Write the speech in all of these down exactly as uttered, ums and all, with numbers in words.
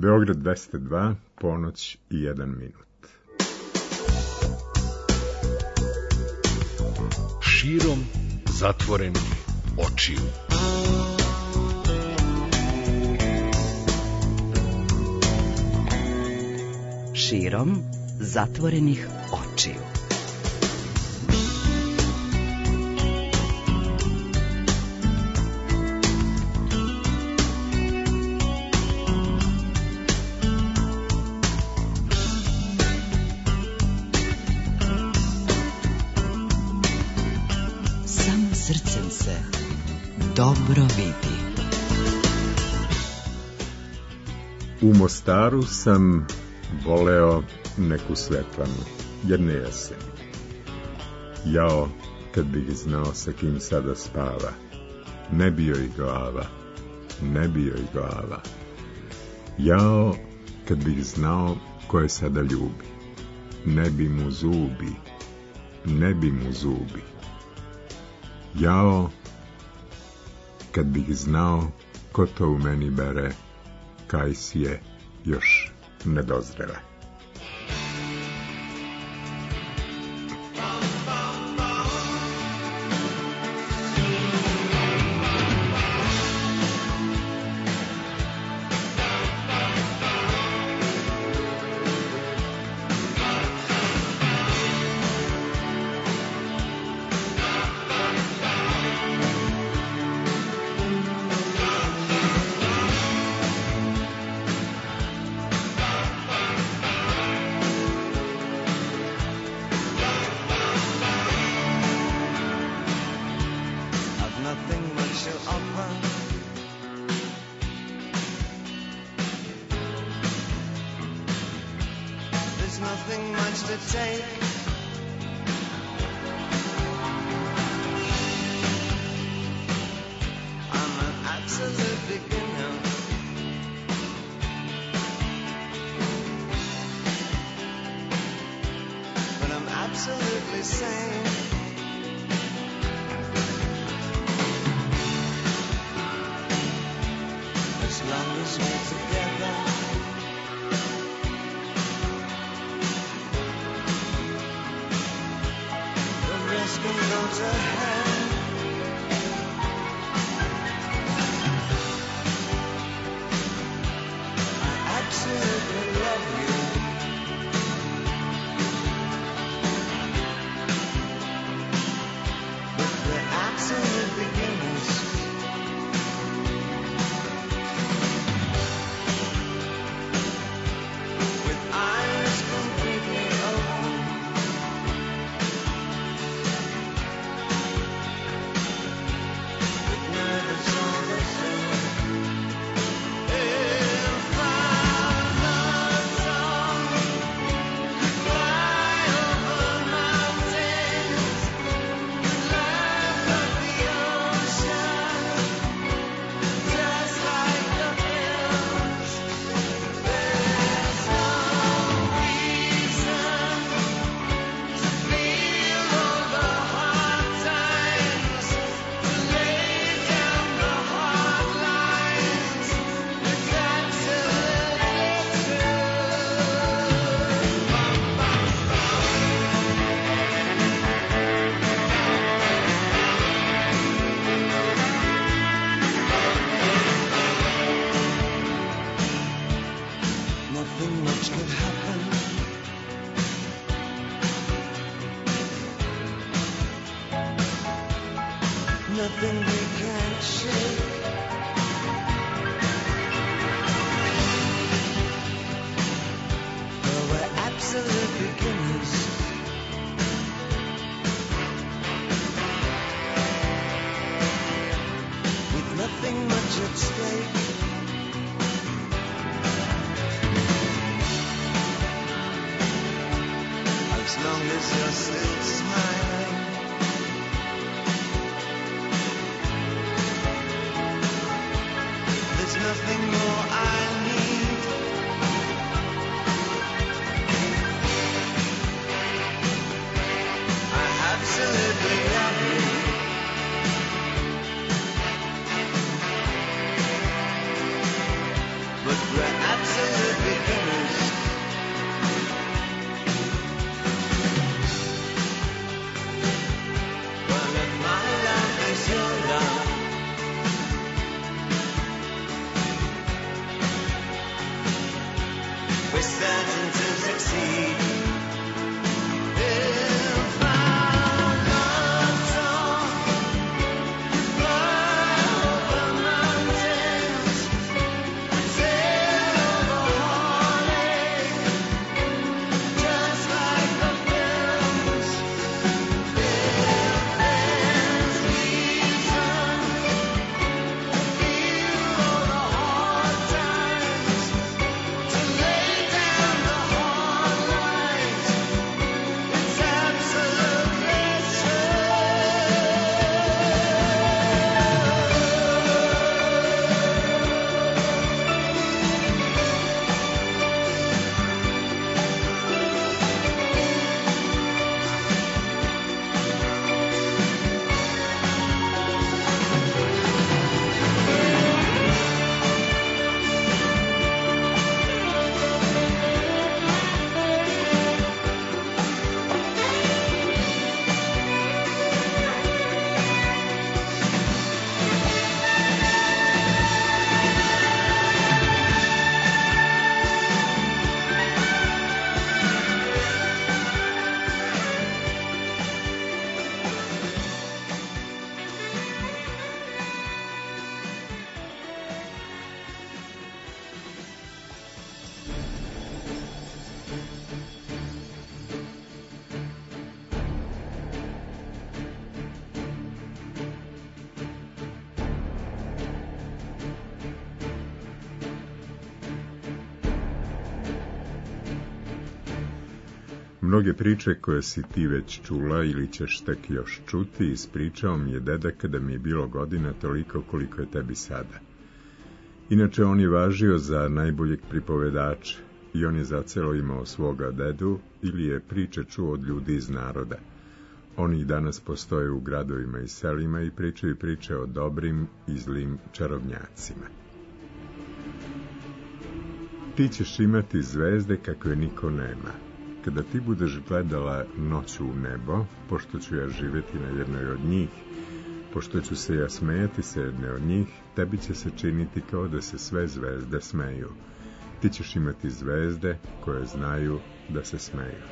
Beograd dvesta dva, ponoć i jedan minut. Širom zatvorenih očiju. Širom zatvorenih očiju. Dobro vidi. U Mostaru sam voleo neku Svetlanu, jedne jeseni. Jao, kad bih znao sa kim sada spava, ne bi joj glava, ne bi joj glava. Jao, kad bih znao ko je sada ljubi, ne bi mu zubi, ne bi mu zubi. Jao, kad bih znao ko to u meni bere, kajs je još nedozrela. But we're absolutely Mnoge priče koje si ti već čula ili ćeš tek još čuti, ispričao mi je deda kada mi je bilo godina toliko koliko je tebi sada. Inače, on je važio za najboljeg pripovedača i on je zacelo imao svoga dedu ili je priče čuo od ljudi iz naroda. Oni i danas postoje u gradovima i selima i pričaju priče o dobrim i zlim čarobnjacima. Ti ćeš imati zvezde kakve niko nema. Kada ti budeš gledala noću u nebo, pošto ću ja živjeti na jednoj od njih, pošto ću se ja smejati sa jedne od njih, tebi će se činiti kao da se sve zvezde smeju. Ti ćeš imati zvezde koje znaju da se smeju.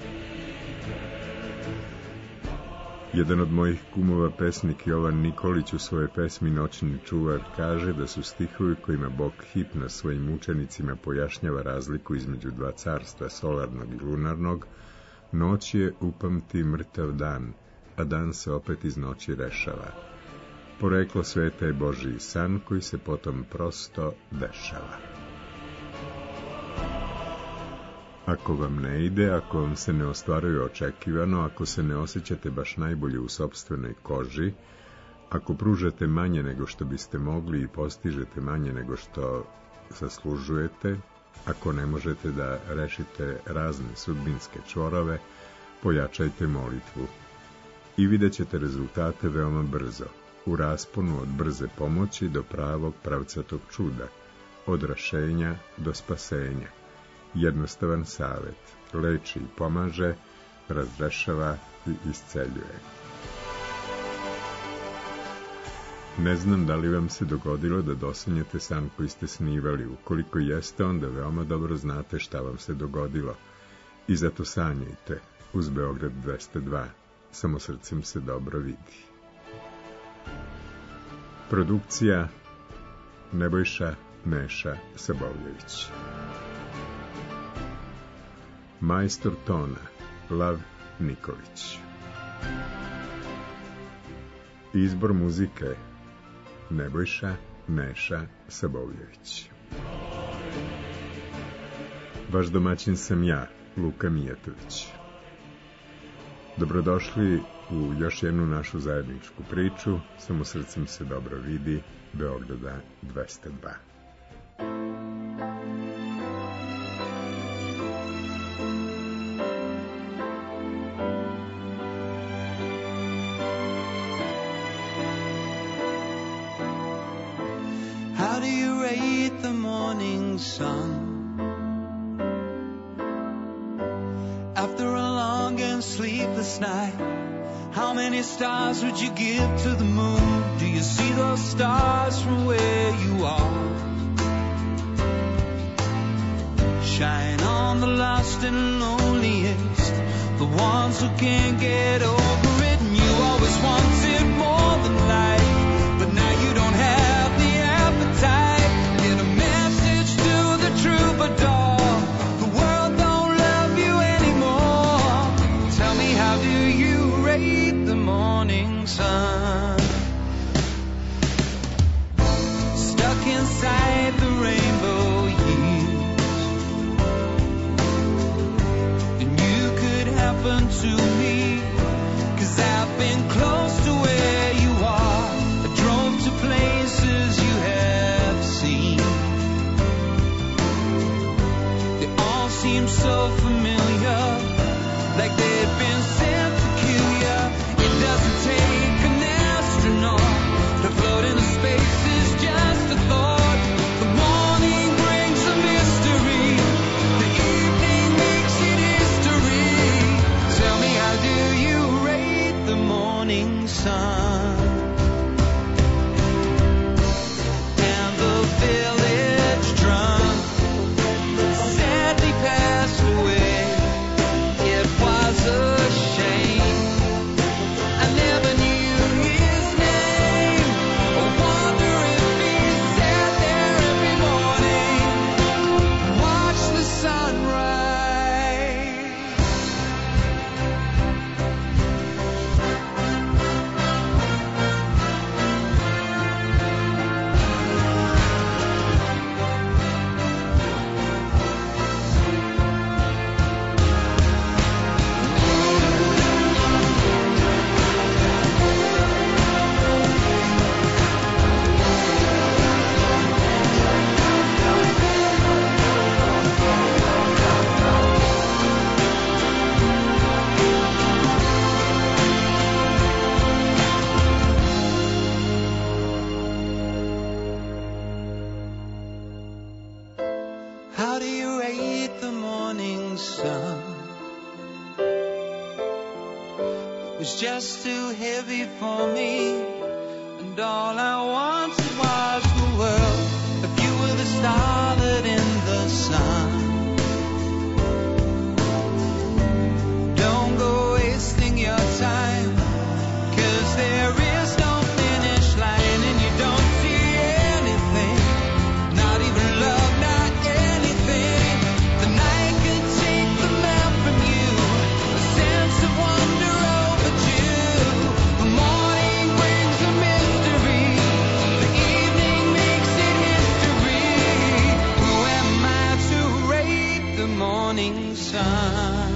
Jedan od mojih kumova, pesnik Jovan Nikolić, u svojoj pesmi Noćni čuvar kaže da su stihovi kojima Bog Hipna svojim učenicima pojašnjava razliku između dva carstva, solarnog i lunarnog. Noć je upamti mrtav dan, a dan se opet iz noći rešava. Poreklo sveta je Božiji san koji se potom prosto dešava. Ako vam ne ide, ako vam se ne ostvaruje očekivano, ako se ne osjećate baš najbolje u sopstvenoj koži, ako pružate manje nego što biste mogli i postižete manje nego što zaslužujete, ako ne možete da rešite razne sudbinske čvorove, pojačajte molitvu. I vidjet ćete rezultate veoma brzo, u rasponu od brze pomoći do pravog pravcatog čuda, od rašenja do spasenja. Jednostavan savjet, leči i pomaže, razrešava i isceljuje. Ne znam da li vam se dogodilo da dosanjate san koji ste snivali. Ukoliko jeste, onda veoma dobro znate šta vam se dogodilo. I zato sanjajte, uz Beograd dvesta dva. Samo srcem se dobro vidi. Produkcija Nebojša Neša Sabovljević. Majstor tona Lav Nikolić. Izbor muzike Nebojša Neša Sabovljević. Vaš domaćin sam ja, Luka Mijatović. Dobrodošli u još jednu našu zajedničku priču. Samo srcem se dobro vidi, Beograda dvesta dva. How do you rate the morning sun? After a long and sleepless night, how many stars would you give to the moon? Do you see those stars from where you are? shine on the lost and loneliest, the ones who can't get over it. And you always wanted more than life, but now you don't have the appetite. Get a message to the troubadour, the world don't love you anymore. Tell me, how do you rate the morning sun? Stuck inside the rainbow years, and you could happen to me, 'cause I've been close to where you are. I drove to places you have seen. They all seem so familiar, like they've been sent to kill you. It doesn't take an astronaut to float into space, is just a thought. The morning brings a mystery, the evening makes it history. Tell me, how do you rate the morning sun? And the village drunk sadly passed away. It was a shame, I never knew his name. I wonder if he sat there every morning, watch the sunrise. How do you rate the morning sun? It was just too heavy for me, and all I wanted was the world. If you were the starlet in the sun, don't go wasting your time, 'cause there is no finish line, and you don't see anything, not even love, not anything. The night could take the map from you, a sense of wonder overdue. The morning brings a mystery, the evening makes it history. Who am I to rate the morning sun?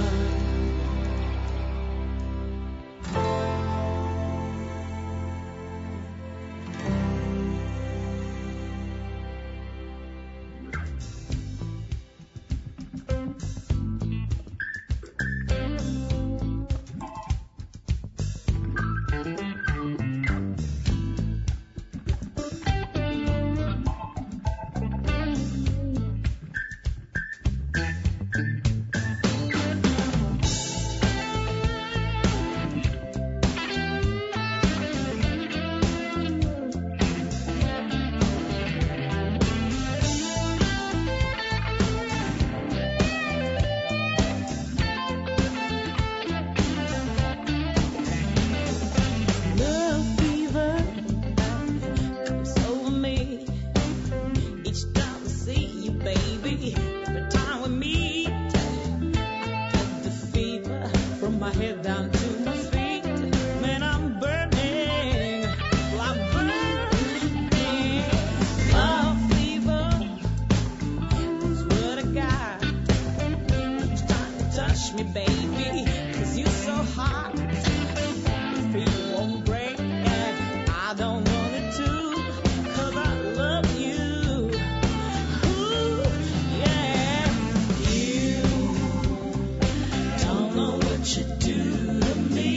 Love fever comes over me each time I see you, baby. Every time we meet, get the fever from my head down to my feet. Man, I'm burning, well, I'm burning. Love fever is what I got each time you touch me, baby, 'cause you're so hot. Fever won't break, and I don't want it to, 'cause I love you. Ooh, yeah. You don't know what you do to me.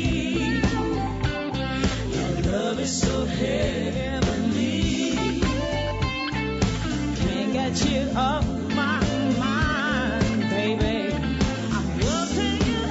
Your love is so heavenly. Can't get you off my mind, baby. I'm looking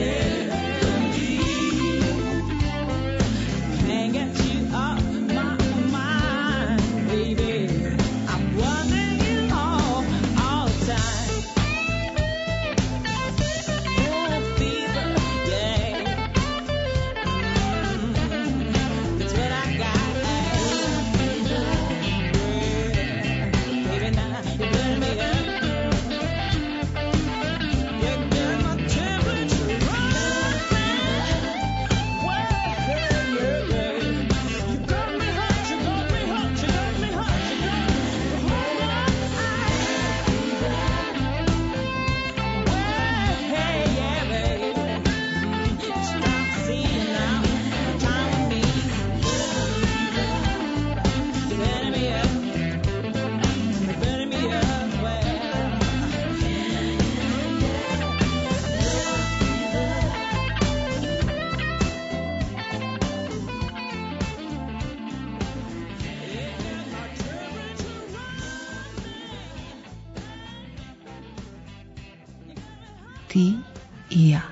Ti i ja.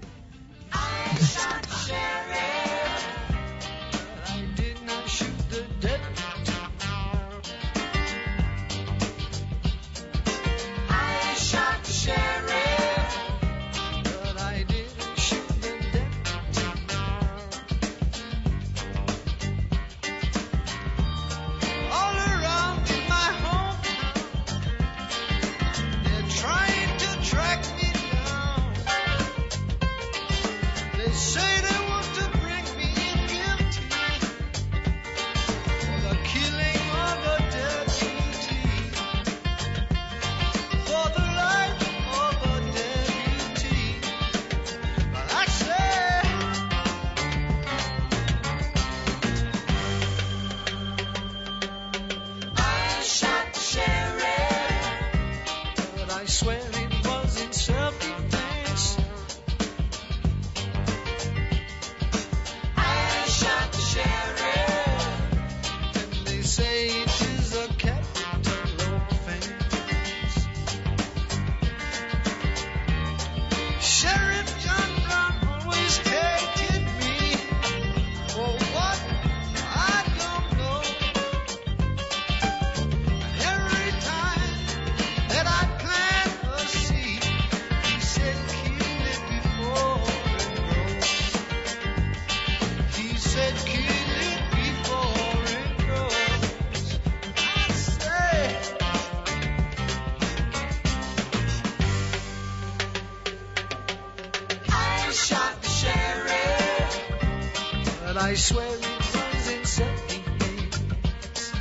I swear it was in self-defense.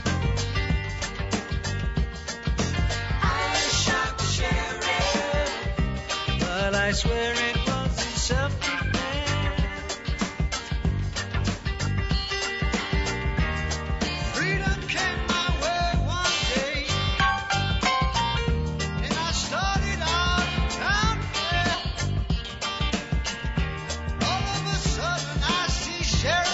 I shot the sheriff, but I swear it was in self-defense. Freedom came my way one day, and I started out down there. All of a sudden I see Sheriff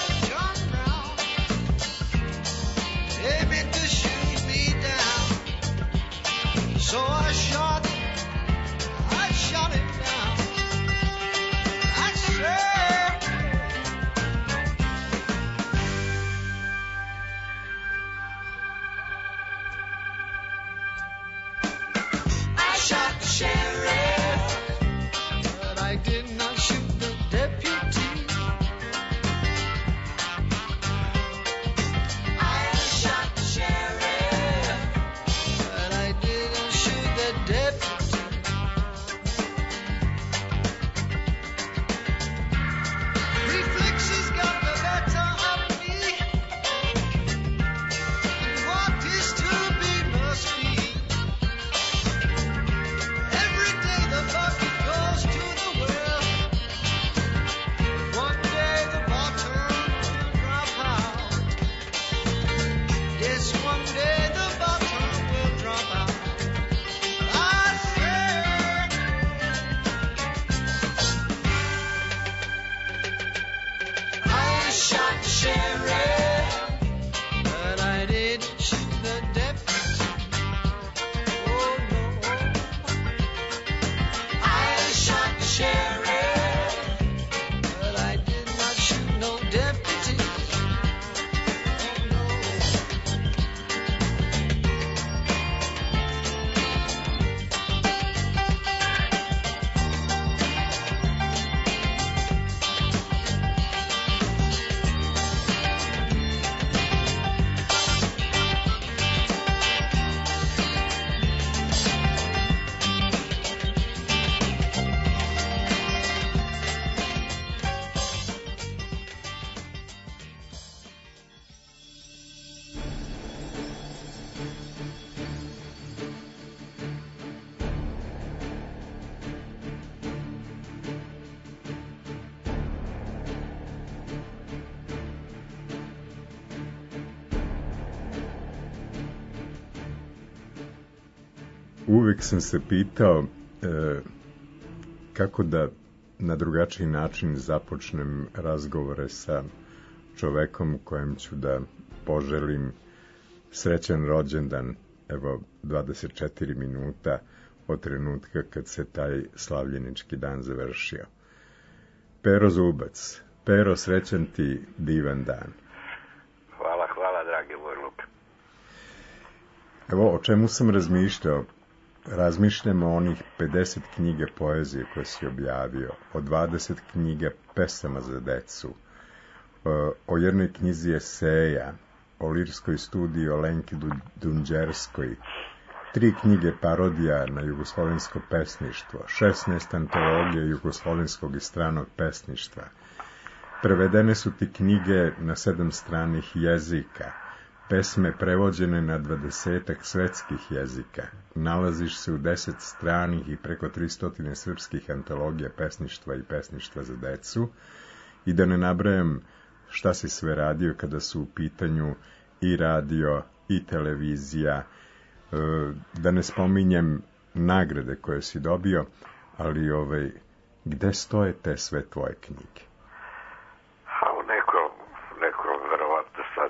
so I shot, I shot him down. I said, I shot the sheriff, but I did not shoot the deputy. I shot the sheriff, but I didn't shoot the deputy. Reflexes got the better of me, and what is to be must be. Every day the bucket goes to the well. One day the bottom will drop out. Yes, one day the bottom will drop out. I shot the sheriff, but I didn't shoot the deputy. Oh no. I shot the sheriff, uvek sam se pitao e, kako da na drugačiji način započnem razgovore sa čovekom kojem ću da poželim srećan rođendan, evo dvadeset četiri minuta od trenutka kad se taj slavljenički dan završio. Pero Zubac. Pero, srećan ti divan dan. Hvala, hvala, dragi moj Luka. Evo, o čemu sam razmišljao? Razmišljam o onih pedeset knjiga poezije koje si objavio, o dvadeset knjiga pesama za decu, o jednoj knjizi eseja, o lirskoj studiji o Lenki Dunđerskoj, tri knjige parodija na jugoslovensko pesništvo, šesnaest antologija jugoslovenskog i stranog pesništva. Prevedene su ti knjige na sedam stranih jezika, pesme prevođene na dvadesetak svetskih jezika. Nalaziš se u deset stranih i preko tristo srpskih antologija pesništva i pesništva za decu. I da ne nabrajam šta si sve radio kada su u pitanju i radio i televizija, da ne spominjem nagrade koje si dobio, ali ovaj, gde stoje te sve tvoje knjige? A u nekom, nekom verovatno sad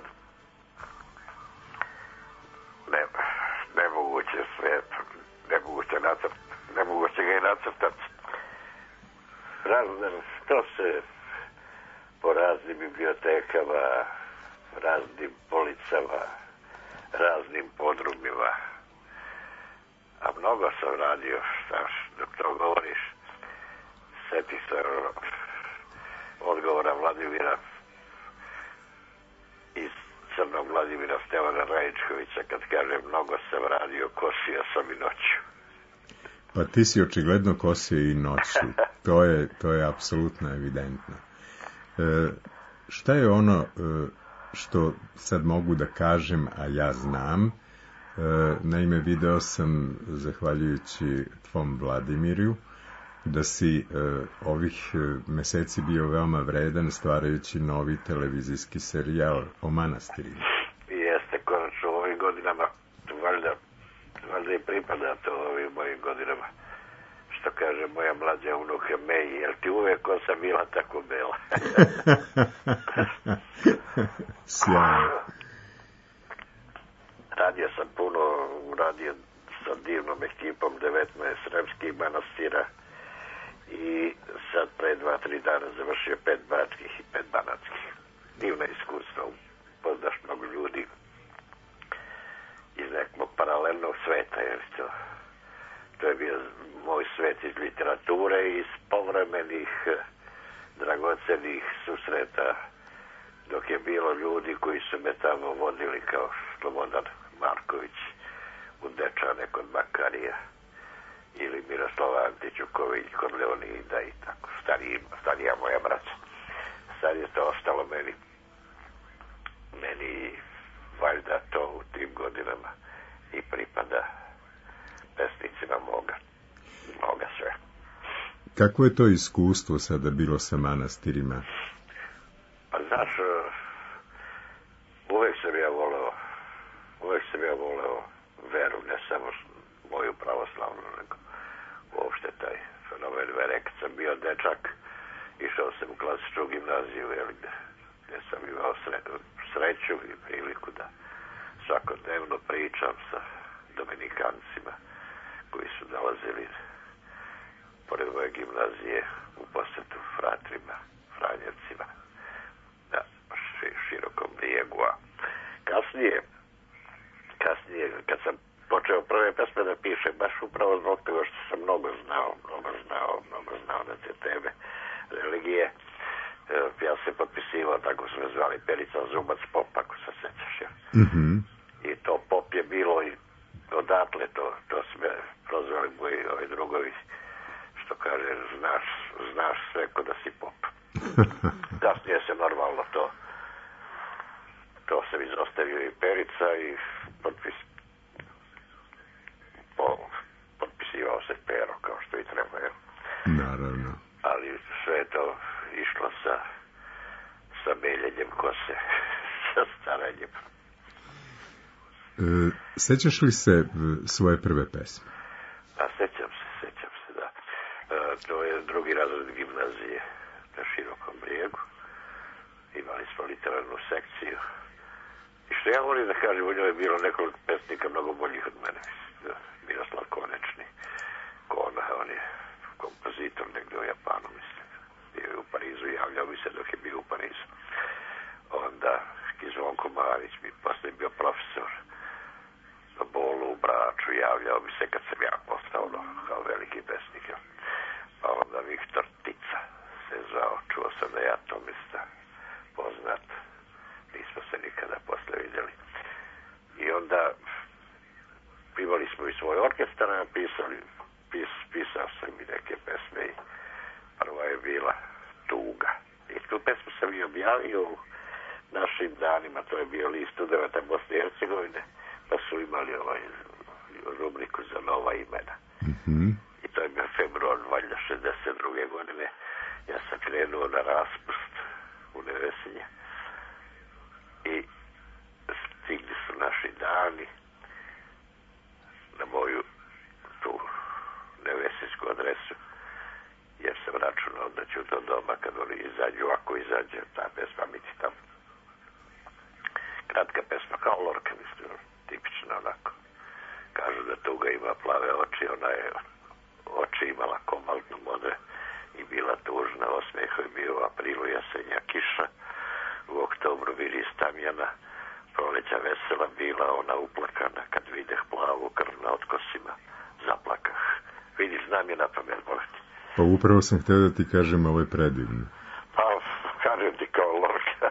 ne, nemoguće sve, nemoguće nacrt, nemoguće ga i nacrtati. Razne, to se po raznim bibliotekama, raznim policama, raznim podrumima. A mnogo sam radio, znaš, dok to govoriš, seti se odgovora Vladimira iz Crnog Vladimira Stevana Rajičkovića, kad kaže mnogo sam radio, kosio sam i noću. Pa ti si očigledno kosio i noću, to je, to je apsolutno evidentno. E, šta je ono e, što sad mogu da kažem, a ja znam? E, naime, video sam, zahvaljujući tvom Vladimirju, da si e, ovih meseci bio veoma vredan stvarajući novi televizijski serijal o manastirima. Jeste, konačno u ovim godinama, valjda, valjda i pripada to ovim mojim godinama. Što kaže moja mlađa unuka Meji, jel ti uvek kosa bila tako bela? Sjajno. Radio sam puno, radio sa divnom ekipom devetnaest sremskih manastira i sad pre dva, tri dana završio pet bačkih i pet banatskih. Divna iskustva, poznaš mnogo ljudi iz nekog paralelnog sveta, jer to, to je bio moj svet iz literature i iz povremenih dragocenih susreta, dok je bilo ljudi koji su me tamo vodili kao Slobodan Marković u Dečane kod Makarija ili Miroslava Antić u Kovilj kod Leonida i tako, stariji, starija moja braća. Sad je to ostalo meni, meni valjda to u tim godinama i pripada pesnicima moga, moga sve. Kako je to iskustvo sada bilo sa manastirima? Pa znaš, uvek sam ja voleo, uvek sam ja voleo veru, ne samo moju pravoslavnu, nego uopšte taj fenomen vere. Kad sam bio dečak, išao sam u klasičnu gimnaziju, jel, gde, gde sam imao sre, sreću i priliku da svakodnevno pričam sa dominikancima koji su dolazili pored moje gimnazije u posetu fratrima, franjevcima na širokom brijegu. A kasnije, kasnije, kad sam počeo prve pesme da pišem, baš upravo zbog toga što sam mnogo znao, mnogo znao, mnogo znao na te teme religije, ja se potpisivao, tako su me zvali, Perica Zubac Pop, ako se sećaš. Mm-hmm. I to Pop je bilo i odatle, to, to su me prozvali moji ovi drugovi, što kaže, znaš, znaš sve ko da si Pop. Kasnije se normalno to, to sam izostavio i Perica i potpis, po, potpisivao se Pero, kao što i treba, jel? Naravno. Ali sve to išlo sa, sa meljenjem kose, sa staranjem. E, sećaš li se svoje prve pesme? A sećam se, sećam se, da. E, to je drugi razred gimnazije na Širokom Brijegu. Imali smo literarnu sekciju. I što ja volim da kažem, u njoj je bilo nekoliko pesnika mnogo boljih od mene. Miroslav Konečni, Kona, on je kompozitor negdje u Japanu, mislim. Bio je u Parizu, javljao mi se dok je bio u Parizu. Onda Zvonko Marić bi poslije bio profesor na Bolu u Braču, javljao bi se kad sam ja postao no, kao veliki pesnik. Pa onda Viktor Tica se zvao, čuo sam da ja Tomista poznat, nismo se nikada posle vidjeli. I onda imali smo i svoj orkestar, napisali, pis, pisao sam i neke pesme i prva je bila Tuga. I tu pesmu sam i objavio u našim danima, to je bio list studenata Bosne i Hercegovine, pa su imali ovaj rubriku za nova imena. Mm-hmm. I to je bio februar valjda šezdeset druge godine. Ja sam krenuo na raspust u Nevesinje i stigli su naši dani na moju tu nevesinsku adresu, jer sam računao da ću to doma kad oni izađu, ako izađe ta pesma biti tamo. Kratka pesma kao Lorca, mislim, tipična onako. Kažu da Tuga ima plave oči, ona je oči imala kobaltno modre i bila tužna, osmeh je bio u aprilu jasenja kiša, u oktobru viris tamjana, proleća vesela bila ona uplakana, kad videh plavu krv na otkosima, zaplakah. Vidiš, znam je na pamet, boliti. Pa upravo sam htio da ti kažem, ovo je predivno. Pa, kažem ti kao Lorca.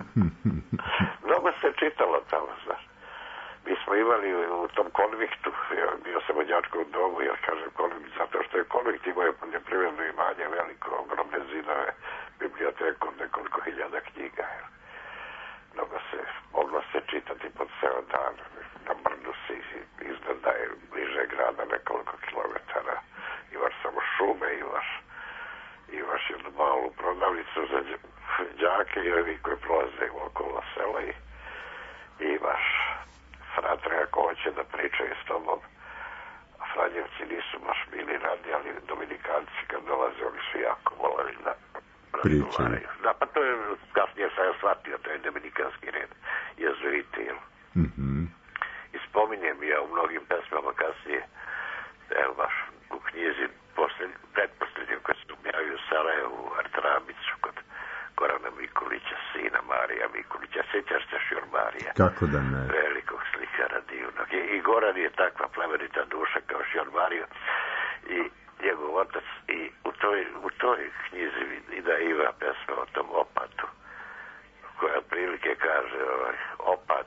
Mnogo se čitalo tamo, znaš. Mi smo imali u tom konviktu, ja, bio sam u đačkom domu, ja kažem konvikt, zato što je konvikt imao je poljoprivredno imanje veliko, ogromne zidove, biblioteku, nekoliko hiljada knjiga. Mnogo se, moglo se čitati pod ceo dan, na Brdu si iznad je bliže grada nekoliko kilometara, imaš samo šume, imaš, imaš jednu malu prodavnicu za đake i ovi koji prolaze okolo sela i, i imaš fratre ako hoće da pričaju s tobom. A Franjevci nisu baš bili radi, ali Dominikanci kad dolaze, oni su jako volali da razgovaraju. Da, pa to je, kasnije sam ja shvatio, to je dominikanski red, jezuiti, jel? Mm-hmm. I spominjem ja u mnogim pesmama kasnije, evo baš u knjizi, pretposljednju koju sam objavio u Sarajevu, u Artrabicu, kod Gorana Mikulića, sina Marija Mikulića, sjećaš se Šjor Marija? Kako da ne? Velikog slikara divnog. I, i Goran je takva plemenita duša kao Šjor Mario i njegov otac. I u toj, u toj knjizi ide Iva pesma o tom opatu, koja otprilike kaže ovaj, opat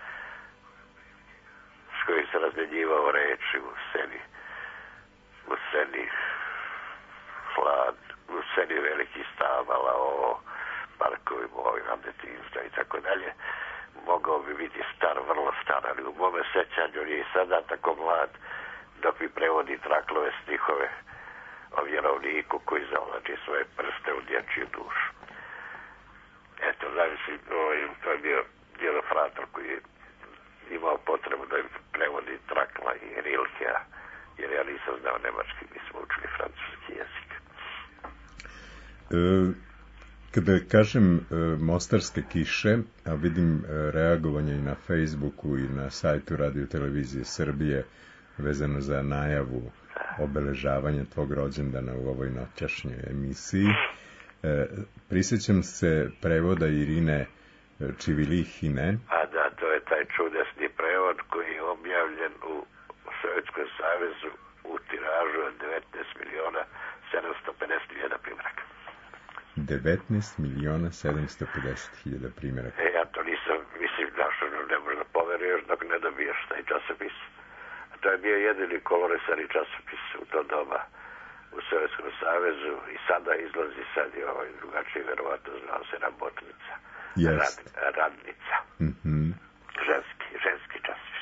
s kojim se razmjenjivao reči u seni, u seni hlad, u seni velikih stavala o parkovi mojima detinjstva i tako dalje, mogao bi biti star, vrlo star, ali u mome sećanju on je i sada tako mlad, dok mi prevodi Traklove stihove o vjerovniku koji zavlači svoje prste u dječju dušu. Eto, zavisi, ovaj, to je bio djedofrator koji je imao potrebu da prevodi Trakla i Rilkea, jer ja nisam znao nemački, mi smo učili francuski jezik. E, kada kažem e, mostarske kiše, a vidim e, reagovanje i na Facebooku i na sajtu Radio Televizije Srbije vezano za najavu obeležavanja tvog rođendana u ovoj noćašnjoj emisiji. E, prisjećam se prevoda Irine Čivilihine. A da, to je taj čudesni prevod koji je objavljen u Sovjetskom savezu u tiražu od devetnaest miliona sedamsto pedeset hiljada primjeraka. devetnaest miliona sedamsto pedeset hiljada primjeraka. E, ja to nisam, mislim, našao ne možda poveruješ dok ne dobiješ taj časopis. A to je bio jedini kolorisani časopis u to doba u Sovjetskom savezu i sada izlazi, sad je ovaj drugačiji, verovatno znao se Rabotnica. Rad, radnica. Mm-hmm. Ženski, ženski časopis.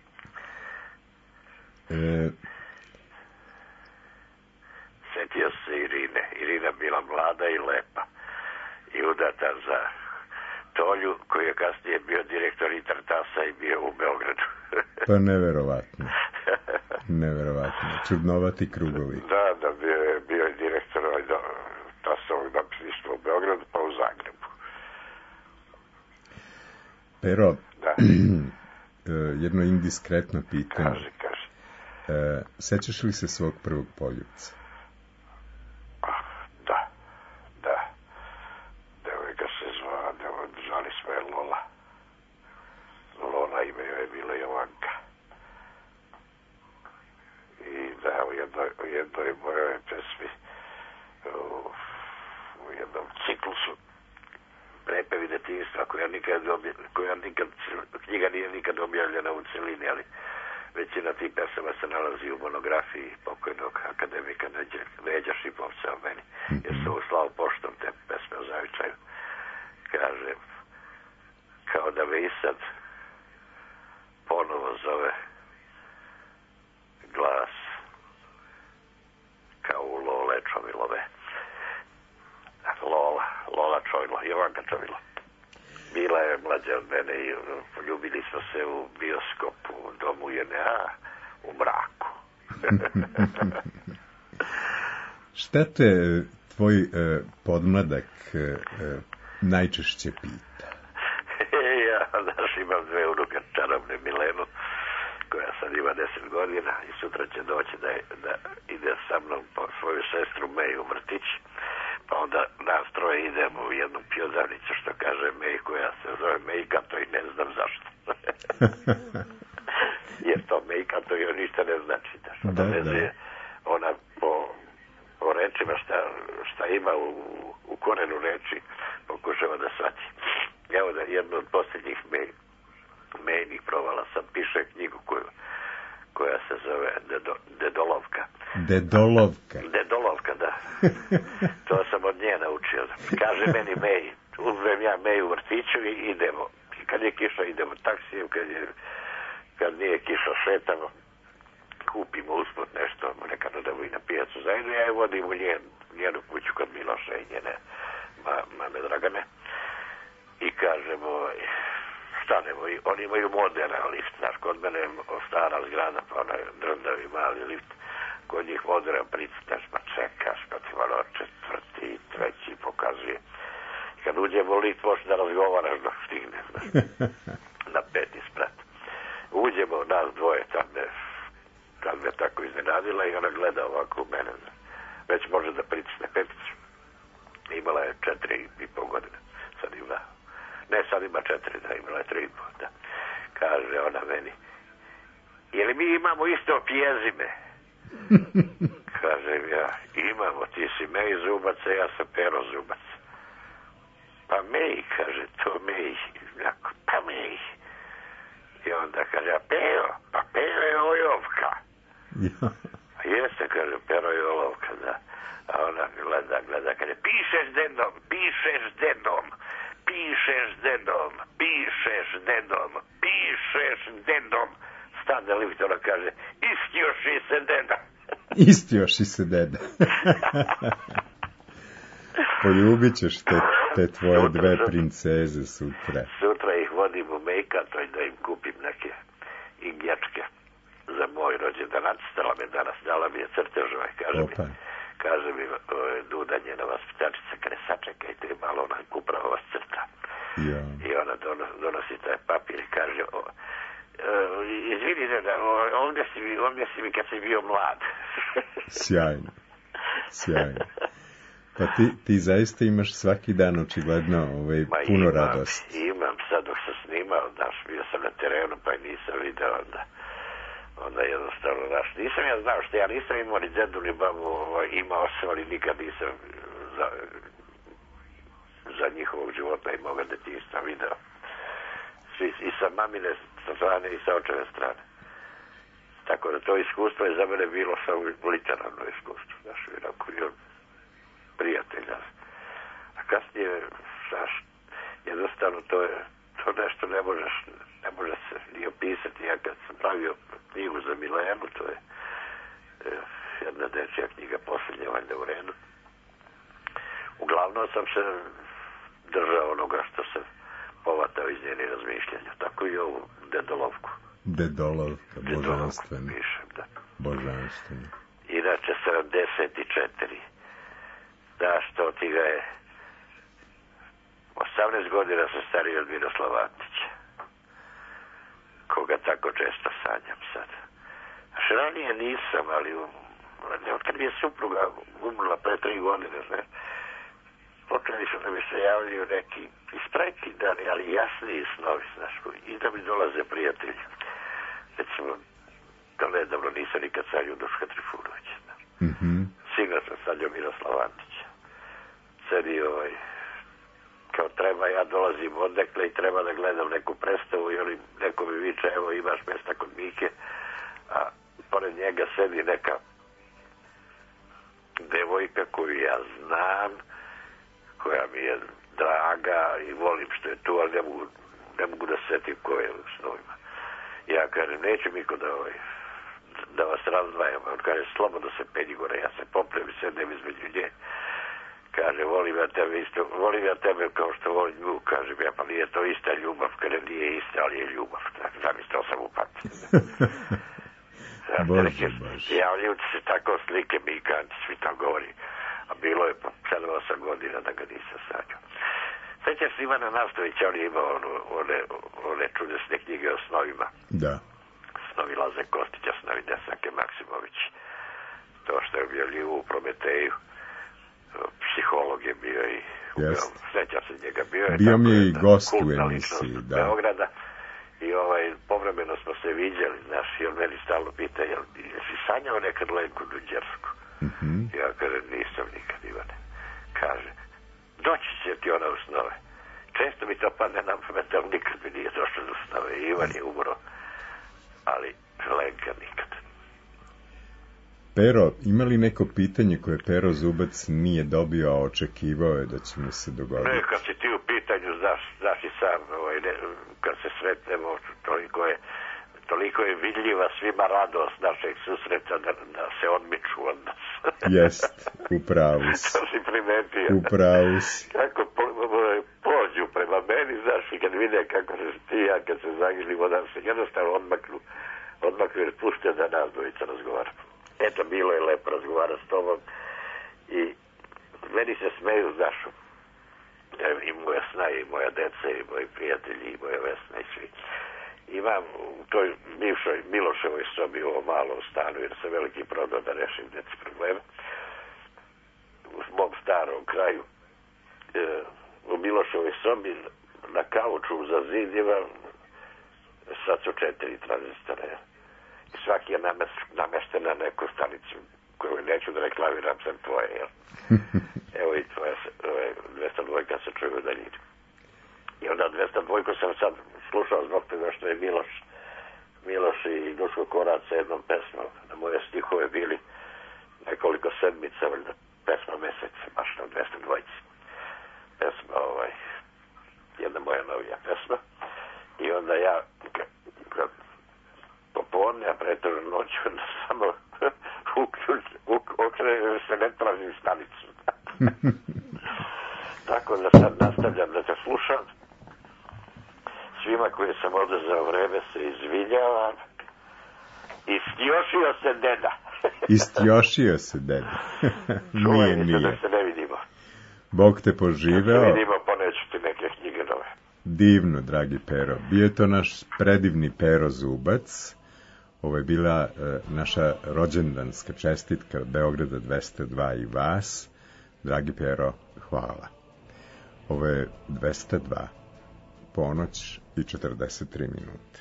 E... Sjetio se Irine. Irina bila mlada i lepa. I udata za Tolju, koji je kasnije bio direktor Intertasa i bio u Beogradu. Pa neverovatno. Neverovatno, čudnovati krugovi. Da, da, bio je, bio je direktor ovaj do, Tasovog dopisništva u Beogradu, pa u Zagrebu. Pero, Da. jedno indiskretno pitanje. Kaže, kaže. E, sećaš li se svog prvog poljubca? Ah, da, da. Devojka se zva, zvali smo je Lola. Lola ime joj je bila Jovanka. I da, u jednoj, u jednoj mojoj pesmi, u, u jednom ciklusu Prepevi detinjstva, koja nikad, obje, koja nikad, knjiga nije nikad objavljena u celini, ali većina tih pesama se nalazi u monografiji pokojnog akademika Neđa, Neđa Šipovca o meni, jer se uslao poštom te pesme o zavičaju. Kaže, kao da me i sad ponovo zove glas kao u Lole Čomilove. Lola, Lola Čojlo, Jovanka Čojlo. Bila je mlađa od mene i poljubili smo se u bioskopu u domu J N A u mraku. Šta te tvoj e, podmladak e, najčešće pita? Ja, znaš, imam dve unuke, čarobne Milenu, koja sad ima deset godina i sutra će doći da, da ide sa mnom po svoju sestru Meju u vrtić. Pa onda nas troje idemo u jednu pjozavnicu, što kaže Mej, koja se zove Mejkato i ne znam zašto. Jer to Mejkato i on ništa ne znači. Da, što da, da. Je, ona po, po rečima šta, šta ima u, u korenu reči pokušava da shvati. Evo da jedno od posljednjih Mej, Mejnih provala sam piše knjigu koju, koja se zove Dedo, Dedolovka. Dedolovka. Dedolovka, da. To sam od nje naučio. Kaže meni Mej, uzmem ja Mej u vrtiću i idemo. I kad je kiša idemo taksijem, kad, je, kad nije kiša šetamo, kupimo usput nešto, nekad odemo i na pijacu zajedno, ja je vodim u njen, njenu kuću kod Miloša i njene ma, mame Dragane. I kažemo, stanemo i oni imaju moderan lift, znaš, kod mene je stara zgrada, pa onaj drndavi mali lift, kod njih moderan pricneš, pa čekaš, pa ti malo četvrti, treći pokazuje. I kad uđemo u lift, možeš da razgovaraš dok stigne, znaš, na peti sprat. Uđemo, nas dvoje, tad me, tad me tako iznenadila i ona gleda ovako u mene, znaš. Već može da pricne peticu. Imala je četiri i pol godine, sad ima. Ne, sad ima četiri, da, imala je tri i pol, da. Kaže ona meni, je li mi imamo isto pjezime? Kažem ja, imamo, ti si Mej Zubac, a ja sam Pero Zubac. Pa Mej, kaže, to Mej. Jako, pa Mej. I onda kaže, a Pero, pa Pero je Ojovka. A jeste, kaže, Pero je Olovka, da. A ona gleda, gleda, kaže, pišeš dedom, pišeš dedom. Pišeš dedom, pišeš dedom, pišeš dedom. Stane lift, ona kaže, istioši se deda. Istioši se deda. Poljubit ćeš te, te tvoje sutra, dve princeze sutra. Sutra ih vodim u Mejkato i da im kupim neke igračke za moj rođendan. Stala me danas, dala mi je crtež, ovaj, kaže Opa. mi, kaže mi Duda, njena vaspitačica, kada sačekajte malo, ona upravo vas crta. Ja. I ona donos, donosi taj papir i kaže, o, Uh, izvinite da, ovdje si mi, ovdje si mi kad si bio mlad. Sjajno, sjajno. Pa ti, ti zaista imaš svaki dan očigledno ovaj, puno imam, radosti. Imam, sad dok sam snimao, daš, bio sam na terenu pa nisam video onda. Onda jednostavno, daš, nisam ja znao što ja nisam imao ni dedu ni babu, ovaj, imao sam, ali nikad nisam za, za njihovog života i moga detinjstva video. I sa mamine strane i sa očeve strane. Tako da to iskustvo je za mene bilo samo literarno iskustvo. Znaš, jednako prijatelja. A kasnije, znaš, jednostavno to je, to nešto ne možeš, ne može se ni opisati. Ja kad sam pravio knjigu za Milenu, to je eh, jedna dečija knjiga, posljednja valjda u redu. Uglavnom sam se držao onoga što sam povatao iz njeni razmišljanja. Tako i ovu Dedolovku. Dedolovka, božanstvena. Pišem, da. Božanstveno. Inače, sedamdeset četiri. Da, što ti ga je... osamnaest godina sam stariji od Miroslava Antića. Koga tako često sanjam sad. Što ranije nisam, ali... od kad mi je supruga umrla pre tri godine, ne? Počeli su da mi se javljaju neki ispreki dani, ali jasniji snovi, znaš, i da mi dolaze prijatelji. Recimo, to nedavno nisam nikad sanjao Duška Trifunovića, znaš. Mm-hmm. Sigurno sam sanjao Miroslava Antića. Sad i ovaj, kao treba, ja dolazim odnekle i treba da gledam neku predstavu i oni, neko mi viče, evo imaš mjesta kod Mike, a pored njega sedi neka devojka koju ja znam, koja mi je draga i volim što je tu, ali ne mogu, ne mogu da setim ko je u snovima. Ja kažem, neću Miko da, ovaj, da vas razdvajam. On kaže, slobodno se penji gore, ja se popravim, sedem između nje. Kaže, volim ja tebe isto, volim ja tebe kao što volim nju, kažem ja, pa nije to ista ljubav, kaže, nije ista, ali je ljubav. Zamislio sam upati. Bože, Bože. Javljaju se tako slike Mika Antić, svi tam govori. A bilo je po sedam osam godina da ga nisam sanjao. Sećaš se Ivana Nastovića, on je imao ono, one, one čudesne knjige o snovima. Da. Snovi Laze Kostića, snovi Desanke Maksimović. To što je objavljivo u Prometeju. Psiholog je bio i yes. Sećam se njega. Bio je, bio mi je i gost u emisiji, da. Beograda. I ovaj, povremeno smo se viđali, znaš, i on meni stalno pita, jel, jesi sanjao nekad Lenku Duđersku? Mm-hmm. Ja kažem, nisam nikad, Ivane. Kaže, doći će ti ona u snove. Često mi to padne na pamet, ali nikad mi nije došlo do snove. Ivan je umro, ali Lenka nikad. Pero, ima li neko pitanje koje Pero Zubac nije dobio, a očekivao je da će mu se dogoditi? Ne, kad si ti u pitanju, znaš, znaš i sam, ovaj, ne, kad se sretnemo, toliko je, toliko je vidljiva svima radost našeg susreta da, da se odmiču od nas. Jest, upravo si. To si primetio. Upravo si. Kako po, pođu prema meni, znaš, i kad vide kako se ti, ja kad se zagižlimo, da se jednostavno odmaknu, odmaknu jer pušte da nas dvojica razgovaramo. Eto, bilo je lepo razgovarati s tobom i meni se smeju, znaš, i moja sna, i moja deca, i moji prijatelji, i moja Vesna, i svi. Imam u toj bivšoj Miloševoj sobi u ovom malom stanu, jer sam veliki prodao da rešim deci probleme. U mom starom kraju, e, u Miloševoj sobi, na kauču za zid imam, sad su četiri tranzistora, i svaki je namešten na neku stanicu koju neću da reklamiram, sam tvoje, jel? Evo i tvoje, dvesta dva se čuje u daljini. I onda dvesta dva sam sad slušao zbog toga što je Miloš, Miloš i Duško Korac sa jednom pesmom, na moje stihove bili nekoliko sedmica, valjda pesma meseca, baš na dvesta dva. Pesma, ovaj, jedna moja novija pesma. I onda ja, kad popodne, a pretežno noću, onda samo okrenem se, ne tražim stanicu. Tako da sad nastavljam da te slušam. Svima koji sam odezao vreme se izvinjavam. Istjošio se deda. Istjošio se deda. Čuvaj mi se da se ne vidimo. Bog te poživeo. Da se vidimo, poneću ti neke knjige nove. Divno, dragi Pero. Bio je to naš predivni Pero Zubac. Ovo je bila e, naša rođendanska čestitka od Beograda dvesta dva i vas. Dragi Pero, hvala. Ovo je dvesta dva. Ponoć i četrdeset tri minute.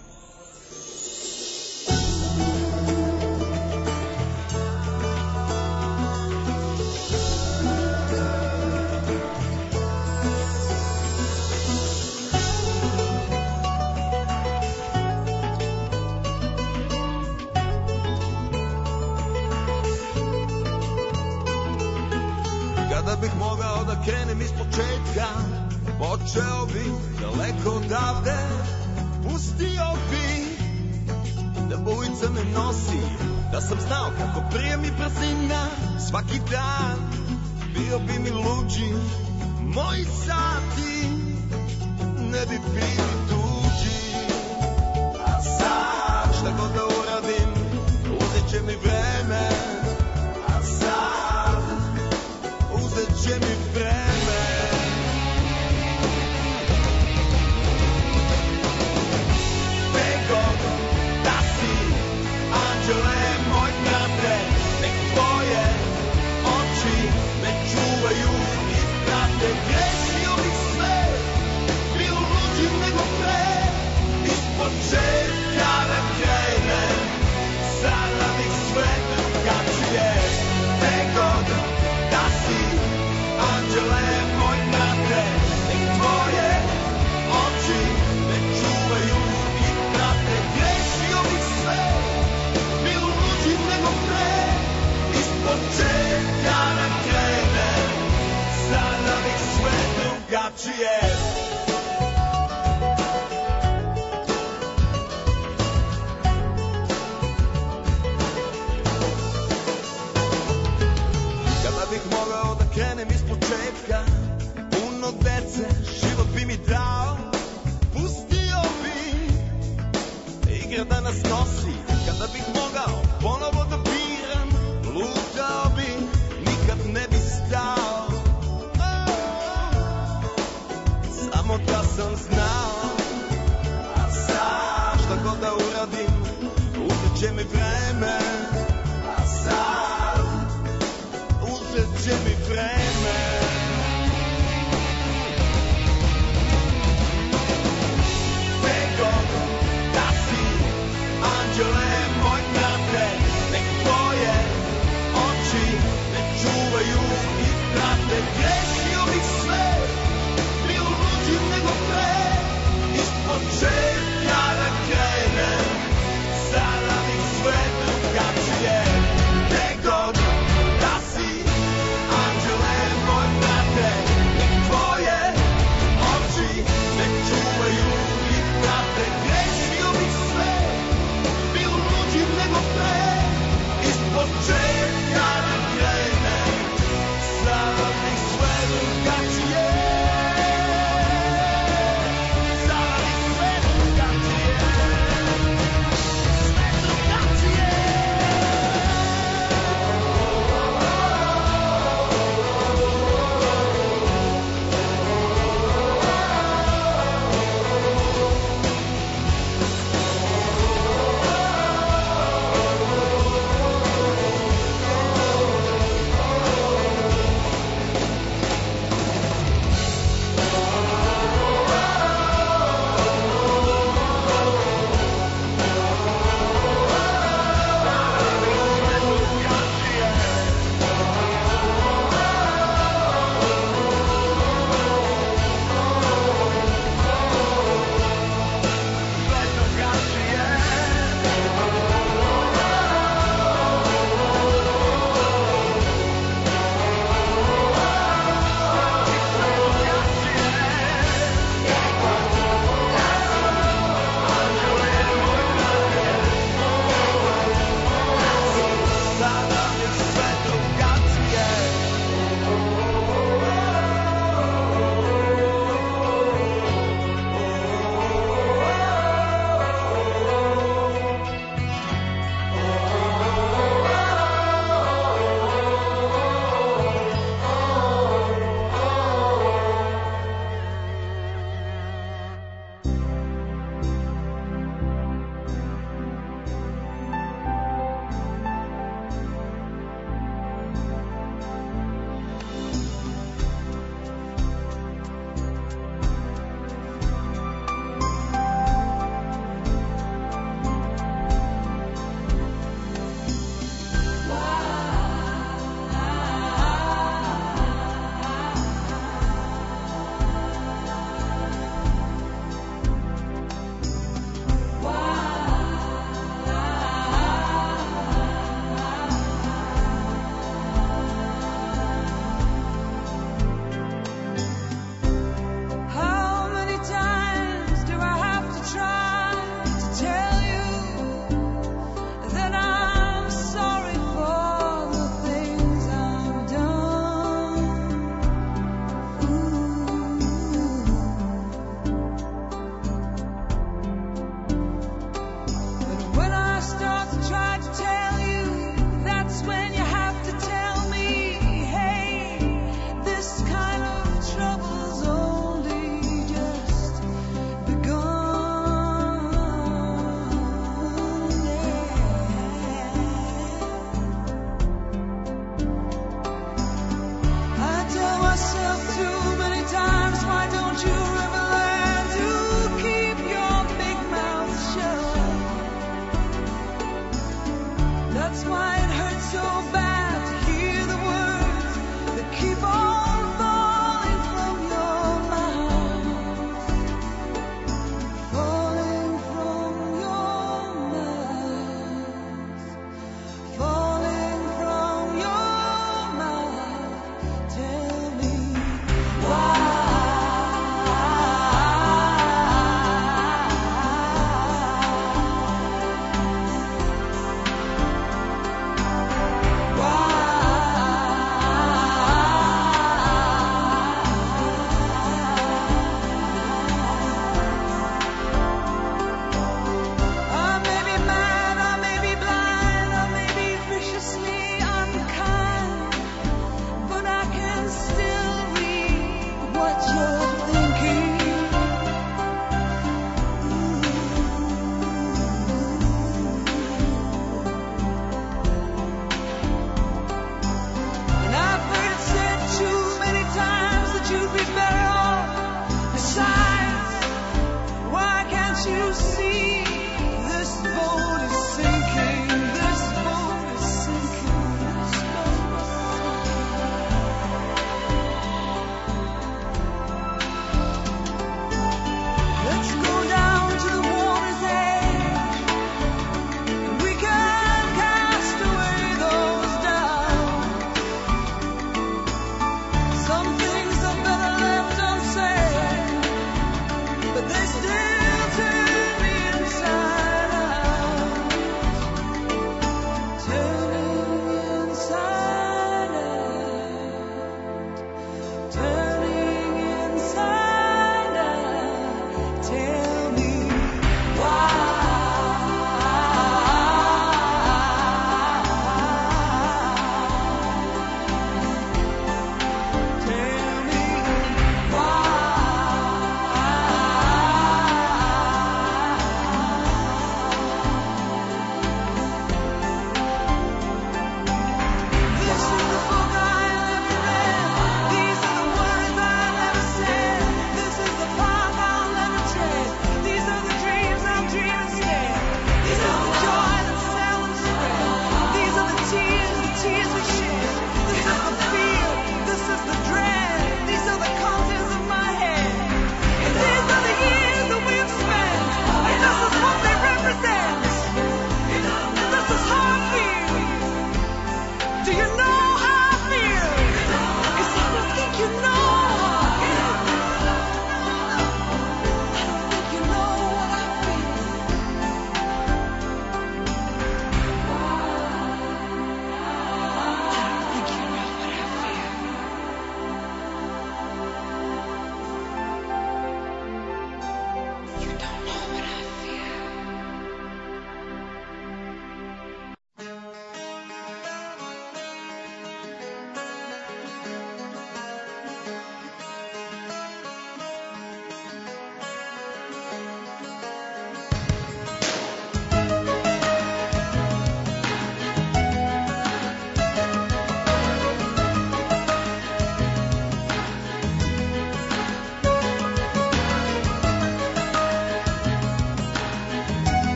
Krenem iz početka, počeo bi daleko odavde, pustio bi da bujica me nosi, da sam znao kako prije mi brzina, svaki dan bio bi mi luđi, moji sati ne bi bili tuđi, a sad šta god da uradim, uzet drugačije. Kada bih mogao da krenem iz početka, puno dece, život bi mi dao, pustio bi igra da nas nosi. Kada bih mogao ponovo da biram, lutao bi, nikad ne bi stao. Samo da sam znao, a sad šta god da uradim, uzet će mi vreme. A sad uzet će mi vreme. Nego da si anđele moj brate, nek tvoje oči ne čuvaju i prate. Grešio bih sve, bio luđim nego pre,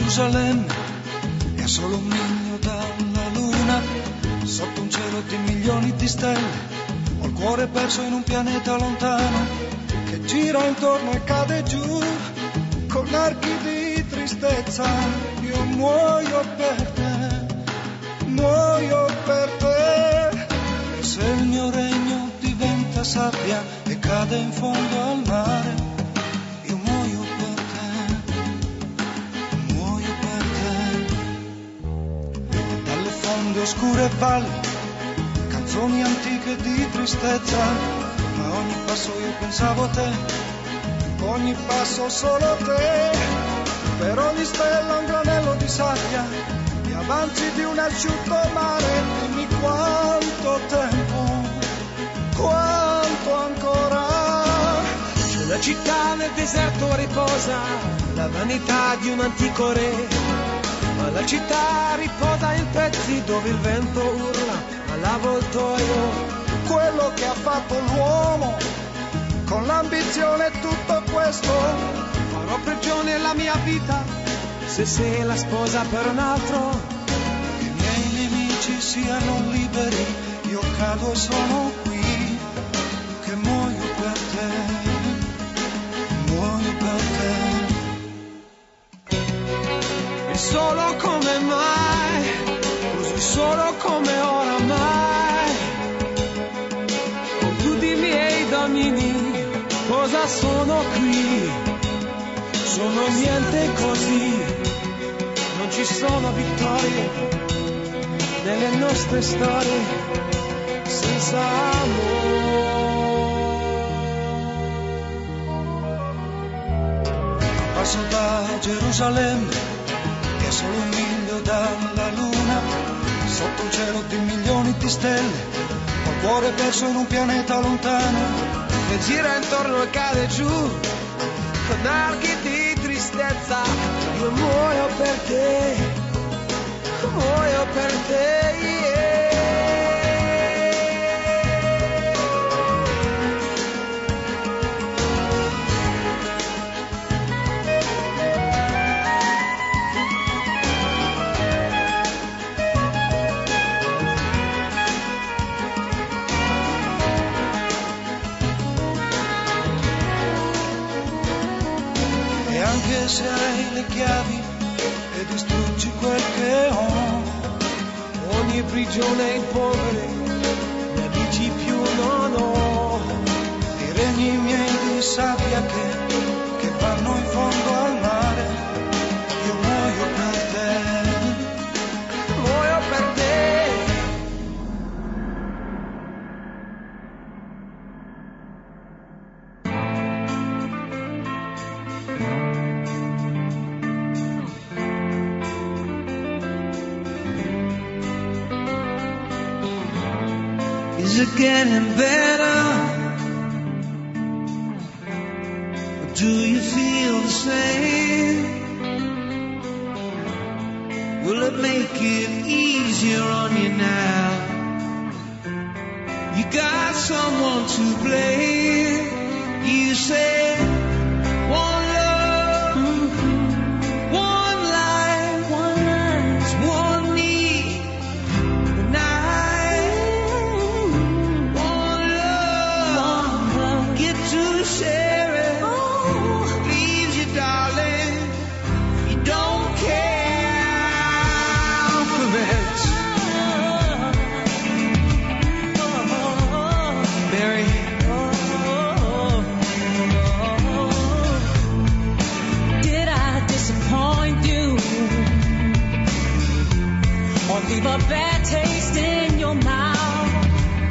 Gerusalemme è a solo un miglio dalla luna, sotto un cielo di milioni di stelle. Ho il cuore perso in un pianeta lontano che gira intorno e cade giù con archi di tristezza. Io muoio per te, muoio per te. E se il mio regno diventa sabbia e cade in fondo al mare, io muoio per te, muoio per te. E dalle fonde oscure e valli, canzoni antiche di tristezza, ma ogni passo io pensavo a te, ogni passo solo te. Per ogni stella un granello di sabbia, gli avanzi di un asciutto mare. Dimmi quanto tempo, quanto ancora. C'è una città nel deserto riposa, la vanità di un antico re, ma la città riposa in pezzi dove il vento urla all'avvoltoio. Quello che ha fatto l'uomo con l'ambizione e tutto questo. Farò prigione la mia vita se sei la sposa per un altro. Che i miei nemici siano liberi, io cado e sono qui, che muoio per te, muoio per te. E solo come mai, così solo come oramai, con tutti i miei domini, cosa sono qui? Sono niente così, non ci sono vittorie nelle nostre storie senza amore. Passo da Gerusalemme, che è solo un miglio dalla luna, sotto un cielo di milioni di stelle, ho il cuore perso in un pianeta lontano che gira intorno e cade giù con archi di tristezza. Io muoio per te, muoio per te, yeah. Anche se hai le chiavi e distruggi quel che ho, ogni prigione in polvere, gli amici più non ho. I regni miei di sabbia che, che vanno in fondo al mare, io muoio per te, muoio per te. Is it getting better? Or do you feel the same? Will it make it easier on you now? You got someone to blame. You say one love, mm-hmm. one life, one life, one need. The night, one love, one love. Get to share it. Oh. Leaves you, darling. You don't care for it. Mary. Did I disappoint you or leave a bad taste in your mouth?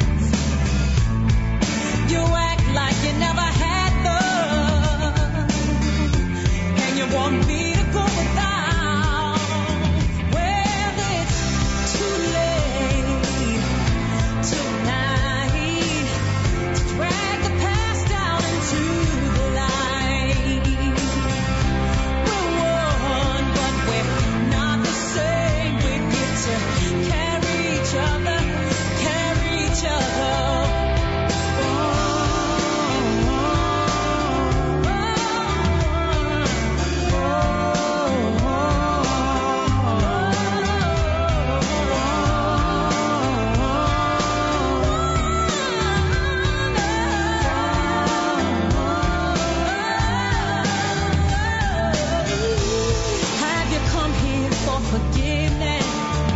You act like you never had love, and you want me to go without. Well, it's too late tonight to drag the past down into the light. We're one, but we're not the same. We get to carry each other forgiveness?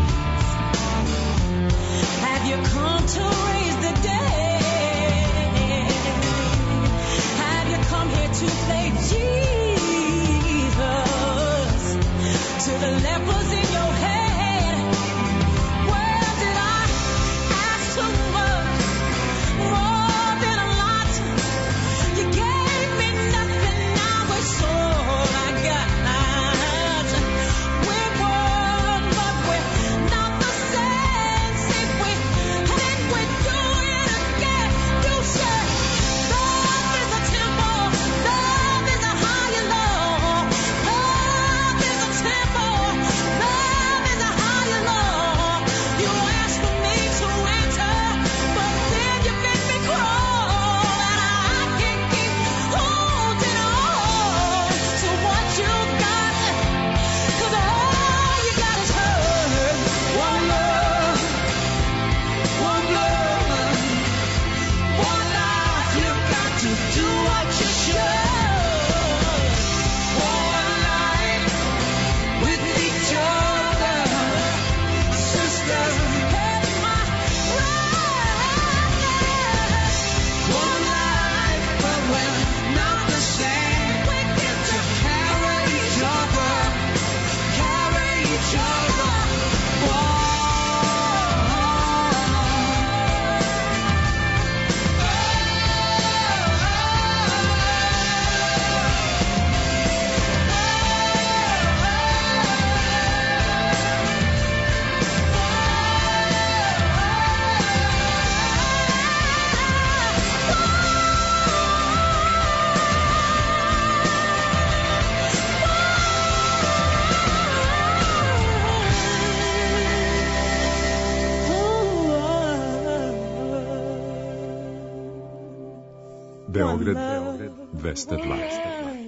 Have you come to raise the dead? Have you come here to play Jesus to the lepers in your head? Well, did I ask too much? More than a lot. You gave me nothing, now it's all I got. We're one, but we're not the same. See, we and we do it again. You said love is a temple, love is a higher law. Love is a temple, love is a higher law. You asked for me to enter, but then you made me crawl, and I can't keep holding on to what you got, 'cause all you got is hurt. One love, one blood, one life. You got to do what you should. One life with each other, sisters. Head my right. One life, but we're not the same. We get to carry each other, carry each other. Beograd, dvesta dvadeset.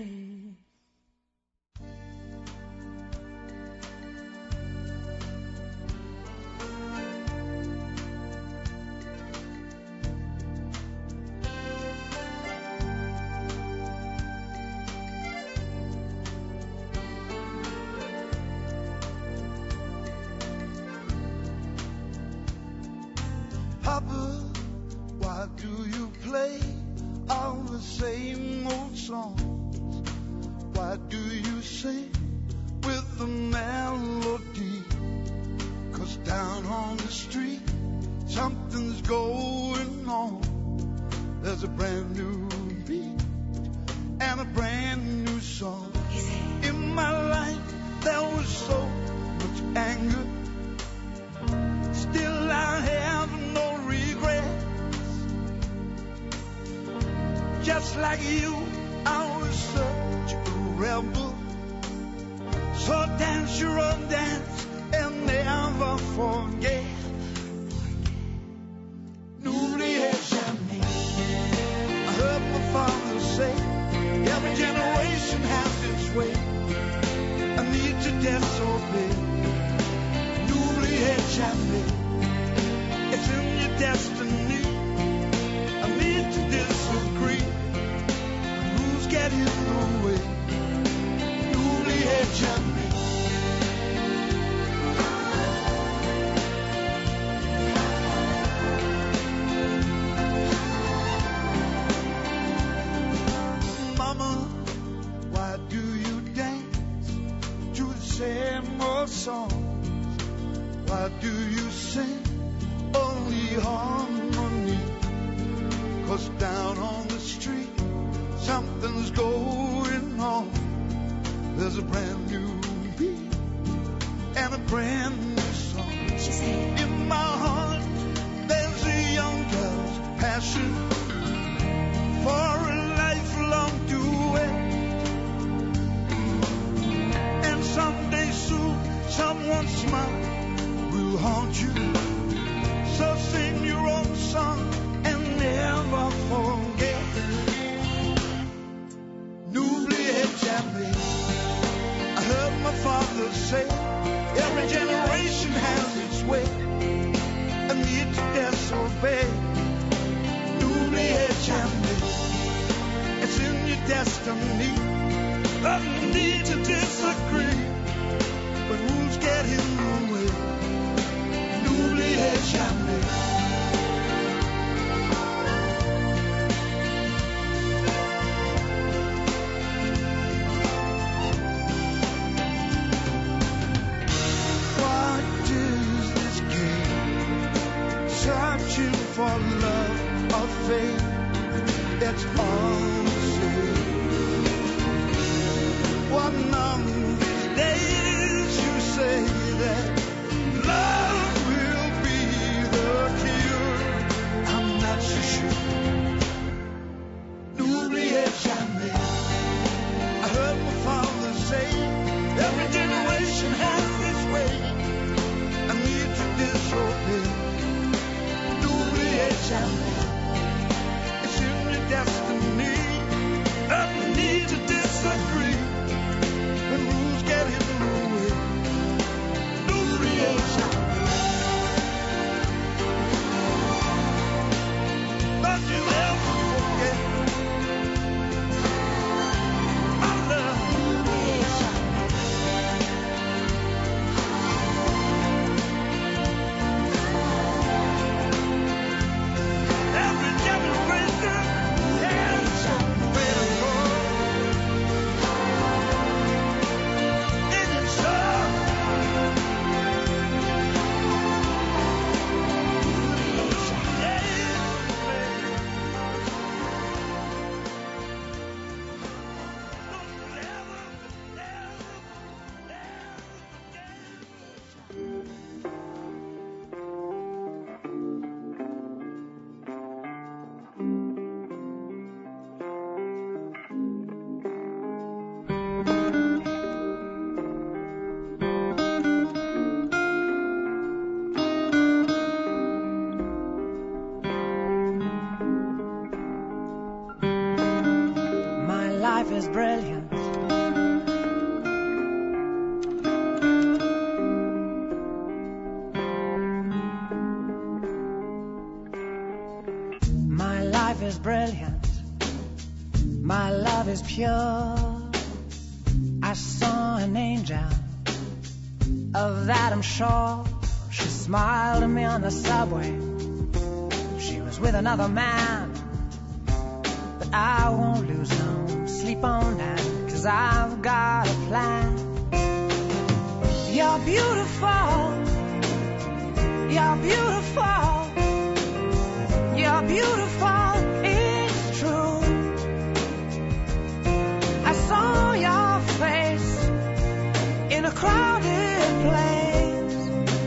Papa, why do you play all the same old songs? Why do you sing with the melody? 'Cause down on the street something's going on. There's a brand new beat and a brand new song. In my life there was so much anger, still I have no regrets. Just like you, I was such a rebel. So dance your own dance and never forget. N'oubliez jamais. I heard my father say, every generation has its way. I need to disobey. N'oubliez jamais. It's in your destiny. I need to disagree. Who's getting in the way? N'oubliez jamais. Mama, why do you dance to the same old songs? Why do you sing only harmony? 'Cause down on the street something's going on. There's a brand new beat and a brand new song. She said, in my heart there's a young girl's passion for a lifelong duet. And someday soon someone's smile will haunt you. So sing your own song and never forget. N'oubliez jamais. I heard my father say, every generation has its way. I need to disobey. N'oubliez jamais. It's in your destiny. I need to disagree. But who's getting get in the way. N'oubliez jamais. What is this game? Searching for love or fate. It's all the same. One of these days you say that love will be the cure. I'm not so sure. N'oubliez jamais. I heard my father say, every generation has its way. I need to disobey. N'oubliez jamais. Destiny, and we need to disagree when rules get in the way. N'oubliez jamais. Don't you ever forget my love. N'oubliez jamais. Every generation. Is brilliant. My life is brilliant. My love is pure. I saw an angel, of that I'm sure. She smiled at me on the subway. She was with another man, but I won't lose no sleep on that, 'cause I've got a plan. You're beautiful. You're beautiful. You're beautiful. It's true. I saw your face in a crowded place,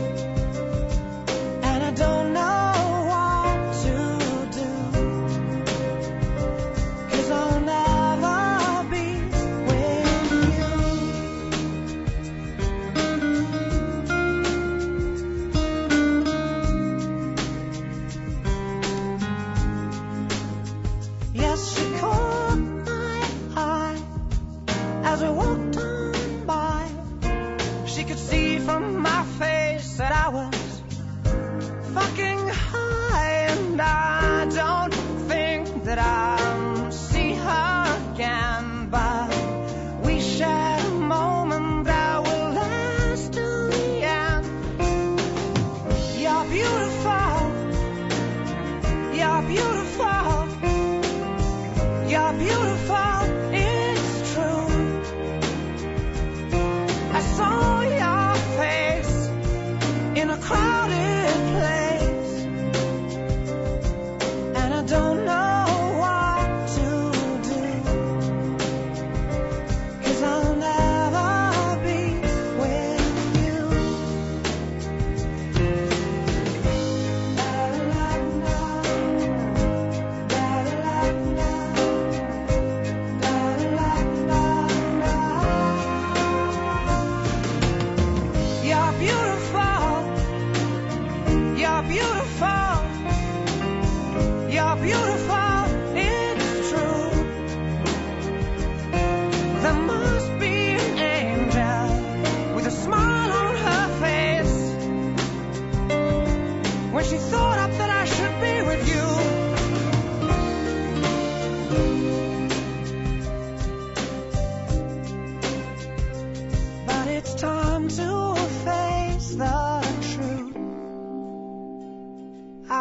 and I don't know what to do, 'cause I'll never be with you. Yes, she caught my eye as we walked on by. She could see from my face that I was fucking high, and I don't think that I'll see her again, but we shared a moment that will last till the end. You're beautiful. You're beautiful. You're beautiful. It's true. I saw your face in a crowded place,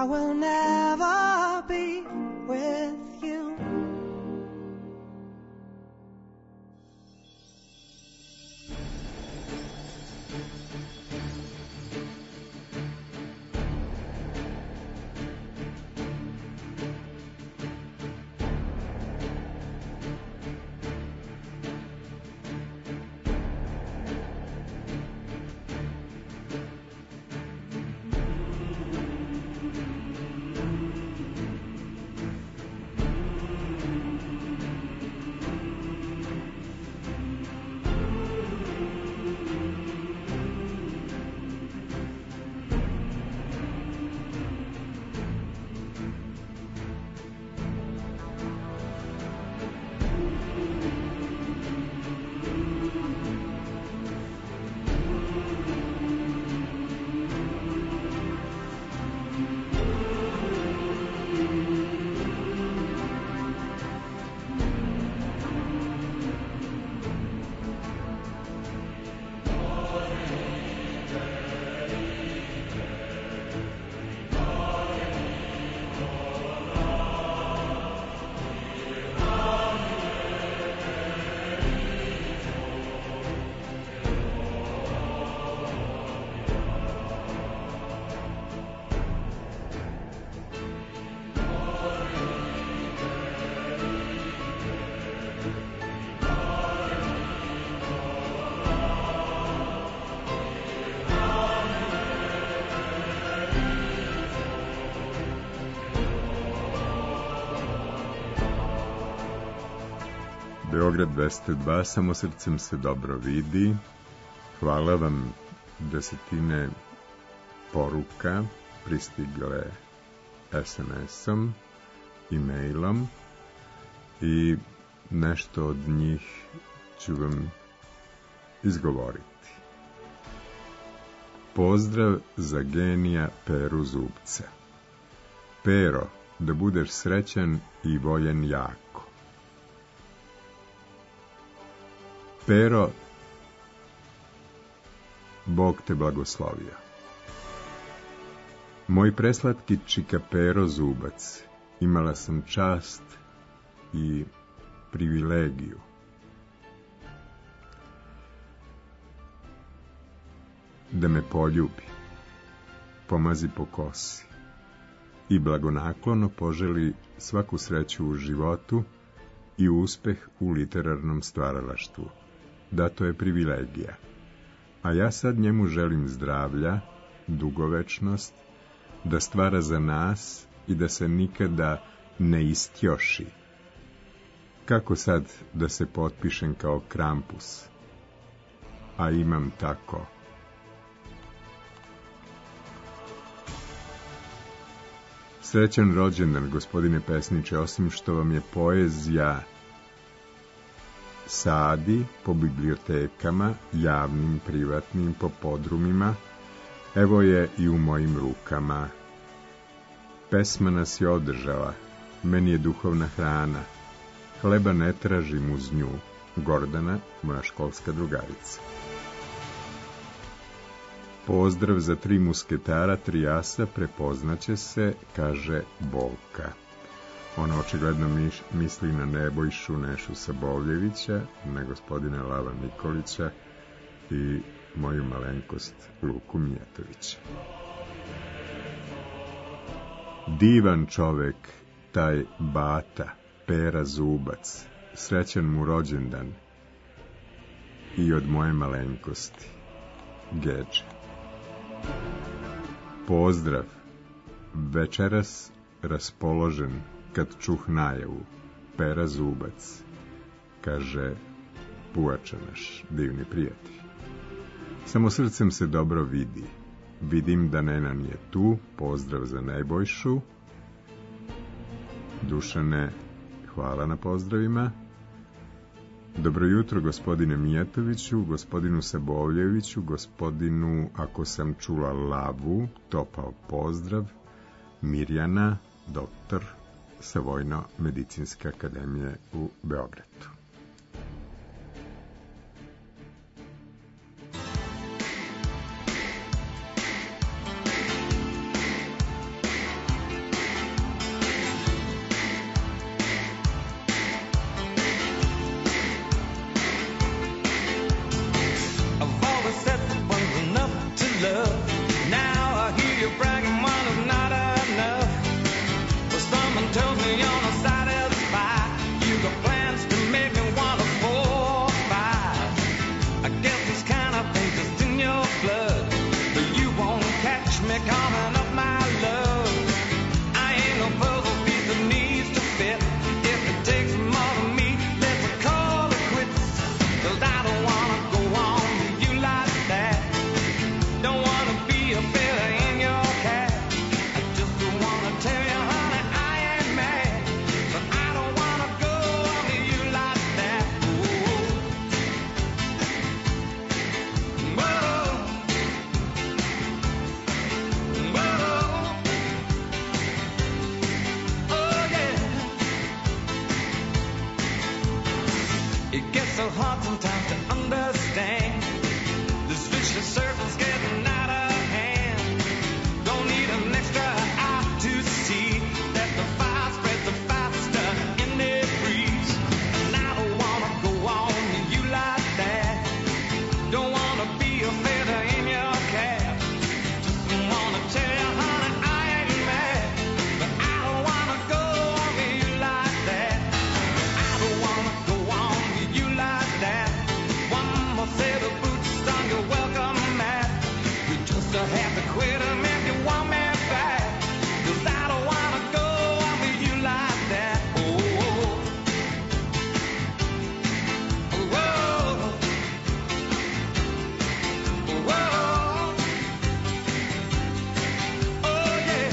will never be with you. Beograd dvesta dva, samo srcem se dobro vidi. Hvala vam, desetine poruka pristigle es em esom i mailom i nešto od njih ću vam izgovoriti. Pozdrav za genija Peru Zubca. Pero, da budeš srećan i voljen jako. Pero, Bog te blagoslovio. Moj preslatki čika Pero Zubac, imala sam čast i privilegiju da me poljubi, pomazi po kosi i blagonaklono poželi svaku sreću u životu i uspeh u literarnom stvaralaštvu. Da, to je privilegija. A ja sad njemu želim zdravlja, dugovečnost, da stvara za nas i da se nikada ne istjoši. Kako sad da se potpišem kao Krampus? A imam tako. Srećan rođendan, gospodine pesniče, osim što vam je poezija sadi po bibliotekama, javnim, privatnim, po podrumima, evo je i u mojim rukama. Pesma nas je održala, meni je duhovna hrana, hleba ne tražim uz nju, Gordana, moja školska drugarica. Pozdrav za tri musketara, tri asa, prepoznaće se, kaže Bolka. Ona očigledno misli na Nebojšu Nešu Sabovljevića, na gospodina Lava Nikolića i moju malenkost Luku Mijetovića. Divan čovek, taj Bata, Pera Zubac, srećan mu rođendan i od moje malenkosti, Gedže. Pozdrav, večeras raspoložen kad čuh najavu, Pera Zubac, kaže Puača naš divni prijatelj. Samo srcem se dobro vidi, vidim da Nena nije tu, pozdrav za Nebojšu. Dušane, hvala na pozdravima. Dobro jutro, gospodine Mijatoviću, gospodinu Sabovljeviću, gospodinu, ako sam čula, Lavu, topao pozdrav, Mirjana, doktor sa Vojno-medicinske akademije u Beogradu. oftentimes to understand. This vicious circle's getting out of hand. Don't need an extra eye to see that the fire spreads the faster in the breeze. And I don't wanna go on to you like that. Don't wanna be a feather in your cap. Just wanna tell you, honey, I ain't mad. But I don't wanna go on to you like that. I don't wanna go on to you like that. One more set of boots on your welcome mat. You just have to quit 'em if you want me back. 'Cause I don't wanna go on to you like that. Oh, oh, oh, oh, oh, oh, yeah.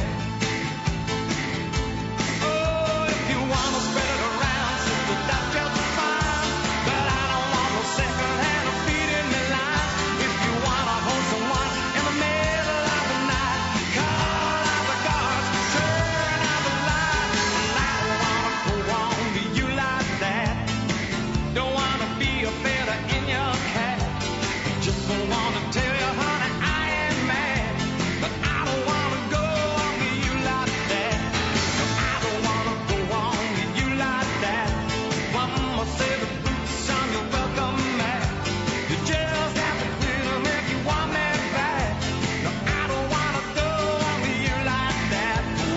Oh, if you wanna spread it around, sister, that's just fine. But I don't want no second-hand feet in the line. If you wanna hold someone in the middle of the night, call out the guards, turn out the light. And I don't wanna go on to you like that. Don't wanna be a feather in your cap. Just don't wanna tell you, honey, I ain't mad. But I don't wanna go on to you like that. No, I don't wanna go on to you like that. One more set of boots on your welcome mat. You just have to quit 'em if you want me back. No, I don't wanna go on to you like that. Oh,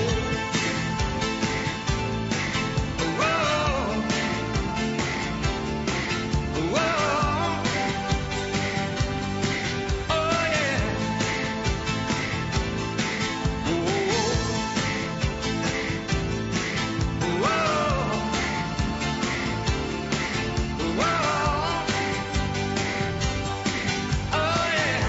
oh, oh, oh, oh, yeah. Oh, oh, oh, oh, yeah.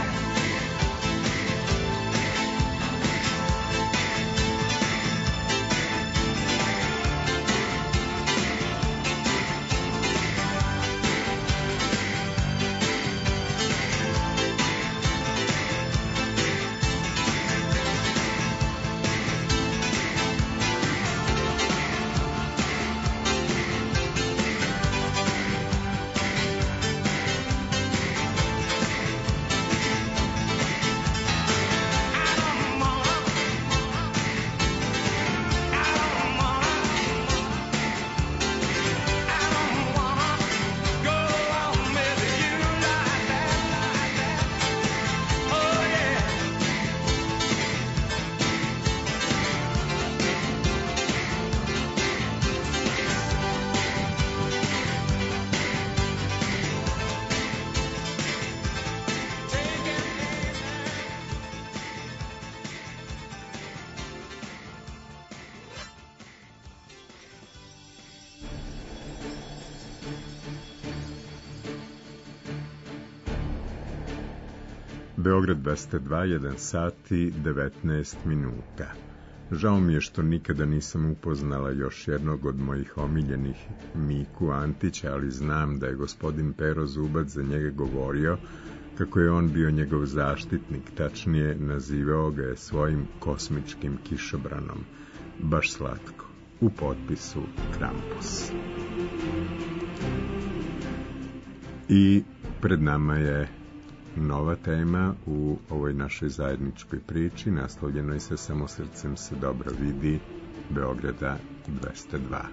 Beograd dvesta dva, jedan sat i devetnaest minuta. Žao mi je što nikada nisam upoznala još jednog od mojih omiljenih, Miku Antića, ali znam da je gospodin Pero Zubac za njega govorio kako je on bio njegov zaštitnik, tačnije nazivao ga je svojim kosmičkim kišobranom. Baš slatko. U potpisu Krampus. I pred nama je nova tema u ovoj našoj zajedničkoj priči, naslovljenoj se Samo srcem se dobro vidi, Beograda dvesta dva.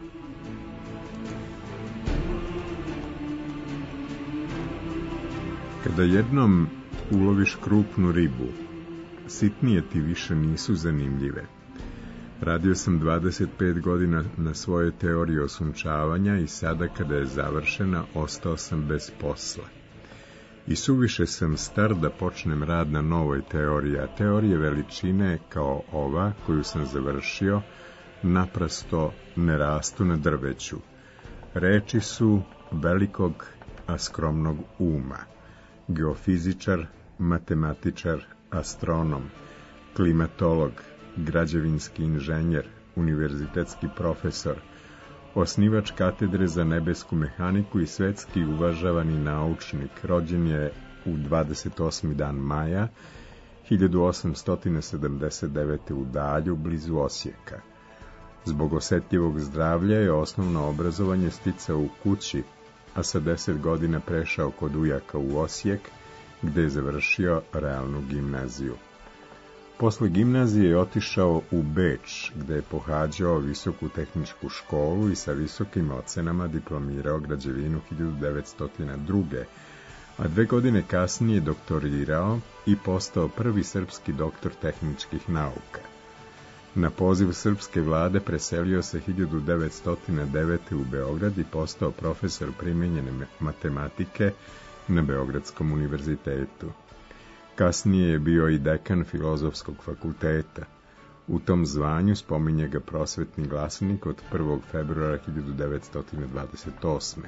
Kada jednom uloviš krupnu ribu, sitnije ti više nisu zanimljive. Radio sam dvadeset pet godina na svojoj teoriji osunčavanja i sada kada je završena, ostao sam bez posla. I suviše sam star da počnem rad na novoj teoriji, a teorije veličine kao ova koju sam završio naprosto ne rastu na drveću. Reči su velikog, a skromnog uma. Geofizičar, matematičar, astronom, klimatolog, građevinski inženjer, univerzitetski profesor, osnivač katedre za nebesku mehaniku i svetski uvažavani naučnik. Rođen je u dvadeset osmi dan maja hiljadu osamsto sedamdeset devete. u Dalju, blizu Osijeka. Zbog osetljivog zdravlja je osnovno obrazovanje sticao u kući, a sa deset godina prešao kod ujaka u Osijek, gde je završio realnu gimnaziju. Posle gimnazije je otišao u Beč, gde je pohađao visoku tehničku školu i sa visokim ocenama diplomirao građevinu hiljadu devetsto druge. a dve godine kasnije doktorirao i postao prvi srpski doktor tehničkih nauka. Na poziv srpske vlade preselio se hiljadu devetsto devete. u Beograd i postao profesor primenjene matematike na Beogradskom univerzitetu. Kasnije je bio i dekan Filozofskog fakulteta. U tom zvanju spominje ga Prosvetni glasnik od prvog februara hiljadu devetsto dvadeset osme.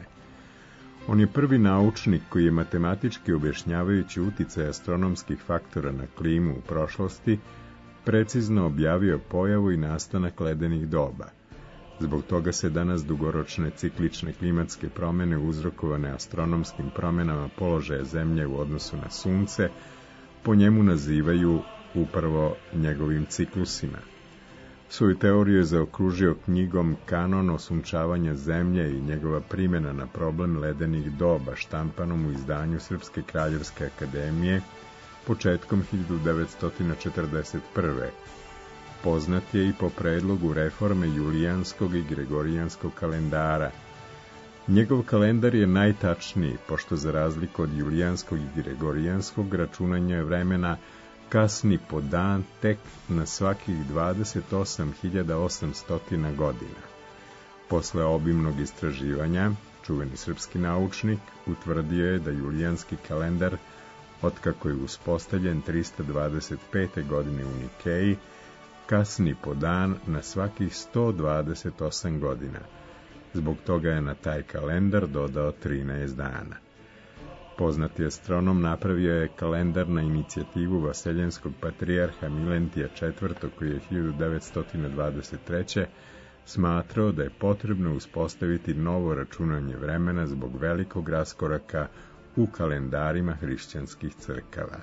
On je prvi naučnik koji je matematički objašnjavajući uticaj astronomskih faktora na klimu u prošlosti precizno objavio pojavu i nastanak ledenih doba. Zbog toga se danas dugoročne ciklične klimatske promene uzrokovane astronomskim promenama položaja Zemlje u odnosu na Sunce po njemu nazivaju upravo njegovim ciklusima. Svoju teoriju je zaokružio knjigom Kanon osunčavanja Zemlje i njegova primjena na problem ledenih doba, štampanom u izdanju Srpske kraljevske akademije početkom hiljadu devetsto četrdeset prve. Poznat je i po predlogu reforme julijanskog i gregorijanskog kalendara. Njegov kalendar je najtačniji, pošto za razliku od julijanskog i gregorijanskog računanja vremena kasni po dan tek na svakih dvadeset osam hiljada osamsto godina. Posle obimnog istraživanja, čuveni srpski naučnik utvrdio je da julijanski kalendar, otkako je uspostavljen trista dvadeset pete. godine u Nikeji, kasni po dan na svakih sto dvadeset osam godina. Zbog toga je na taj kalendar dodao trinaest dana. Poznati astronom napravio je kalendar na inicijativu vaseljenskog patrijarha Milentija četvrtog. koji je hiljadu devetsto dvadeset treće. smatrao da je potrebno uspostaviti novo računanje vremena zbog velikog raskoraka u kalendarima hrišćanskih crkava.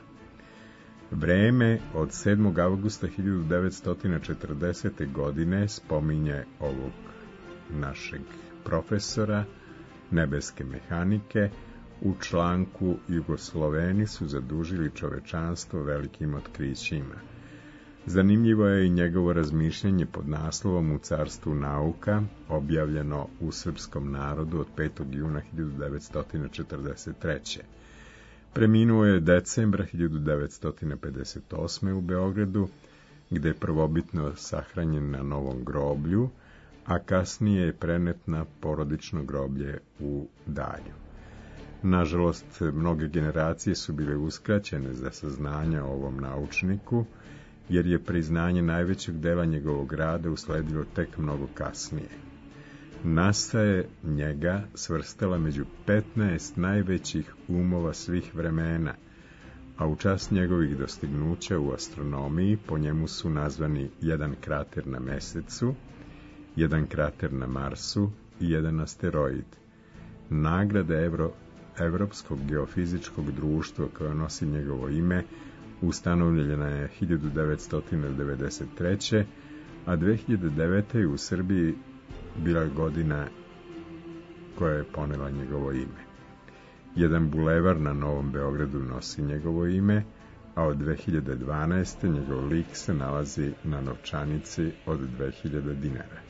Vreme od sedmog avgusta hiljadu devetsto četrdesete. godine spominje ovog našeg profesora nebeske mehanike u članku Jugosloveni su zadužili čovečanstvo velikim otkrićima. Zanimljivo je i njegovo razmišljanje pod naslovom U carstvu nauka, objavljeno u Srpskom narodu od petog juna hiljadu devetsto četrdeset treće. Preminuo je decembra hiljadu devetsto pedeset osme. u Beogradu, gde je prvobitno sahranjen na Novom groblju, a kasnije je prenet na porodično groblje u Dalju. Nažalost, mnoge generacije su bile uskraćene za saznanja o ovom naučniku, jer je priznanje najvećeg dela njegovog rada usledilo tek mnogo kasnije. NASA je njega svrstala među petnaest najvećih umova svih vremena, a u čast njegovih dostignuća u astronomiji po njemu su nazvani jedan krater na Mesecu, jedan krater na Marsu i jedan asteroid. Nagrada Evro, Evropskog geofizičkog društva koja nosi njegovo ime ustanovljena je hiljadu devetsto devedeset treće. a dve hiljade devete. u Srbiji bila godina koja je ponela njegovo ime. Jedan bulevar na Novom Beogradu nosi njegovo ime, a od dve hiljade dvanaeste. njegov lik se nalazi na novčanici od dve hiljade dinara.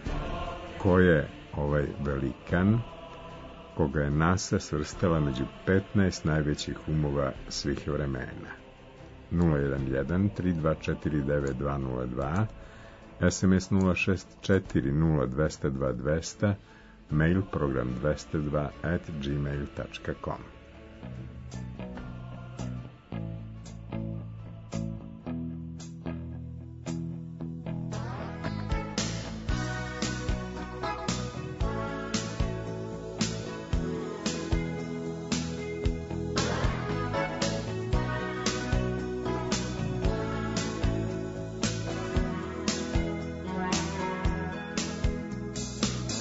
Ko je ovaj velikan, koga je NASA svrstala među petnaest najvećih umova svih vremena? nula jedan jedan tri dva četiri devet dva nula dva, es em es nula šest četiri nula dva nula dva dva nula, mail program dvesta dva at gmail tačka com.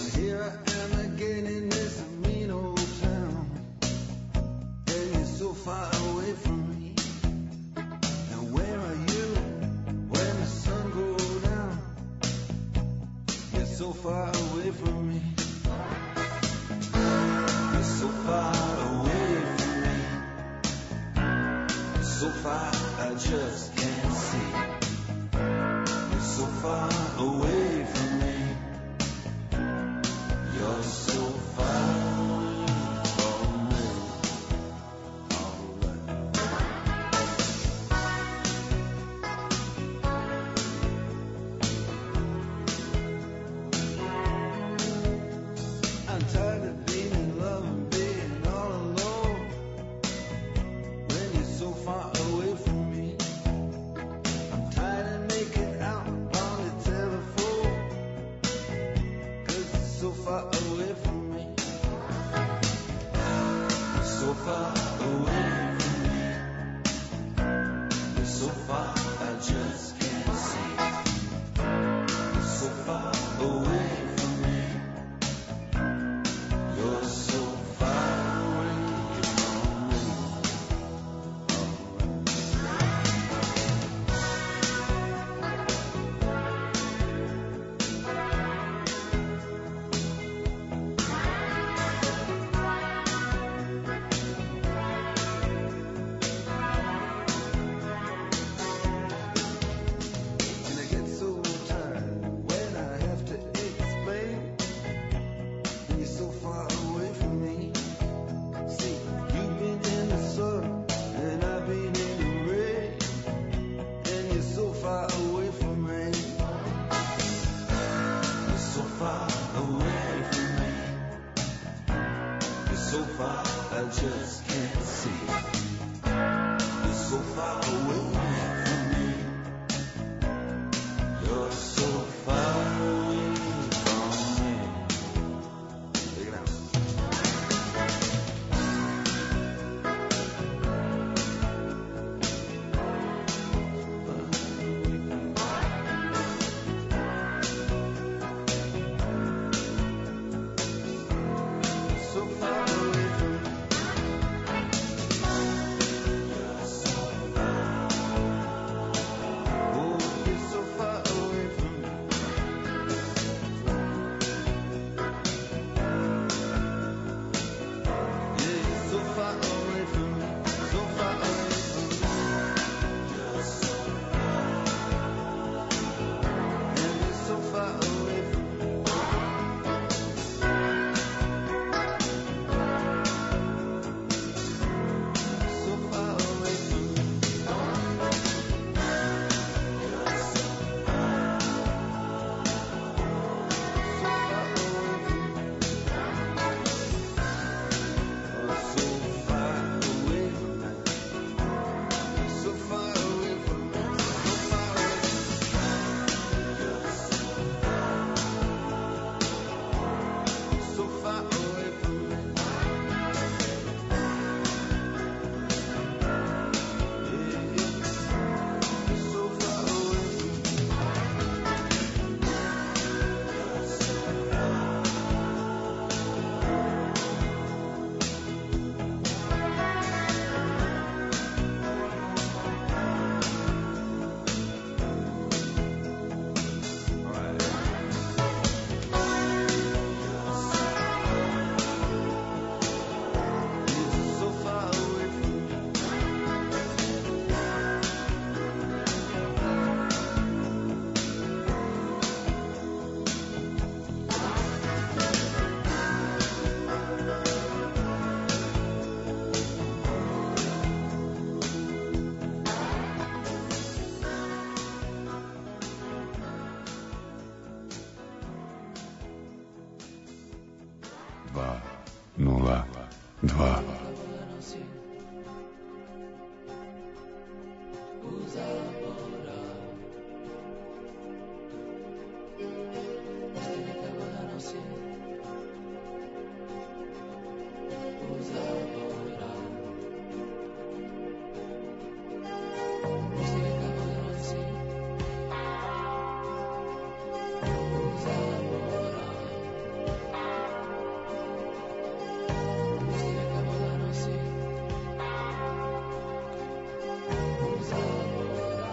Far so far I just can't see. You're so far away from me. You're so far from me. I'm tired of being in love and being all alone when you're so far away from me. I'm tired of making out on the telephone 'cause you're so far away from me. You're so far away from me. You're so far I just can't see. You're so far away from me. You're so far away from me. And I get so tired when I have to explain when you're so far away from me. See, you've been in the sun and I've been in the rain, and you're so far away from me. You're so far away from me. You're so far I just can't see. You're so far away from me. You're so far away from me. Take it out. So far away from me. Oh, you're so far away from me. Yeah, you're so far away from me. So far away from me. And you're so far away from me. So far away from me. So far away from me. Oh, so far away from me. So far away from me. So far away. So far away from me. Yeah, yeah. So far away from me. You're so far away from me. dva nula dva. Zaborav.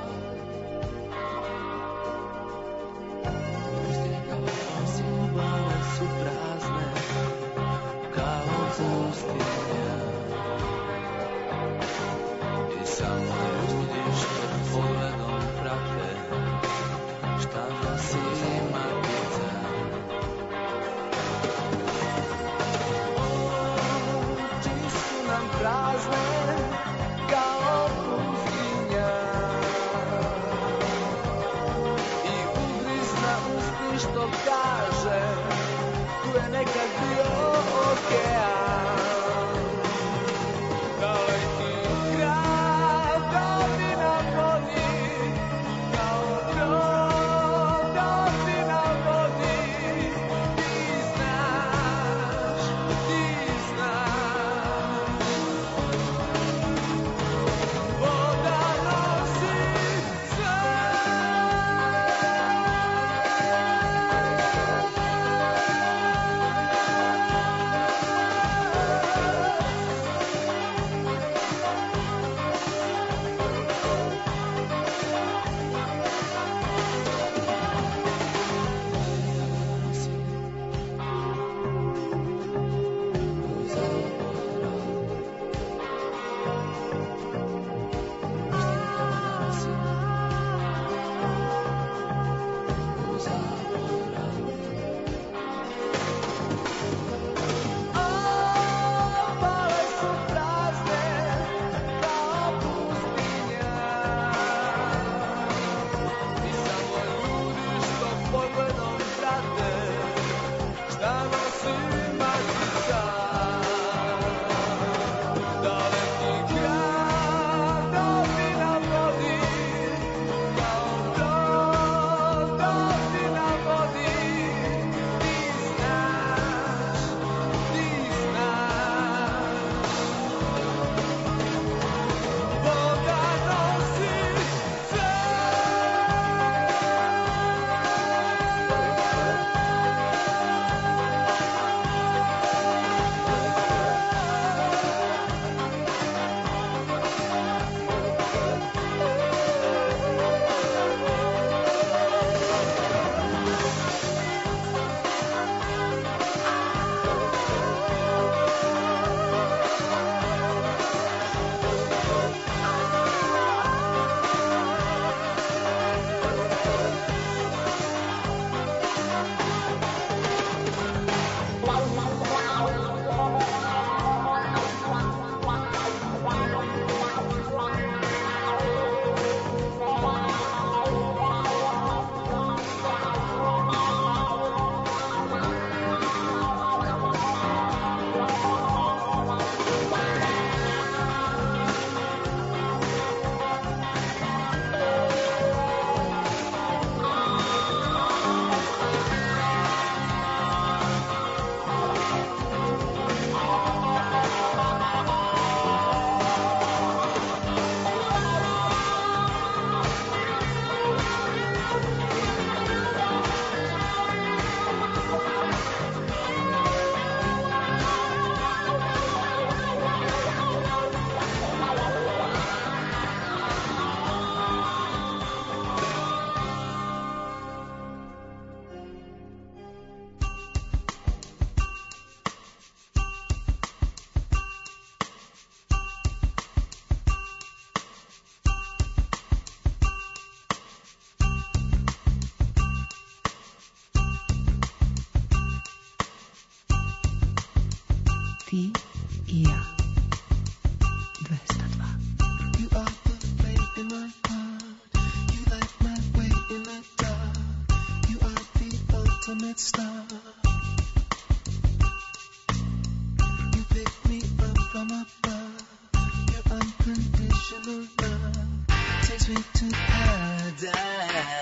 Ti i ja. dvesta dva. You are the flame in my heart. You light my way in the dark. You are the ultimate star. You pick me up from above. Your unconditional love takes me to paradise.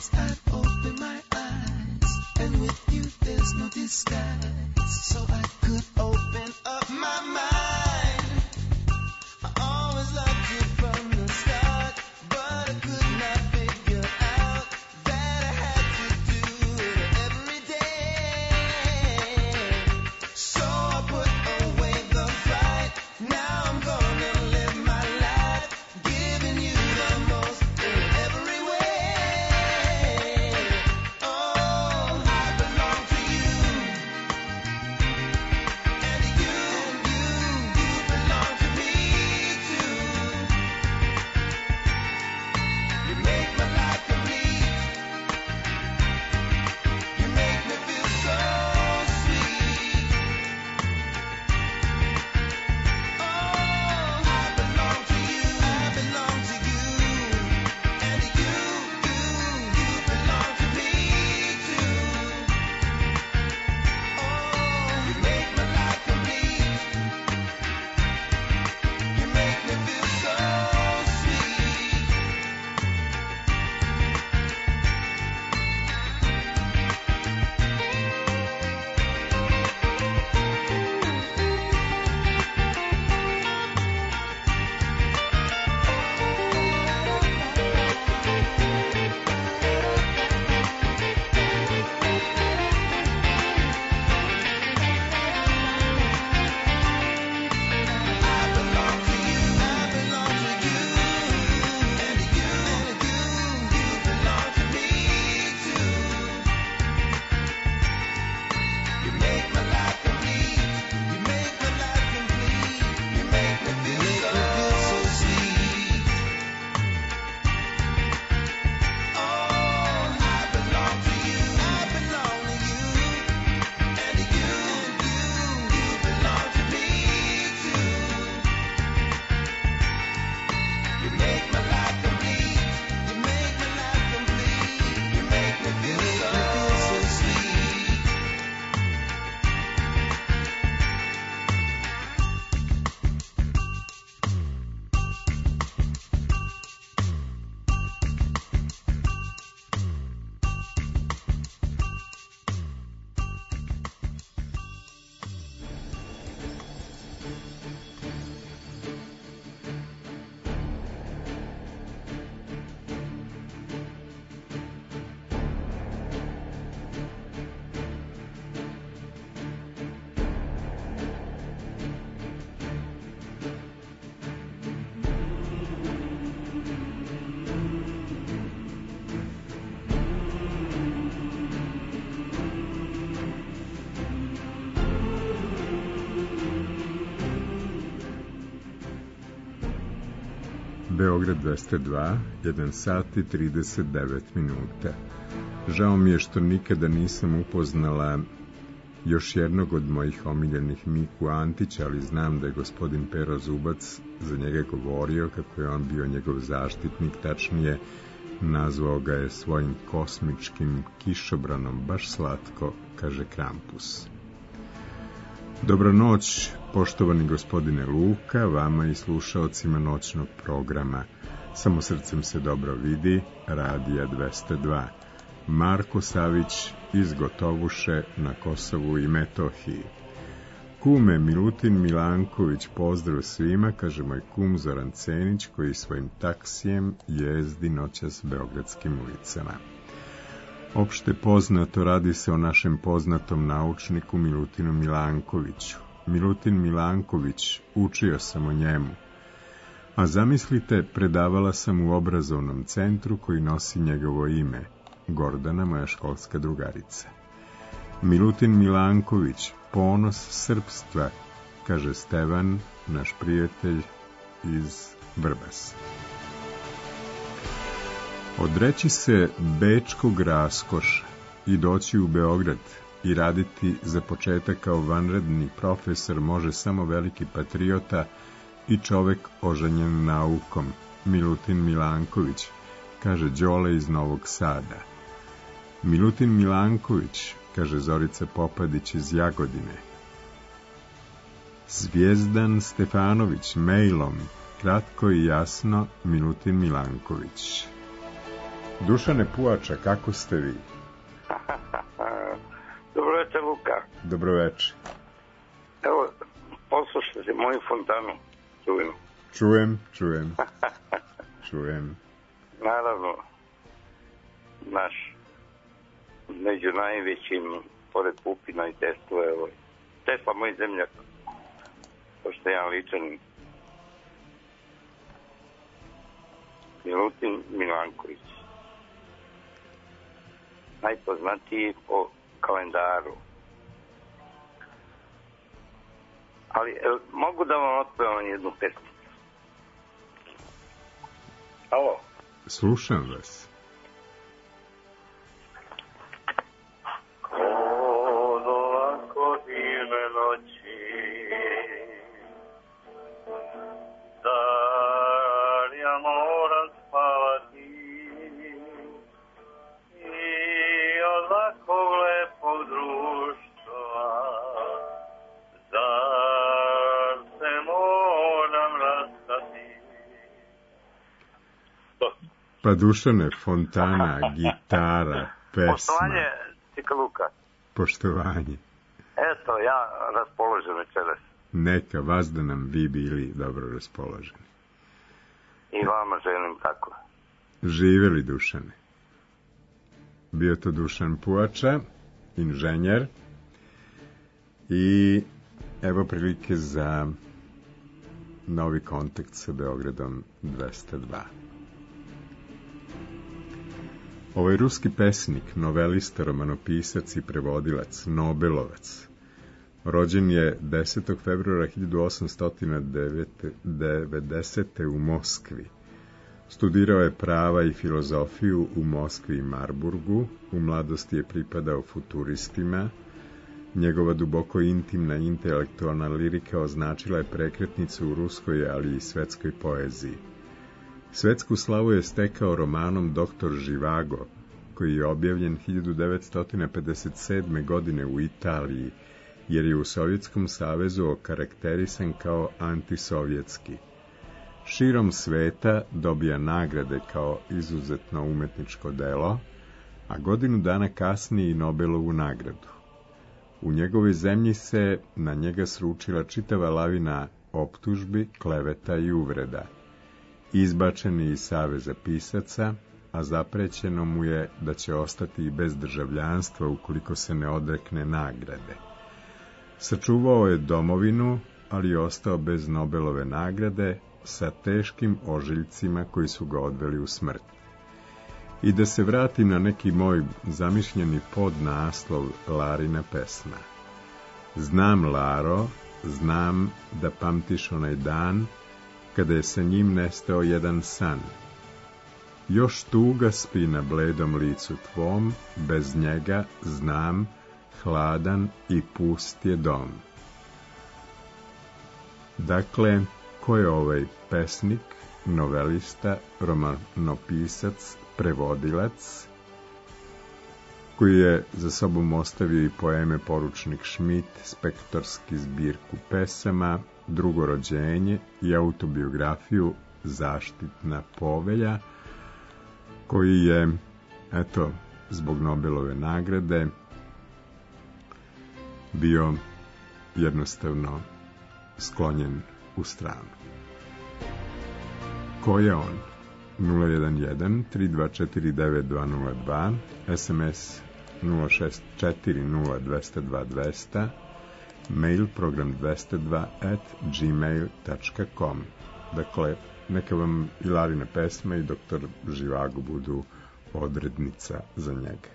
nights I'd open my eyes, and with you there's no disguise. So I could open up my mind. I always loved you from the start, but I could not figure out that I had to do it every day. So I put away the fight. Now I'm gonna live my life, giving you the most in every way. Oh, I belong to you, and you, you, you belong to me too. You make my life complete. You make me feel so sweet. Oh, I belong to you, I belong to you, and you, you, you belong to me too. Oh, you make my life complete. You make me feel so sweet. I belong to you, I belong to you, and you, and you, you belong to me too. You make my life complete. You make my life complete. You make me feel so, so sweet. Oh, I belong to you, I belong to you, and you, you, you belong to me too. You make my life complete. You make my life complete. You make me feel so, so sweet. Beograd dvesta dva, jedan sat i trideset devet minuta. Žao mi je što nikada nisam upoznala još jednog od mojih omiljenih Miku Antića, ali znam da je gospodin Pero Zubac za njega govorio kako je on bio njegov zaštitnik, tačnije nazvao ga je svojim kosmičkim kišobranom, baš slatko, kaže Krampus. Dobra noć, poštovani gospodine Luka, vama i slušaocima noćnog programa Samo srcem se dobro vidi, Radija dvesta dva. Marko Savić iz Gotovuše na Kosovu i Metohiji. Kume Milutin Milanković, pozdrav svima, kaže moj kum Zoran Cenić, koji svojim taksijem jezdi noćas beogradskim ulicama. Opšte poznato, radi se o našem poznatom naučniku Milutinu Milankoviću. Milutin Milanković, učio sam o njemu. A zamislite, predavala sam u obrazovnom centru koji nosi njegovo ime, Gordana, moja školska drugarica. Milutin Milanković, ponos srpstva, kaže Stevan, naš prijatelj iz Vrbasa. Odreći se bečkog raskoša i doći u Beograd i raditi za početak kao vanredni profesor može samo veliki patriota i čovek oženjen naukom, Milutin Milanković, kaže Đole iz Novog Sada. Milutin Milanković, kaže Zorica Popadić iz Jagodine. Zvijezdan Stefanović, mailom, kratko i jasno, Milutin Milanković. Dušane Puača, kako ste vi? Dobro večer, Luka. Dobro večer. Evo, poslušajte moju fontanu. Čujem. Čujem, čujem. Čujem. Naravno, naš među najvećim, pored Pupina i Tesla, evo, Tesla moj zemljak, pošto je jedan ličan, Milutin Milanković. Najpoznatiji po kalendaru. Ali el, mogu da vam otpevam jednu pesmicu? Alo? Slušam vas. Kod ovako divne noći, zar ja moram spavati i od ovakvog lepog društva, zar se moram rastati? Pa Dušane, fontana, gitara, pesma. Poštovanje, Cika Luka. Poštovanje. Eto, ja raspoložen večeras. Neka vas da nam vi bili dobro raspoloženi. I vama želim tako. Živeli Dušane. Bio to Dušan Puača, inženjer. I evo prilike za novi kontakt sa Beogradom dvesta dva. Ovaj ruski pesnik, novelista, romanopisac i prevodilac, Nobelovac, rođen je desetog februara hiljadu osamsto devedesete. u Moskvi. Studirao je prava i filozofiju u Moskvi i Marburgu, u mladosti je pripadao futuristima. Njegova duboko intimna intelektualna lirika označila je prekretnicu u ruskoj, ali i svetskoj poeziji. Svetsku slavu je stekao romanom Doktor Živago, koji je objavljen hiljadu devetsto pedeset sedme. godine u Italiji, jer je u Sovjetskom savezu okarakterisan kao antisovjetski. Širom sveta dobija nagrade kao izuzetno umetničko delo, a godinu dana kasnije i Nobelovu nagradu. U njegovoj zemlji se na njega sručila čitava lavina optužbi, kleveta i uvreda. Izbačen je iz saveza pisaca, a zaprećeno mu je da će ostati i bez državljanstva ukoliko se ne odrekne nagrade. Sačuvao je domovinu, ali je ostao bez Nobelove nagrade sa teškim ožiljcima koji su ga odveli u smrt. I da se vratim na neki moj zamišljeni podnaslov Larina pesma. Znam, Laro, znam da pamtiš onaj dan kada je sa njim nestao jedan san. Još tuga spi na bledom licu tvom, bez njega, znam, hladan i pust je dom. Dakle, ko je ovaj pesnik, novelista, romanopisac, prevodilac, koji je za sobom ostavio i poeme Poručnik Šmit, spektorski zbirku pesama, Drugo rođenje i autobiografiju Zaštitna povelja, koji je, eto, zbog Nobelove nagrade bio jednostavno sklonjen u stranu. Ko je on? nula jedan jedan tri dva četiri devet dva nula dva, es em es nula šest četiri nula dva nula dva dva nula nula, mail program dvesta dva at gmail tačka com. Dakle, neka vam i Larina pesma i Doktor Živago budu odrednica za njega.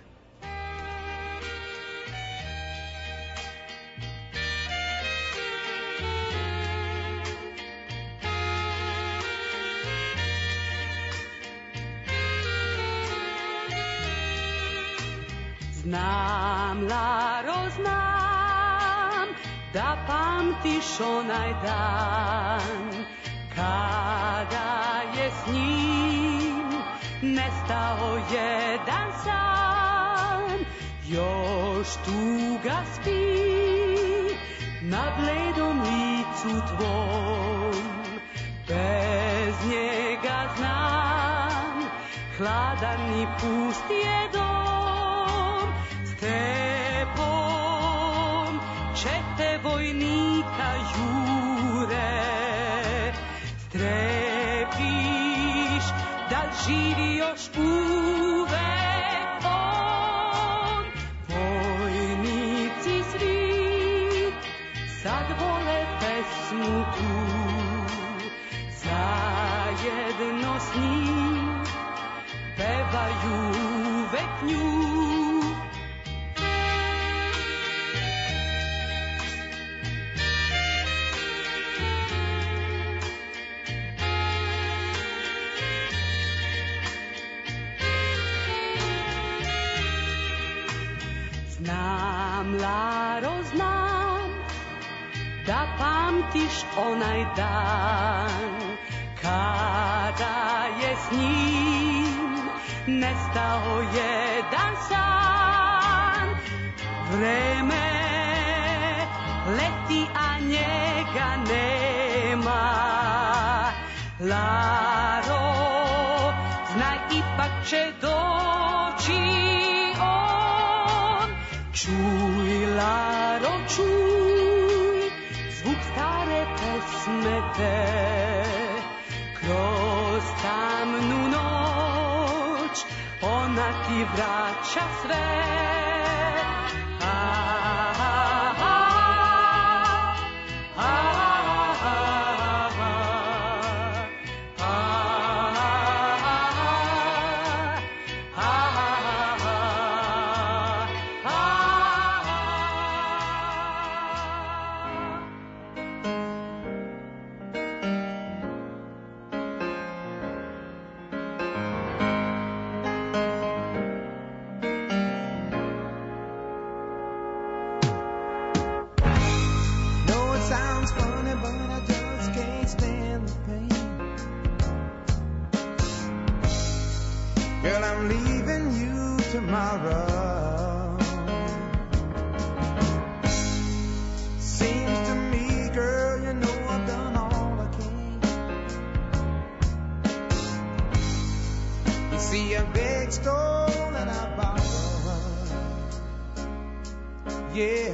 Znam, Laro, znam, da pamtiš onaj dan, kada je s njim nestao jedan san. Još tuga spi na bledom licu tvom, bez njega znam, hladan i pust je dom, stepom čete vojnika jure, strepiš da živi još uvek on. Vojnici svi sad vole pesmu tu, zajedno s njim pevaju uvek nju. Znam, Laro, znam da pamtiš onaj dan kada je s njim nestao jedan san. Vreme leti, a njega nema. Laro, znaj, ipak će doći on. Čuj, Laro, čuj zvuk stare pesme te, kroz tamnu noć ona ti vraća sve. A, a, a, a, a, tomorrow. Seems to me, girl, you know I've done all I can. You see a big stone and I borrow. Yeah.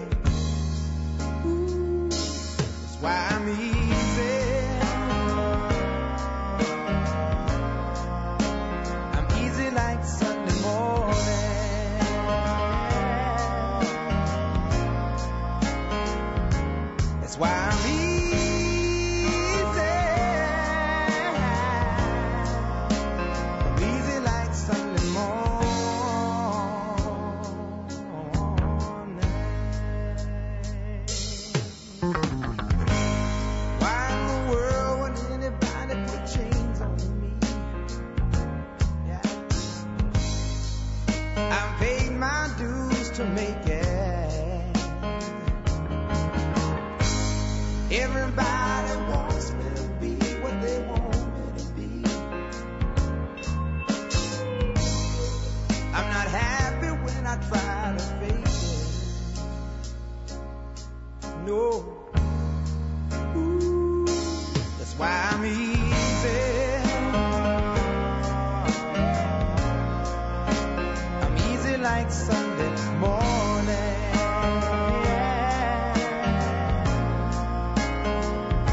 Ooh, that's why I'm easy. I'm easy like Sunday morning. That's why I'm easy. I'm easy like Sunday morning. Why in the world would anybody put chains on me? Yeah. I've paid my dues to make it. Everybody wants me to be what they want me to be. I'm not happy when I try to fake it. No. Ooh, that's why I'm easy. I'm easy like Sunday morning.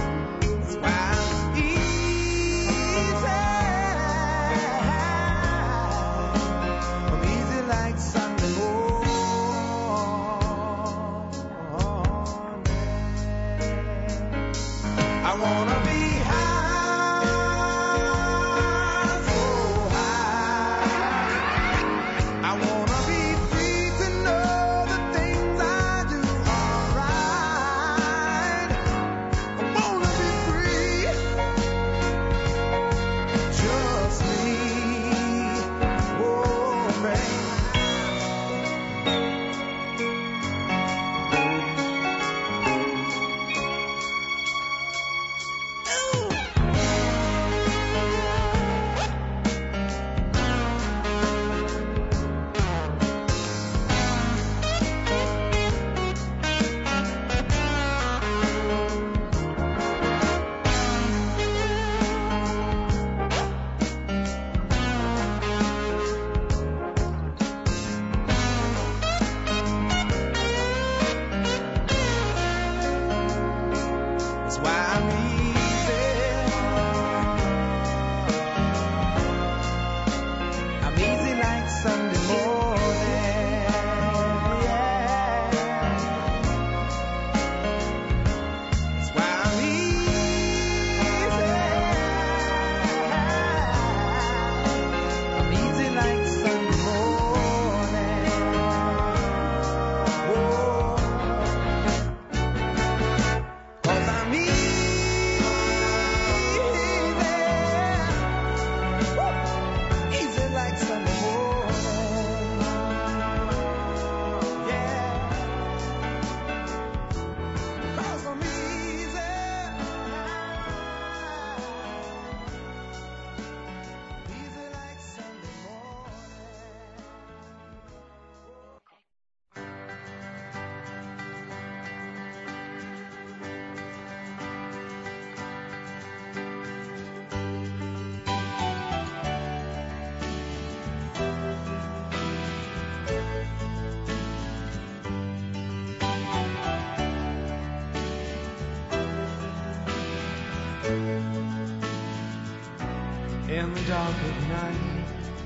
in the dark of night.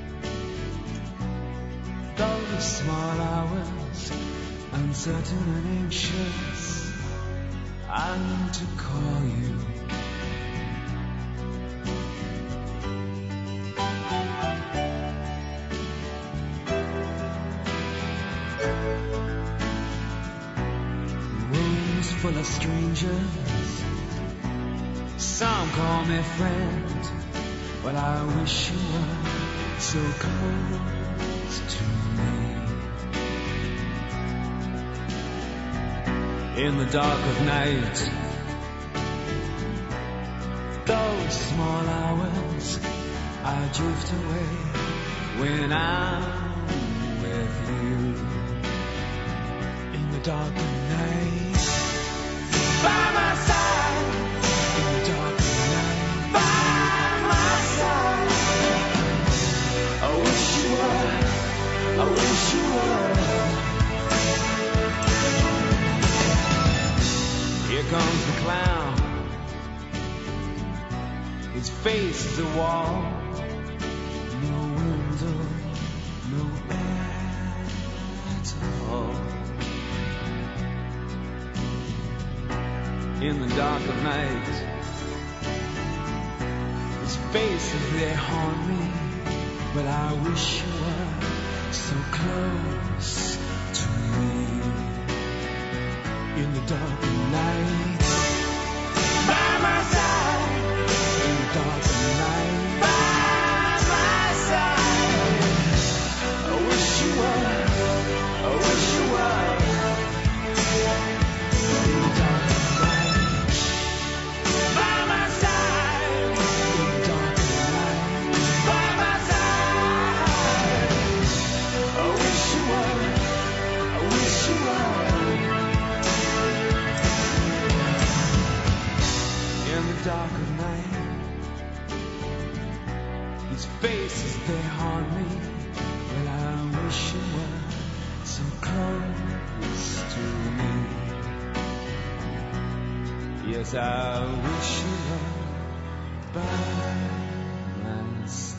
Those small hours, uncertain and anxious, I need to call you. Rooms full of strangers, some call me friend, but I wish you were so close to me. In the dark of night, those small hours, I drift away when I'm with you. In the dark of night, by my side. In the dark of night, by my side. I wish you were, I wish you were. Here comes the clown. His face is a wall. No window, no air at all. In the dark of night, his face is there haunt me, but I wish you were so close to me. In the dark of night, by my side. In the dark of night, by my side. I wish you were, I wish you were. In the dark of night, by my side. In the dark of night, by my side. I wish you were, I wish you were. In the dark of night, his face is there haunt me, but I wish you were so close to me. Yes, I wish you were by my side.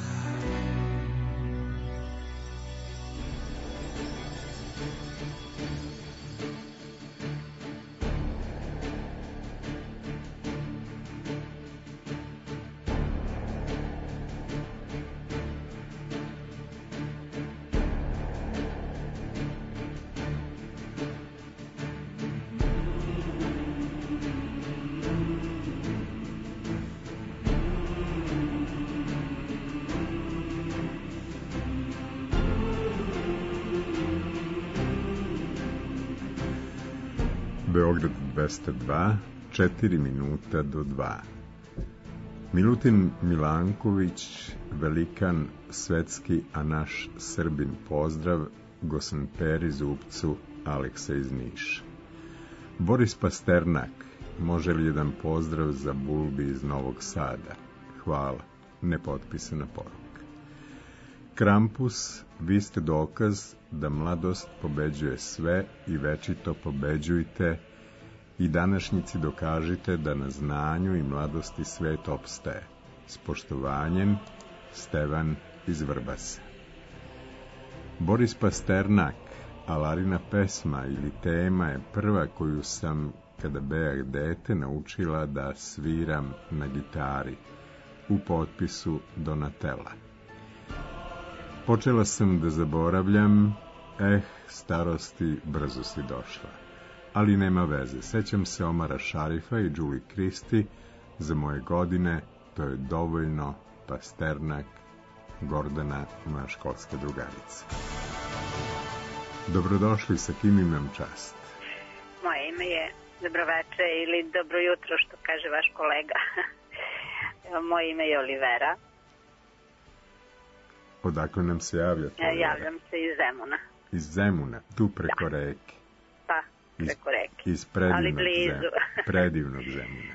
Beograd dvesta dva, četiri minuta do dva. Milutin Milanković, velikan svetski, a naš Srbin pozdrav, Gosan Peri Zupcu, Aleksa iz Niša. Boris Pasternak, može li jedan pozdrav za Bulbi iz Novog Sada? Hvala, nepotpisana poruka. Krampus, vi ste dokaz da mladost pobeđuje sve i večito pobeđujte i današnjici dokažite da na znanju i mladosti svet opstaje. S poštovanjem, Stevan iz Vrbasa. Boris Pasternak, Alarina pesma ili tema je prva koju sam, kada bejah dete, naučila da sviram na gitari, u potpisu Donatella. Počela sam da zaboravljam, eh, starosti, brzo si došla. Ali nema veze, sećam se Omara Šarifa i Julie Christie, za moje godine, to je dovoljno, Pasternak, Gordana, moja školska drugarica. Dobrodošli, sa kim imam čast? Moje ime je dobroveče ili dobro jutro, što kaže vaš kolega. Moje ime je Olivera. Odakle nam se javljate? Javljam se iz Zemuna. Iz Zemuna, tu preko da. reke. Pa, preko reke. Iz, iz predivnog, ali blizu. Zem, predivnog Zemuna.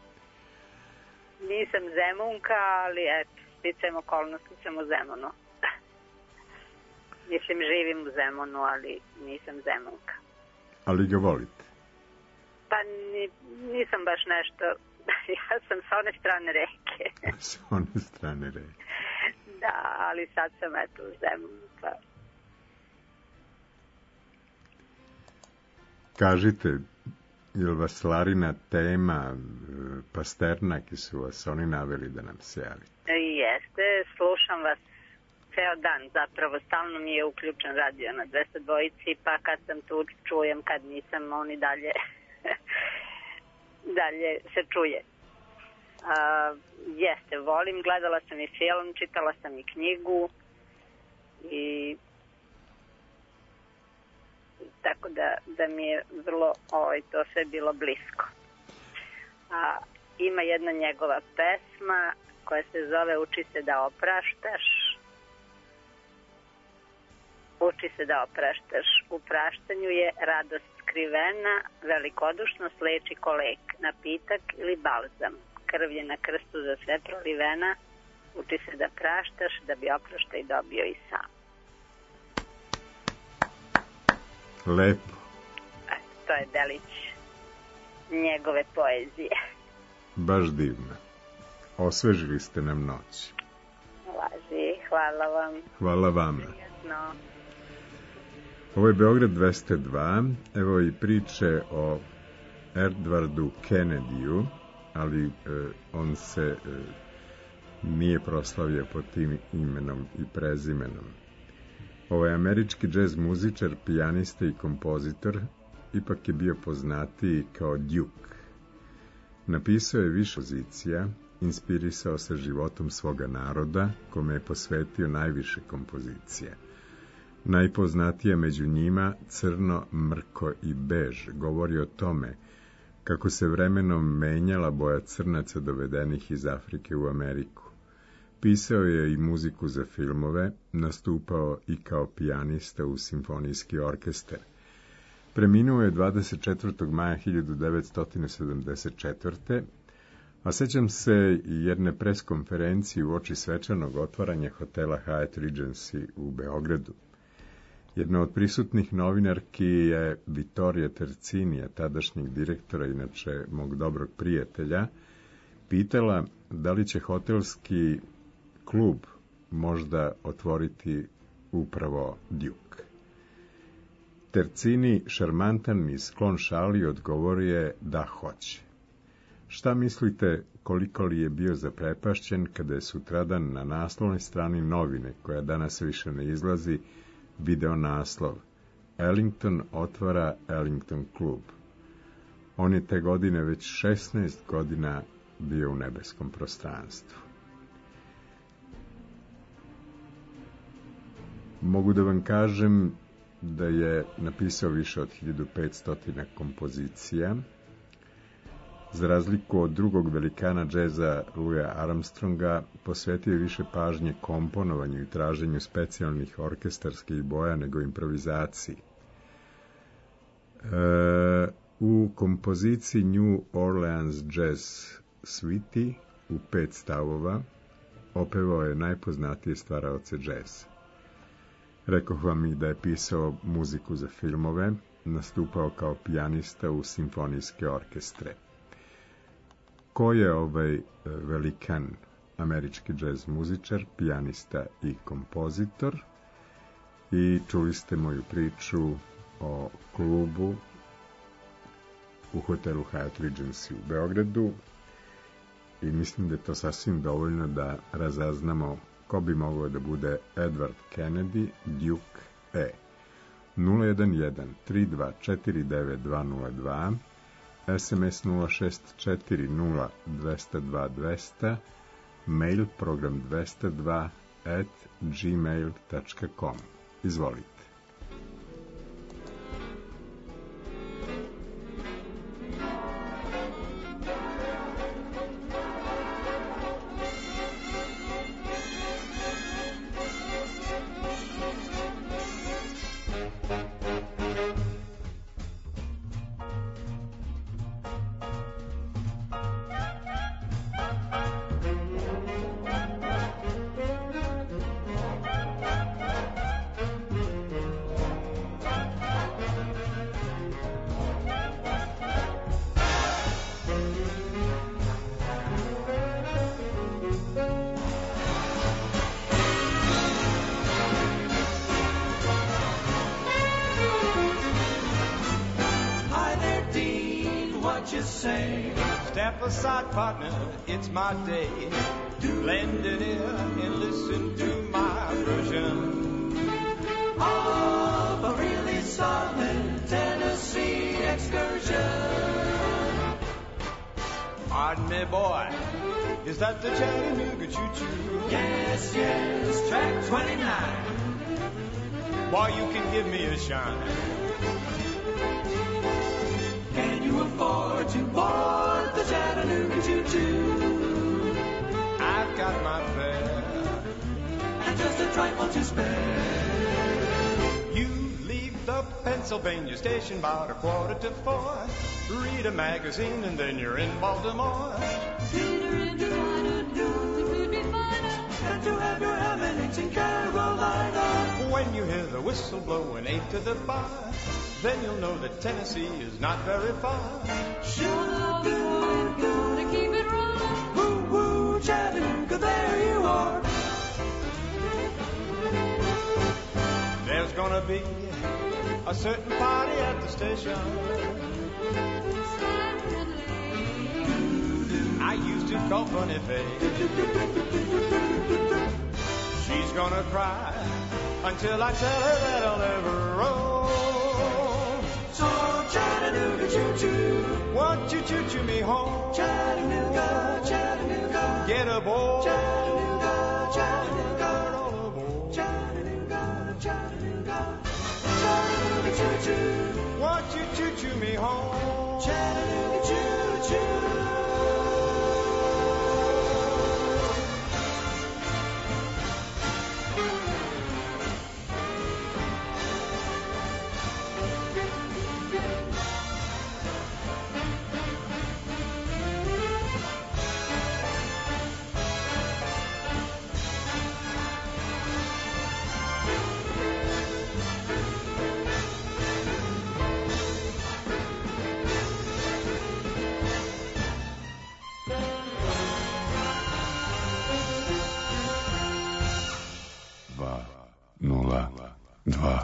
Nisam Zemunka, ali eto, sticajem okolnosti sam u Zemunu. Mislim, živim u Zemunu, ali nisam Zemunka. Ali ga volite? Pa ni, nisam baš nešto Ja sam sa one strane reke. S one strane reke. Da, ali sad sam eto u Zemunu, pa... Kažite, je li vas Larina tema, Pasternak, su vas oni naveli da nam se javite? Jeste, slušam vas ceo dan, zapravo stalno mi je uključen radio na dvesta dvojici, pa kad sam tu čujem, kad nisam, oni dalje dalje se čuje. Uh, jeste, volim, gledala sam i film, čitala sam i knjigu i tako da, da mi je vrlo ovaj, to sve bilo blisko. A, ima jedna njegova pesma koja se zove Uči se da opraštaš. Uči se da opraštaš. U praštanju je radost skrivena, velikodušnost leči ko lek, napitak ili balzam. Krv je na krstu za sve prolivena. Uči se da praštaš, da bi oproštaj dobio i sam. Lepo. To je delić njegove poezije. Baš divno. Osvežili ste nam noć. Laži, hvala vam. Hvala vama. Prijetno. Ovo je Beograd dvesta dva. Evo i priče o Edwardu Kennedyu, ali e, on se e, nije proslavio pod tim imenom i prezimenom. Ovo je američki džez muzičar, pijanista i kompozitor, ipak je bio poznatiji kao Duke. Napisao je više kompozicija, inspirisao se životom svoga naroda, kome je posvetio najviše kompozicija. Najpoznatija među njima, Crno, mrko i bež, govori o tome kako se vremenom menjala boja crnaca dovedenih iz Afrike u Ameriku. Pisao je i muziku za filmove, nastupao i kao pijanista u simfonijski orkestar. Preminuo je dvadeset četvrtog maja hiljadu devetsto sedamdeset četvrte. A sećam se i jedne preskonferencije uoči svečanog otvaranja hotela Hyatt Regency u Beogradu. Jedna od prisutnih novinarki je Vittoria Tercinija, tadašnjeg direktora, inače mog dobrog prijatelja, pitala da li će hotelski klub možda otvoriti upravo Duke. Tercini, šarmantan i sklon šali, odgovorio da hoće. Šta mislite koliko li je bio zaprepašćen kada je sutradan na naslovnoj strani novine, koja danas više ne izlazi, video naslov Ellington otvara Ellington klub. On je te godine već šesnaest godina bio u nebeskom prostranstvu. Mogu da vam kažem da je napisao više od hiljadu petsto kompozicija. Za razliku od drugog velikana džeza Louisa Armstronga, posvetio je više pažnje komponovanju i traženju specijalnih orkestarskih boja nego improvizaciji. E, u kompoziciji New Orleans Jazz Suite u pet stavova opevao je najpoznatije stvaraoce džeza. Rekoh vam i da je pisao muziku za filmove, nastupao kao pijanista u simfonijske orkestre. Ko je ovaj velikan američki džez muzičar, pijanista i kompozitor? I čuli ste moju priču o klubu u hotelu Hyatt Regency u Beogradu i mislim da je to sasvim dovoljno da razaznamo ko bi mogao da bude Edward Kennedy, Duke E. nula jedan jedan tri dva četiri devet dva nula dva, es em es nula šest četiri nula dva nula dva dva nula, mail program dvesta dva at gmail tačka com. Izvolite. step aside, partner, it's my day. Lend an ear and listen to my version of a really solid Tennessee excursion. Pardon me, boy, is that the Chattanooga choo-choo? Yes, yes, track twenty-nine. Boy, you can give me a shine. Can you afford to board the Chattanooga choo-choo? I've got my fare and just a trifle to spare. You leave the Pennsylvania station about a quarter to four. Read a magazine and then you're in Baltimore. And to have your eminence in Carolina. When you hear the whistle blow and eight to the bar, then you'll know that Tennessee is not very far. Chattanooga, gotta keep it rolling. Woo woo, Chattanooga, there you are. There's gonna be a certain party at the station. I used to call Funny Face. She's gonna cry until I tell her that I'll never roll. So Chattanooga choo-choo, won't you choo-choo me home? Chattanooga, Chattanooga, get aboard. Chattanooga, Chattanooga, Chattanooga, Chattanooga, Chattanooga choo-choo, won't you choo-choo me home? Chattanooga choo-choo. nula dva.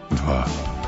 dva.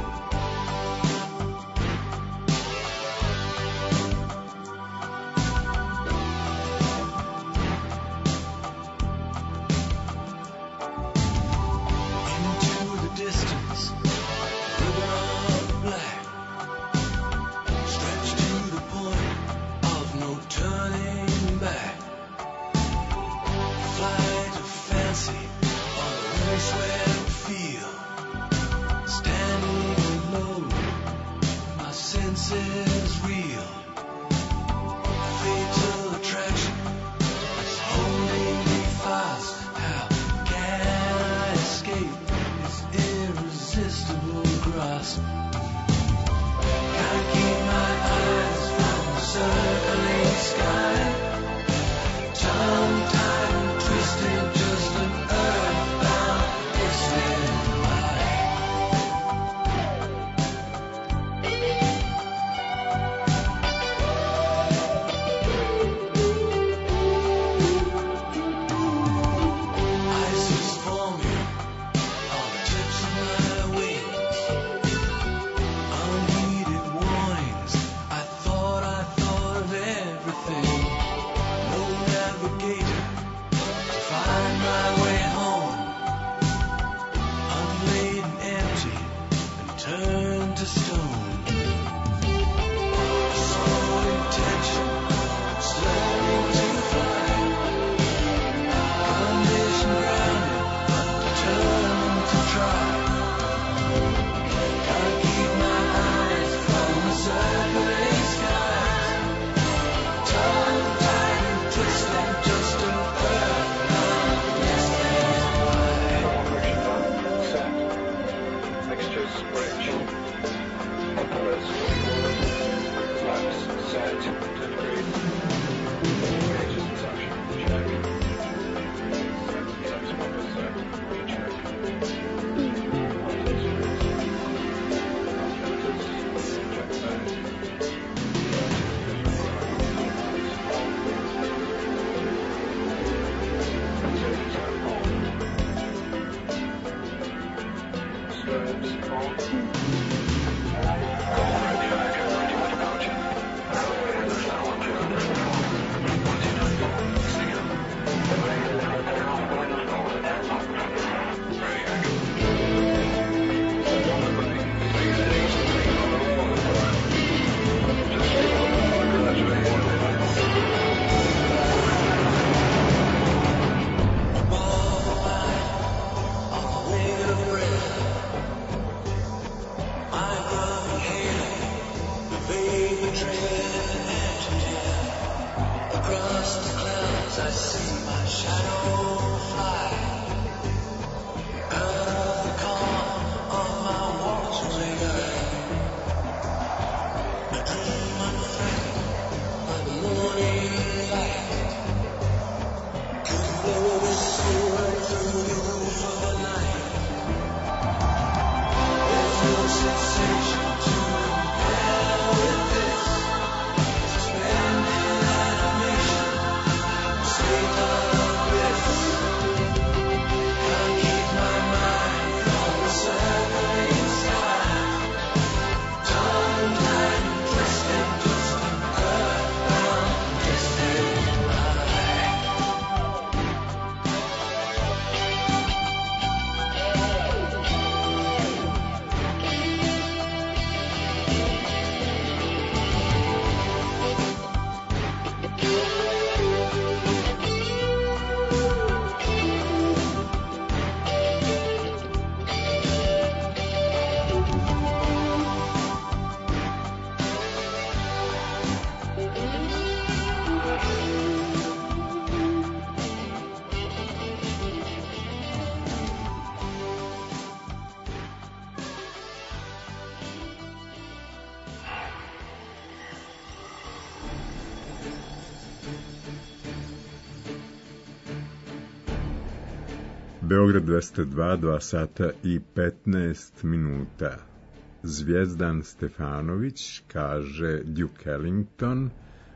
Beograd dvesta dva, dva sata i petnaest minuta. Zvijezdan Stefanović kaže Duke Ellington,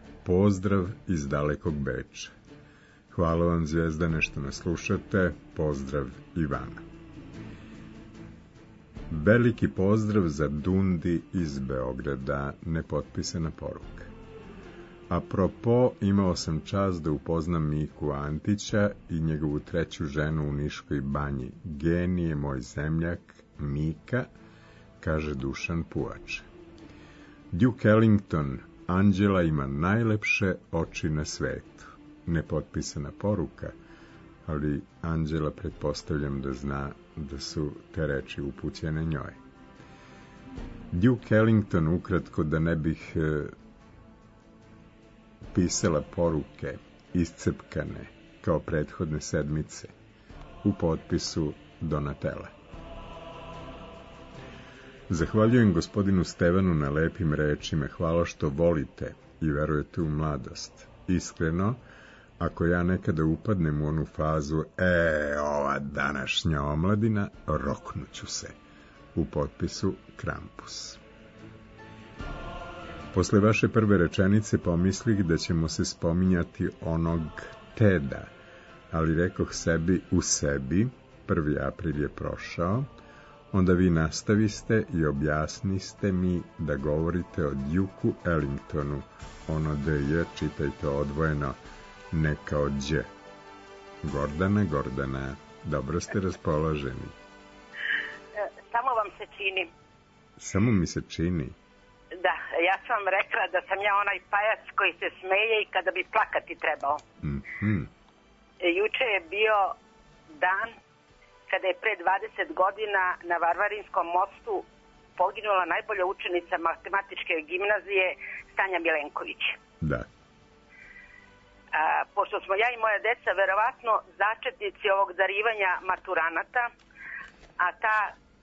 pozdrav iz dalekog Beča. Hvala vam, Zvijezdane, što nas slušate, pozdrav i vama. Veliki pozdrav za Dundi iz Beograda, nepotpisana poruka. Apropo, imao sam čast da upoznam Miku Antića i njegovu treću ženu u Niškoj banji. Genije moj zemljak, Mika, kaže Dušan Puvač. Duke Ellington, Anđela ima najlepše oči na svetu. Nepotpisana poruka, ali Anđela pretpostavljam da zna da su te reči upućene njoj. Duke Ellington, ukratko, da ne bih e, pisala poruke iscepkane kao prethodne sedmice, u potpisu Donatella. Zahvaljujem gospodinu Stevanu na lepim rečima. Hvala što volite i verujete u mladost. Iskreno, ako ja nekada upadnem u onu fazu, e, ova današnja omladina, roknuću se. U potpisu Krampus. Posle vaše prve rečenice pomislih da ćemo se spominjati onog Teda, ali rekoh sebi u sebi, prvi april je prošao, onda vi nastaviste i objasniste mi da govorite o Duke Ellingtonu, ono D J, čitajte odvojeno, ne kao Đ. Gordana, Gordana, dobro ste raspoloženi. Samo vam se čini. Samo mi se čini. Da, ja sam vam rekla da sam ja onaj pajac koji se smeje i kada bi plakati trebao. Mm-hmm. Juče je bio dan kada je pre dvadeset godina na Varvarinskom mostu poginula najbolja učenica matematičke gimnazije Stanja Milenković. Da. A, pošto smo ja i moja deca verovatno začetnici ovog darivanja maturanata, a ta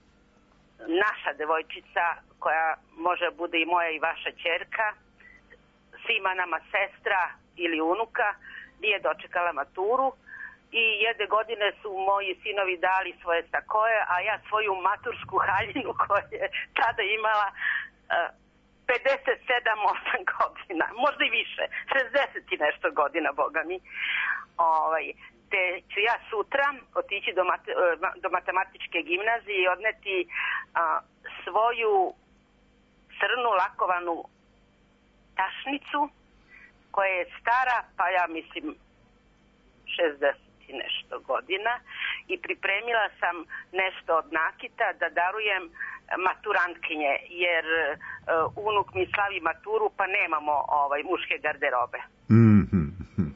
naša devojčica, koja može bude i moja i vaša ćerka, svima nama sestra ili unuka, nije dočekala maturu i jedne godine su moji sinovi dali svoje sakoje, a ja svoju matursku haljinu koja je tada imala uh, pedeset sedam osam godina, možda i više, šezdeset i nešto godina, boga mi. Ovaj, te ću ja sutra otići do, mat, do matematičke gimnazije i odneti a, svoju crnu lakovanu tašnicu koja je stara, pa ja mislim šezdeset i nešto godina, i pripremila sam nešto od nakita da darujem maturantkinje, jer uh, unuk mi slavi maturu, pa nemamo ovaj muške garderobe. Mm-hmm.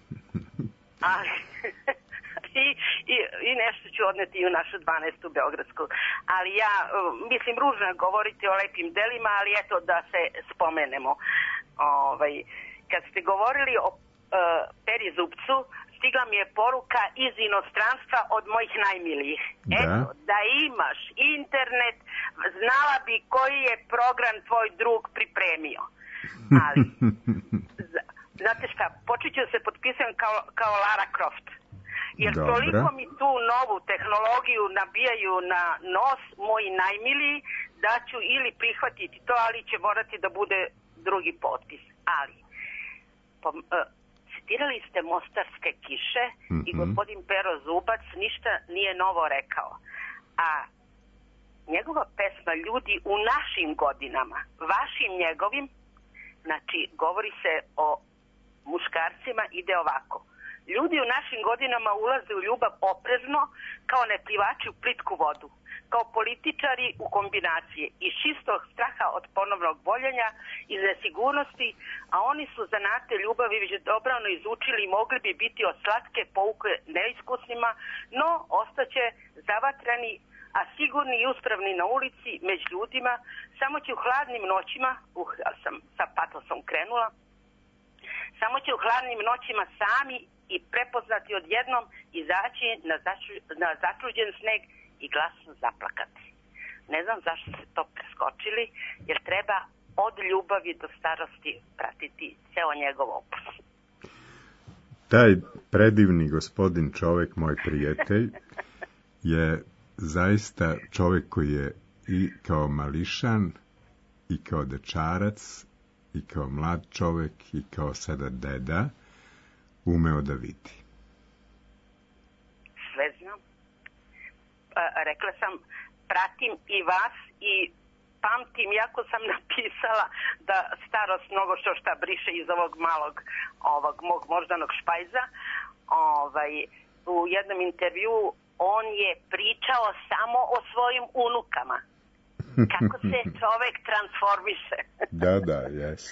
Ali, i, i, i nešto ću odneti i u našu dvanaestu beogradsku. Ali ja, mislim, ružno je govoriti o lepim delima, ali eto da se spomenemo. Ovaj, kad ste govorili o uh, Peri Zupcu, stigla mi je poruka iz inostranstva od mojih najmilijih. Da. Eto, da imaš internet, znala bi koji je program tvoj drug pripremio. Ali, znate šta, počet ću se potpisujem kao, kao Lara Croft. Jer Dobra. Toliko mi tu novu tehnologiju nabijaju na nos moji najmiliji, da ću ili prihvatiti to, ali će morati da bude drugi potpis. Ali, po, uh, citirali ste Mostarske kiše, mm-hmm. i gospodin Pero Zubac ništa nije novo rekao. A njegova pesma Ljudi u našim godinama, vašim njegovim, znači govori se o muškarcima, ide ovako. Ljudi u našim godinama ulaze u ljubav oprezno, kao neplivači u plitku vodu, kao političari u kombinacije, iz čistog straha od ponovnog voljenja, iz nesigurnosti, a oni su zanate ljubavi već dobrano izučili i mogli bi biti od slatke pouke neiskusnima, no ostaće zavatrani, a sigurni i uspravni na ulici, među ljudima, samo će u hladnim noćima, uh, ja sam sa patosom krenula, samo će u hladnim noćima sami i prepoznati odjednom izaći na, začu, na zatruđen sneg i glasno zaplakati. Ne znam zašto ste to preskočili, jer treba od ljubavi do starosti pratiti ceo njegov opus. Taj predivni gospodin, čovek, moj prijatelj, je zaista čovek koji je i kao mališan, i kao dečarac, i kao mlad čovek, i kao sada deda, umeo da vidi. Sve znam. A, rekla sam, pratim i vas i pamtim, jako sam napisala da starost mnogo što šta briše iz ovog malog, ovog mog moždanog špajza. Ovaj, u jednom intervju on je pričao samo o svojim unukama. Kako se čovek transformiše. Da, da, jest.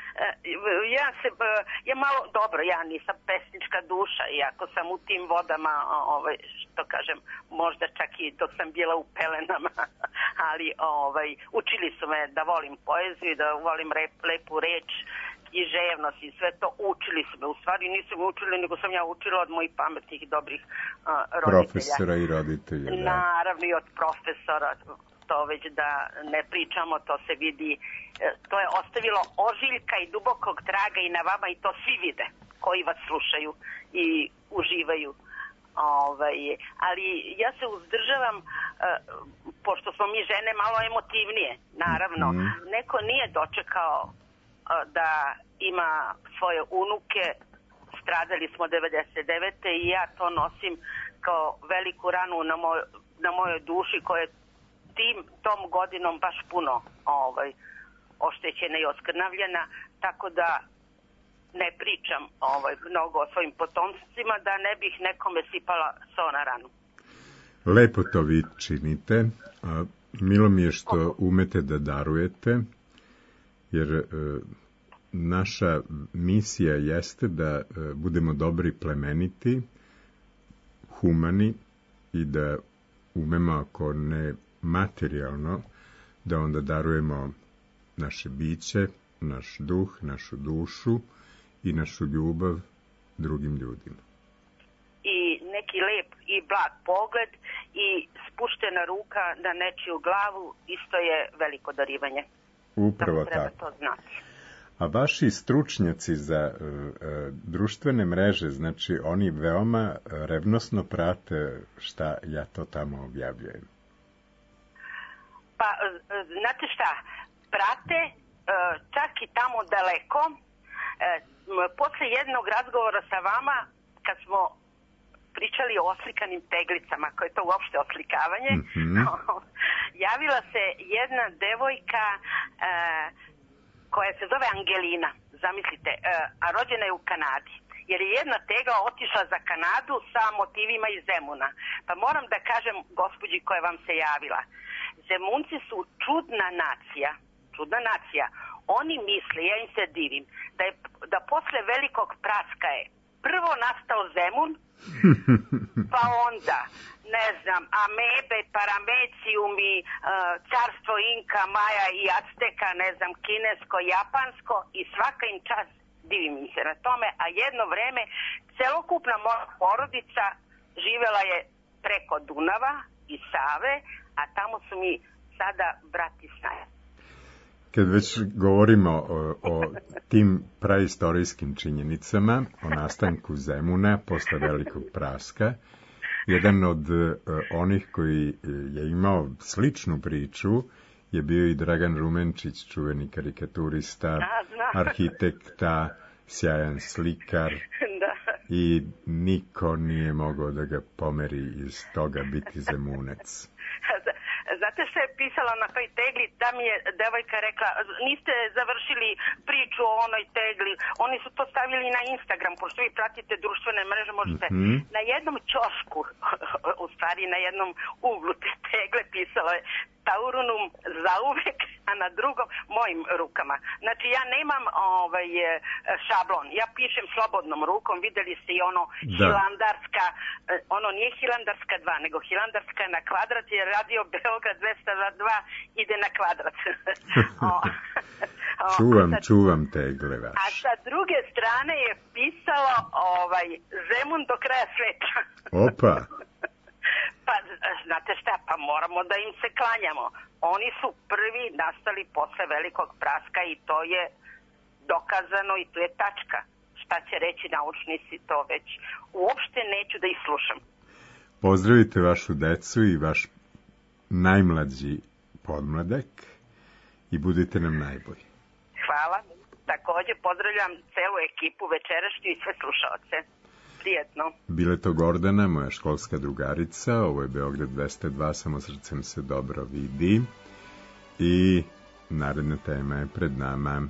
Ja se, ja malo, dobro, ja nisam pesnička duša, iako sam u tim vodama, ovaj, što kažem, možda čak i dok sam bila u pelenama, ali ovaj, učili su me da volim poeziju, da volim rep, lepu reč, književnost i sve to, učili su me. U stvari nisu me učili, nego sam ja učila od mojih pametnih i dobrih uh, roditelja. Profesora i roditelja, da. Naravno i od profesora, to već da ne pričamo, to se vidi, to je ostavilo ožiljka i dubokog traga i na vama i to svi vide koji vas slušaju i uživaju. Ovaj, ali ja se uzdržavam, uh, pošto smo mi žene malo emotivnije, naravno, mm. neko nije dočekao uh, da ima svoje unuke, stradali smo devedeset devete i ja to nosim kao veliku ranu na, moj, na mojoj duši koja je tim, tom godinom baš puno ovaj, oštećena i oskrnavljena, tako da ne pričam ovaj, mnogo o svojim potomcima, da ne bih nekome sipala so na ranu. Lepo to vi činite. A, milo mi je što umete da darujete, jer e, naša misija jeste da e, budemo dobri, plemeniti, humani i da umemo, ako ne materijalno, da onda darujemo naše biće, naš duh, našu dušu i našu ljubav drugim ljudima. I neki lep i blag pogled i spuštena ruka na nečiju glavu isto je veliko darivanje. Upravo tako. Treba tako. to znati. A vaši stručnjaci za uh, uh, društvene mreže, znači oni veoma revnosno prate šta ja to tamo objavljujem. Pa, znate šta, prate čak i tamo daleko. Posle jednog razgovora sa vama, kad smo pričali o oslikanim teglicama, koje je to uopšte oslikavanje, mm-hmm. javila se jedna devojka koja se zove Angelina, zamislite, a rođena je u Kanadi. Jer je jedna tegla otišla za Kanadu sa motivima iz Zemuna. Pa moram da kažem gospođi koja vam se javila, Zemunci su čudna nacija, čudna nacija. Oni misle, ja im se divim, da, je, da posle velikog praska je prvo nastao Zemun, pa onda, ne znam, amebe, parameciumi, carstvo Inka, Maja i Azteka, ne znam, kinesko, japansko i svaka im čast, divim im se na tome, a jedno vreme celokupna moja porodica živela je preko Dunava i Save, a tamo su mi sada brati snaje. Kad već govorimo o, o tim praistorijskim činjenicama, o nastanku Zemuna posle velikog praska, jedan od uh, onih koji je imao sličnu priču je bio i Dragan Rumenčić, čuveni karikaturista, da, arhitekta, sjajan slikar. Da. I niko nije mogao da ga pomeri iz toga biti Zemunec. Znate što je pisala na toj tegli? Da mi je devojka rekla, niste završili priču o onoj tegli, oni su to stavili na Instagram, pošto vi pratite društvene mreže, možete mm-hmm. na jednom ćošku, u stvari na jednom uglu te tegle pisalo je Taurunum zauvek, a na drugom mojim rukama. Znači ja nemam ovaj, šablon, ja pišem slobodnom rukom, videli ste i ono da. Hilandarska, ono nije Hilandarska dva, nego Hilandarska na kvadrat, jer radio Beograd dvesta dva ide na kvadrat. o, o, čuvam, sad, čuvam tegle vaš. A sa druge strane je pisalo ovaj, Zemun do kraja sveta. Opa! Pa, znate šta, pa moramo da im se klanjamo. Oni su prvi nastali posle velikog praska i to je dokazano i to je tačka. Šta će reći naučnici, to već uopšte neću da ih slušam. Pozdravite vašu decu i vaš najmlađi podmladek i budite nam najbolji. Hvala. Takođe pozdravljam celu ekipu večerašnju i sve slušaoce. prijetno. Bile to Gordana, moja školska drugarica, ovo je Beograd dvesta dva, samo srcem se dobro vidi. I naredna tema je pred nama.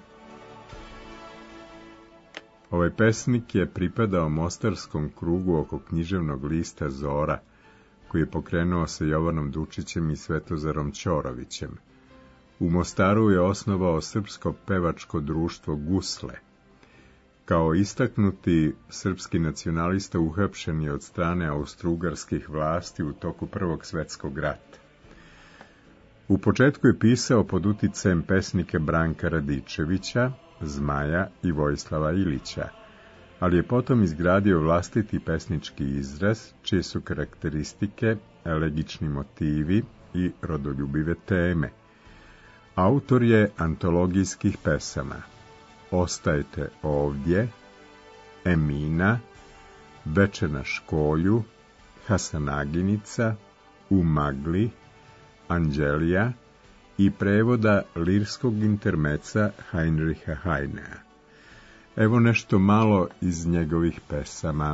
Ovaj pesnik je pripadao mostarskom krugu oko književnog lista Zora, koji je pokrenuo sa Jovanom Dučićem i Svetozarom Ćorovićem. U Mostaru je osnovao srpsko pevačko društvo Gusle. Kao istaknuti srpski nacionalista uhapšen je od strane austrougarskih vlasti u toku Prvog svetskog rata. U početku je pisao pod uticajem pesnike Branka Radičevića, Zmaja i Vojislava Ilića, ali je potom izgradio vlastiti pesnički izraz, čije su karakteristike elegični motivi i rodoljubive teme. Autor je antologijskih pesama Ostajte ovdje, Emina, Veče na školju, Hasanaginica, U magli, Anđelija i prevoda lirskog intermeca Heinricha Heinea. Evo nešto malo iz njegovih pesama.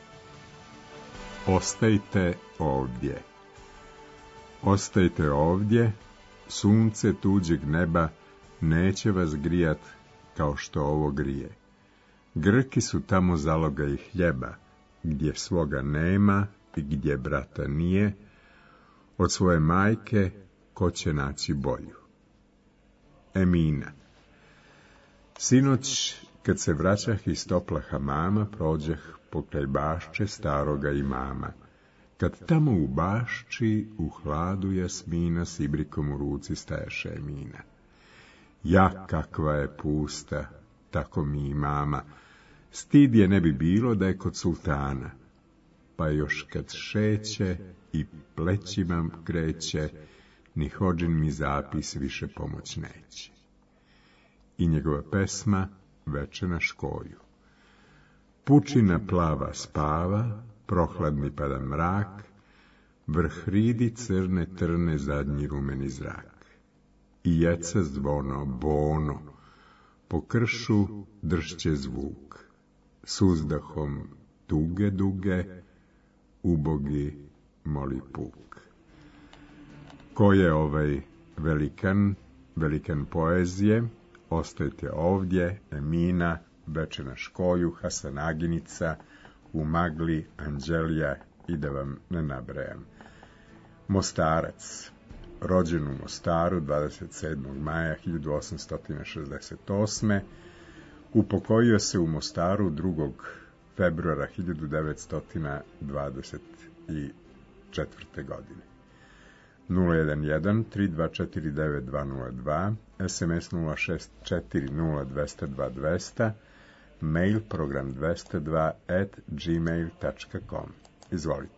Ostajte ovdje. Ostajte ovdje, sunce tuđeg neba neće vas grijat kao što ovo grije. Grki su tamo zaloga i hljeba, gdje svoga nema i gdje brata nije, od svoje majke ko će naći bolju. Emina. Sinoć, kad se vraćah iz topla hamama, prođeh pokraj bašče staroga imama. Kad tamo u bašči, u hladu jasmina, s ibrikom u ruci stajaše Emina. Ja, kakva je pusta, tako mi i mama, stid je ne bi bilo da je kod sultana, pa još kad šeće i plećima kreće, ni hodžin mi zapis više pomoć neće. I njegova pesma Veče na školju. Pučina plava spava, prohladni pada mrak, vrh hridi crne trne zadnji rumeni zrak. I jeca zvono, bono, po kršu dršće zvuk, s uzdahom duge, duge, ubogi moli puk. Ko je ovaj velikan, velikan poezije? Ostajte ovdje, Emina, Veče na školju, Hasanaginica, U magli, Anđelija i da vam ne nabrajam. Mostarac. Rođen u Mostaru dvadeset sedmog maja hiljadu osamsto šezdeset osme. Upokojio se u Mostaru drugog februara hiljadu devetsto dvadeset četvrte. godine. nula jedan jedan tri dva četiri devet dva nula dva, es em es nula šest četiri nula dva nula dva dva nula nula, mail program dvesta dva at gmail tačka com. Izvolite.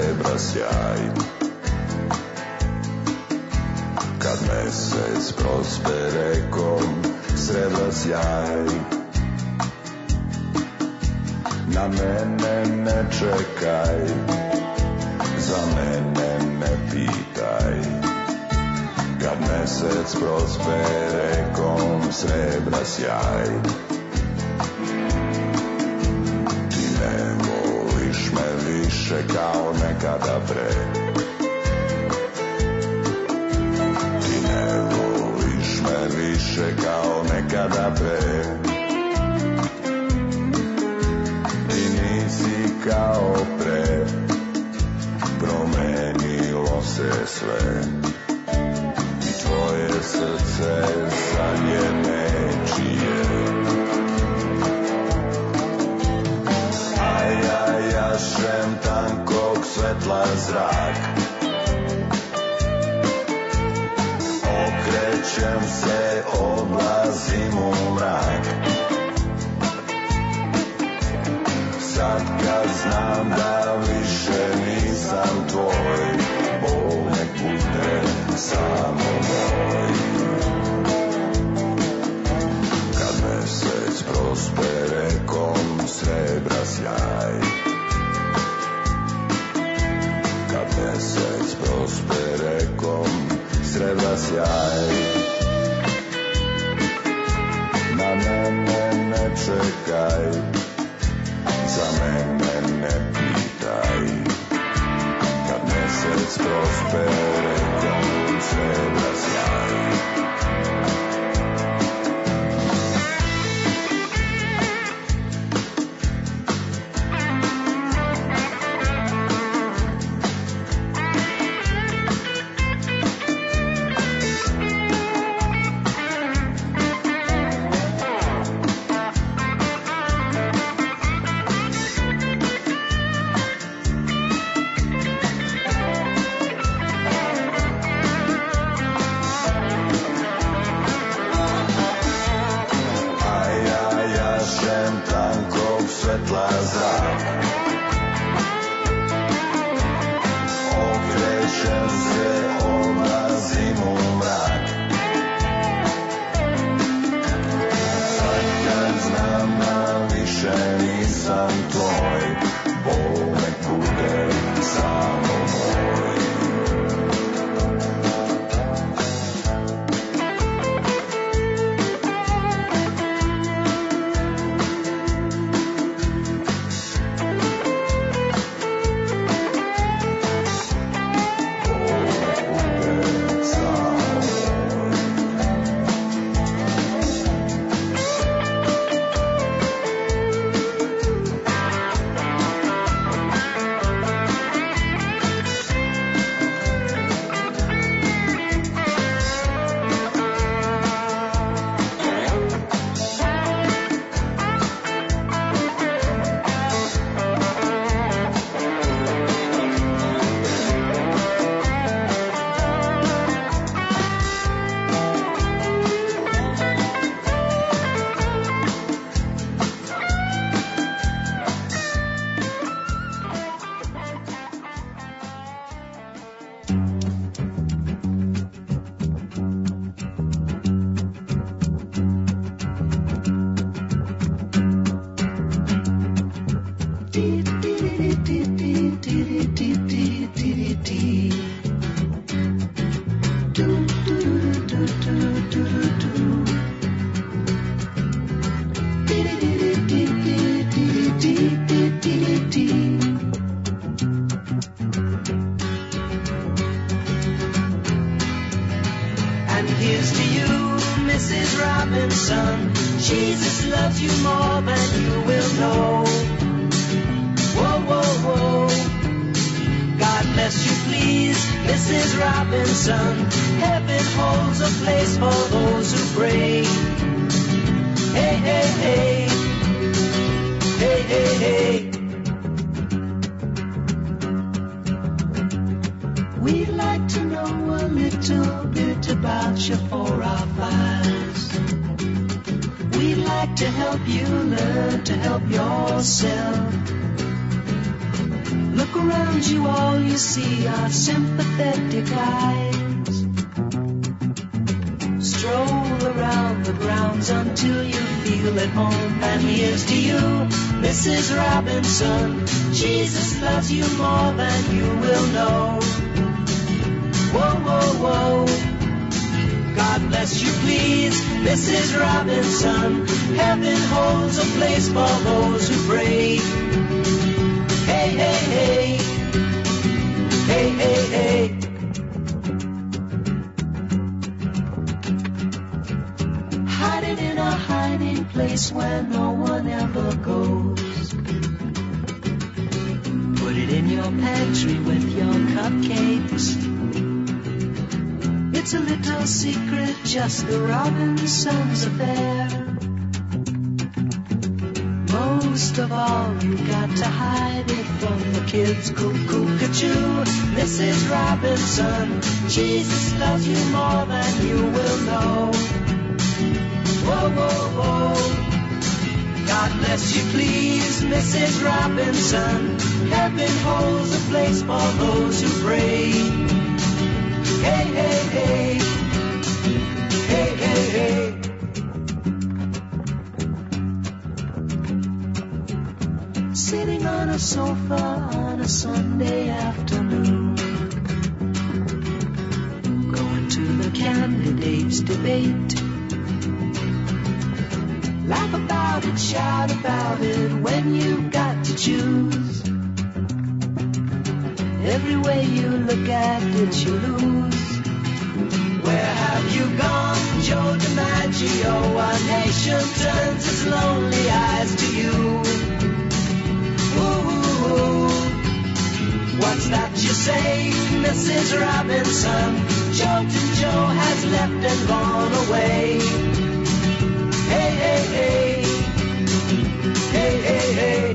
srebra sjaj. Kad mesec prospe rekom srebra sjaj. Na mene ne čekaj, za mene ne pitaj. Kad mesec prospe rekom srebra sjaj. Ti ne voliš me više kao nekada pre. Ti ne voliš me više kao nekada pre. Ti nisi kao pre, promenilo se sve. I tvoje srce sad je nečije. A ja jašem tankog svetla zrak. Okrećem se, odlazim u mrak. Sad kad znam da više nisam tvoj, Bog nek bude samo moj. Kad mesec prospe rekom srebra sjaj. Kad mesec prospe rekom srebra sjaj. Na mene ne čekaj, za mene ne pitaj. Kad mesec prospe rekom srebra sjaj. Look around you, all you see are sympathetic eyes. Stroll around the grounds until you feel at home. And here's to you, Missus Robinson. Jesus loves you more than you will know. Whoa, whoa, whoa. God bless you, please, Missus Robinson. Heaven holds a place for those who pray. Hey, hey, hey. Hey, hey, hey. Hide it in a hiding place where no one ever goes. Put it in your pantry with your cupcakes. It's a little secret, just the Robinsons' affair. Most of all, you got to hide it from the kids. Cuckoo-ca-choo, Missus Robinson. Jesus loves you more than you will know. Whoa, whoa, whoa. God bless you, please, Missus Robinson. Heaven holds a place for those who pray. Hey, hey, hey. Hey, hey, hey. Sitting on a sofa on a Sunday afternoon, going to the candidates' debate. Laugh about it, shout about it when you've got to choose. Every way you look at it, you lose. Where have you gone, Joe DiMaggio? Our nation turns its lonely eyes to you. Ooh, what's that you say, Missus Robinson? Jolton Joe has left and gone away. Hey, hey, hey. Hey, hey, hey.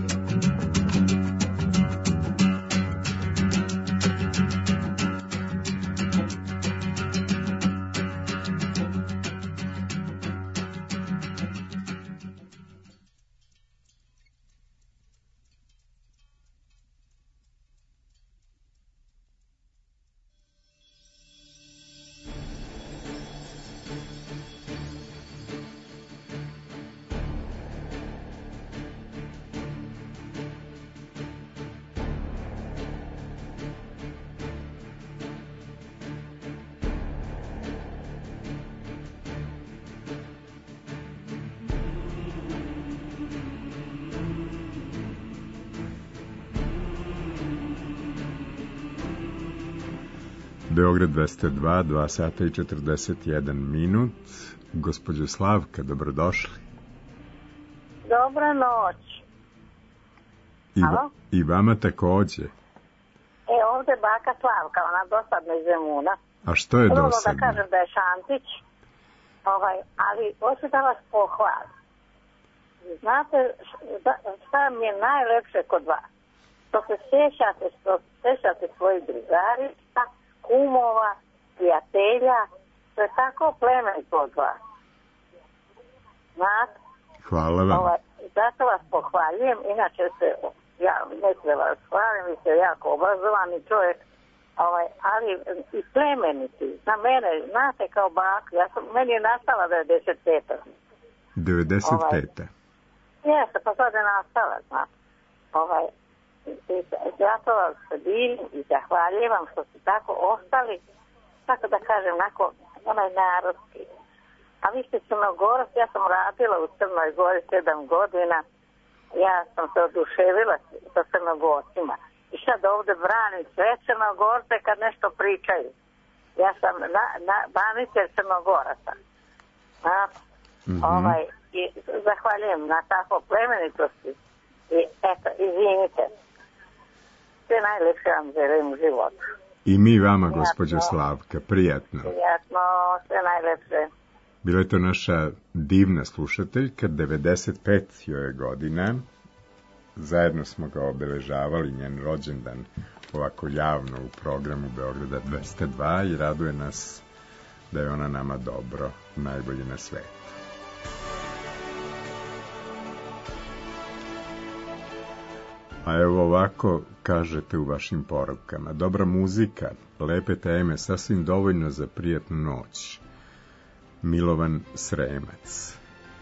Beograd dvesta dva, dva sata i četrdeset jedan minut. Gospođo Slavka, dobrodošli. Dobra noć. I, va, i vama takođe. E, ovde baka Slavka, ona dosadna iz Zemuna. A što je dosadno? Prvo da kažem da je Šantić, ovaj, ali hoću da vas pohvalim. Znate šta mi je najlepše kod vas? Što se sjećate, što se sjećate svojih drugarica, kumova, prijatelja, to je tako plemenito od vas. Znate? Hvala vam. Ovaj, zato vas pohvaljujem, inače se, ja neću da vas hvalim, vi ste jako obrazovani čovjek, ovaj, ali i plemeniti. Na mene, znate, kao bak, ja sam, meni je nastala devedeset peta. devedeset peta. Ovaj, jeste, pa sad je nastala, znate. Ovaj, i zato vas se divim i zahvaljujem vam što ste tako ostali, tako da kažem, onako, onaj narodski. A vi ste Crnogorac, ja sam radila u Crnoj Gori sedam godina, ja sam se oduševila sa Crnogorcima. I sad ovde branim sve Crnogorce kad nešto pričaju. Ja sam na, na, branitelj Crnogoraca. A, mm-hmm. ovaj, i zahvaljujem na tako plemenitosti. I eto, izvinite. Sve najlepše vam želim u životu. I mi vama, gospođo Slavka, prijatno. Prijatno, sve najlepše. Bila je to naša divna slušateljka, devedeset pet joj je godina. Zajedno smo ga obeležavali, njen rođendan, ovako javno u programu Beograda dvesta dva i raduje nas da je ona nama dobro, najbolje na svetu. A evo ovako kažete u vašim porukama. Dobra muzika, lepe teme, sasvim dovoljno za prijatnu noć. Milovan Sremac.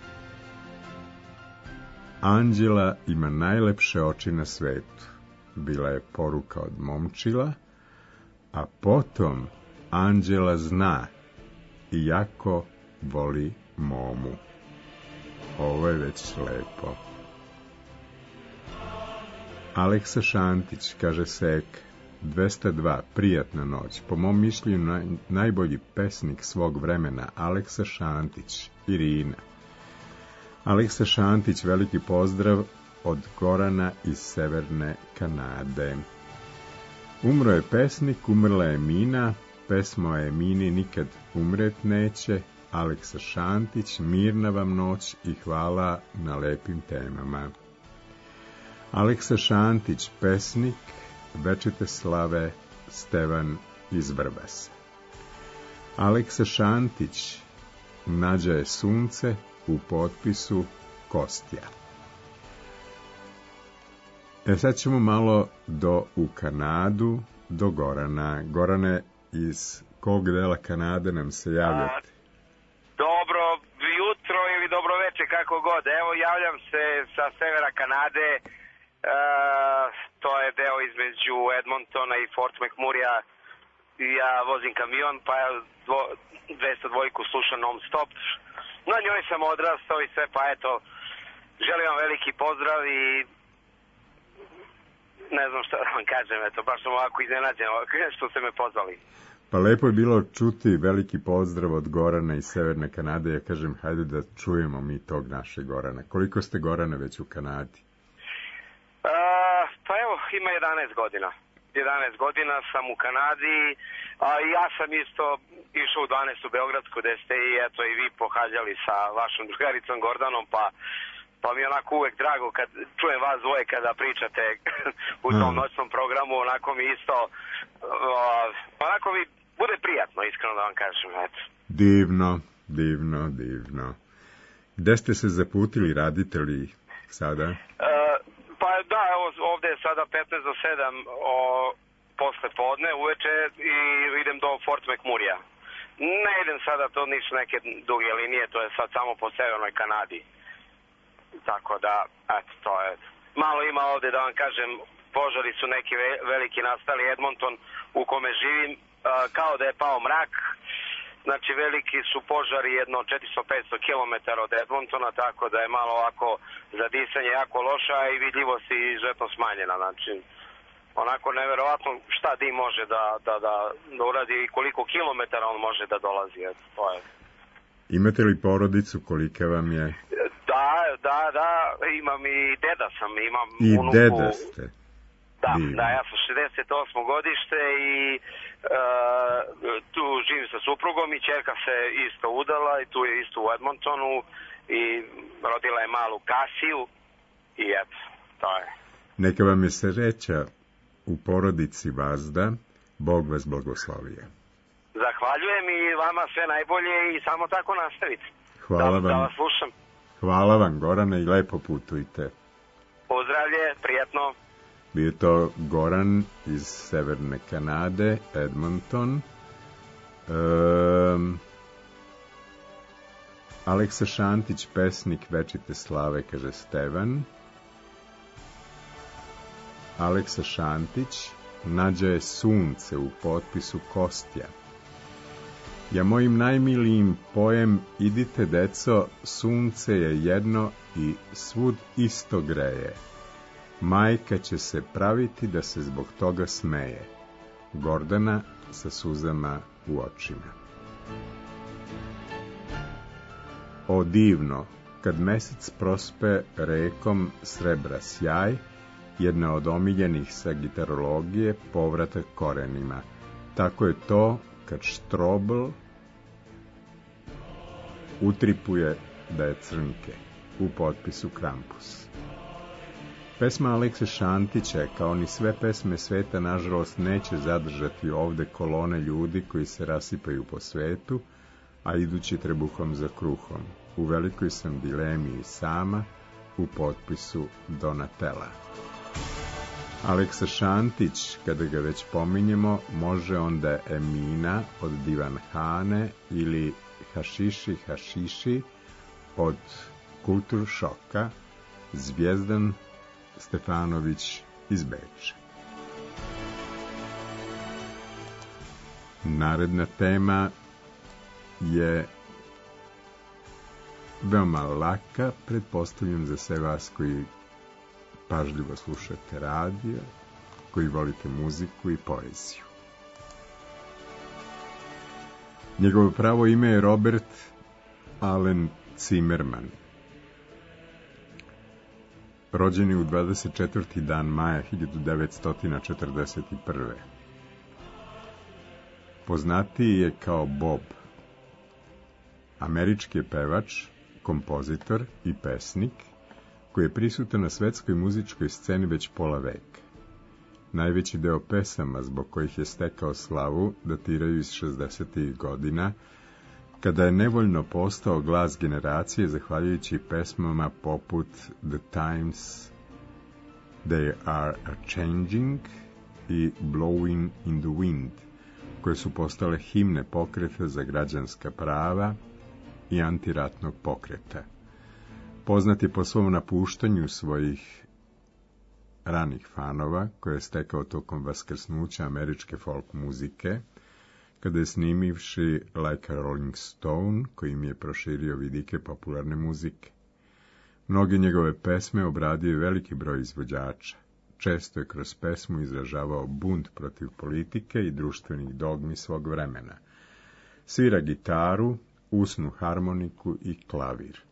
Anđela ima najlepše oči na svetu. Bila je poruka od Momčila, a potom Anđela zna, iako voli Momu. Ovo je već lepo. Aleksa Šantić, kaže Sek, dvesta dva, prijatna noć. Po mom mišljenju naj, najbolji pesnik svog vremena, Aleksa Šantić, Irina. Aleksa Šantić, veliki pozdrav od Gorana iz Severne Kanade. Umro je pesnik, umrla je Mina, pesma o Emini nikad umret neće. Aleksa Šantić, mirna vam noć i hvala na lepim temama. Aleksa Šantić, pesnik, večite slave, Stevan iz Vrbasa. Aleksa Šantić, nađa je sunce, u potpisu Kostja. E sad ćemo malo do u Kanadu, do Gorana. Gorane, iz kog dela Kanade nam se javljate? Dobro jutro ili dobro večer, kako god. Evo, javljam se sa severa Kanade. E, to je deo između Edmontona i Fort McMurraya. Ja vozim kamion, pa ja dvo, dvesta dva slušam non stop. Na njoj sam odrastao i sve, pa eto, želim vam veliki pozdrav i ne znam šta da vam kažem, eto, baš sam ovako iznenađen što ste me pozvali. Pa lepo je bilo čuti veliki pozdrav od Gorana iz Severne Kanade. Ja kažem, hajde da čujemo mi tog našeg Gorana. Koliko ste Gorana već u Kanadi? A, pa evo, ima jedanaest godina. jedanaest godina sam u Kanadi, a ja sam isto išao u dvanaestu Beogradsku, gde ste i eto i vi pohađali sa vašom drugaricom Gordanom, pa pa mi je onako uvek drago kad čujem vas dvoje kada pričate u tom noćnom programu, onako mi isto uh, onako mi bude prijatno, iskreno da vam kažem, eto. Divno, divno, divno. Gde ste se zaputili, radite li sada? Uh, pa da, evo ovde je sada petnaest do sedam o, posle podne uveče i idem do Fort McMurraya. Ne idem sada, to nisu neke duge linije, to je sad samo po severnoj Kanadi. Tako da, eto, to je. Malo ima ovde, da vam kažem, požari su neki veliki nastali. Edmonton u kome živim, kao da je pao mrak. Znači, veliki su požari jedno četiristo do petsto kilometara od Edmontona, tako da je malo ovako za disanje jako loša i vidljivost je izuzetno smanjena. Znači, onako neverovatno šta dim može da, da, da, da uradi i koliko kilometara on može da dolazi. Eto, to je. Imate li porodicu, kolika vam je? Da, da, da, imam i deda sam, imam I unuku. deda ste? Da, Divno. da, ja sam šezdeset osmo godište i uh, tu živim sa suprugom i ćerka se isto udala i tu je isto u Edmontonu i rodila je malu Kasiju i eto, to je. Neka vam je sreća u porodici vazda, Bog vas blagoslovije. Zahvaljujem i vama sve najbolje i samo tako nastavite. Hvala da, vam. Da vas slušam. Hvala vam, Gorane, i lepo putujte. Pozdravlje, prijatno. Bio to Goran iz Severne Kanade, Edmonton. Um, Aleksa Šantić, pesnik večite slave, kaže Stevan. Aleksa Šantić, nađa je sunce, u potpisu Kostja. Ja mojim najmilijim pojem, idite deco, sunce je jedno i svud isto greje. Majka će se praviti da se zbog toga smeje. Gordana sa suzama u očima. O divno, kad mesec prospe rekom srebra sjaj, jedna od omiljenih sa gitarologije, povratak korenima. Tako je to kad Štrobl utripuje da je crnke, u potpisu Krampus. Pesma Alekse Šantića, kao ni sve pesme sveta, nažalost neće zadržati ovde kolone ljudi koji se rasipaju po svetu, a idući trebuhom za kruhom. U velikoj sam dilemi i sama, u potpisu Donatella. Aleksa Šantić, kada ga već pominjemo, može onda Emina od Divan Hane ili Hašiši Hašiši od Kultur Šoka, Zvijezdan Stefanović iz Beča. Naredna tema je veoma laka, pretpostavljam za sve vas koji pažljivo slušate radio, koji volite muziku i poeziju. Njegovo pravo ime je Robert Allen Zimmerman. Rođen je u dvadeset četvrti dan maja hiljadu devetsto četrdeset prve. Poznatiji je kao Bob. Američki je pevač, kompozitor i pesnik koji je prisutan na svetskoj muzičkoj sceni već pola veka. Najveći deo pesama zbog kojih je stekao slavu datiraju iz šezdesetih godina, kada je nevoljno postao glas generacije zahvaljujući pesmama poput The Times They Are A-Changing i Blowing in the Wind, koje su postale himne pokreta za građanska prava i antiratnog pokreta. Poznat je po svom napuštanju svojih ranih fanova, koje je stekao tokom vaskrsnuća američke folk muzike, kada je snimivši Like a Rolling Stone, koji mi je proširio vidike popularne muzike. Mnoge njegove pesme obradio je veliki broj izvođača. Često je kroz pesmu izražavao bunt protiv politike i društvenih dogmi svog vremena. Svira gitaru, usnu harmoniku i klavir.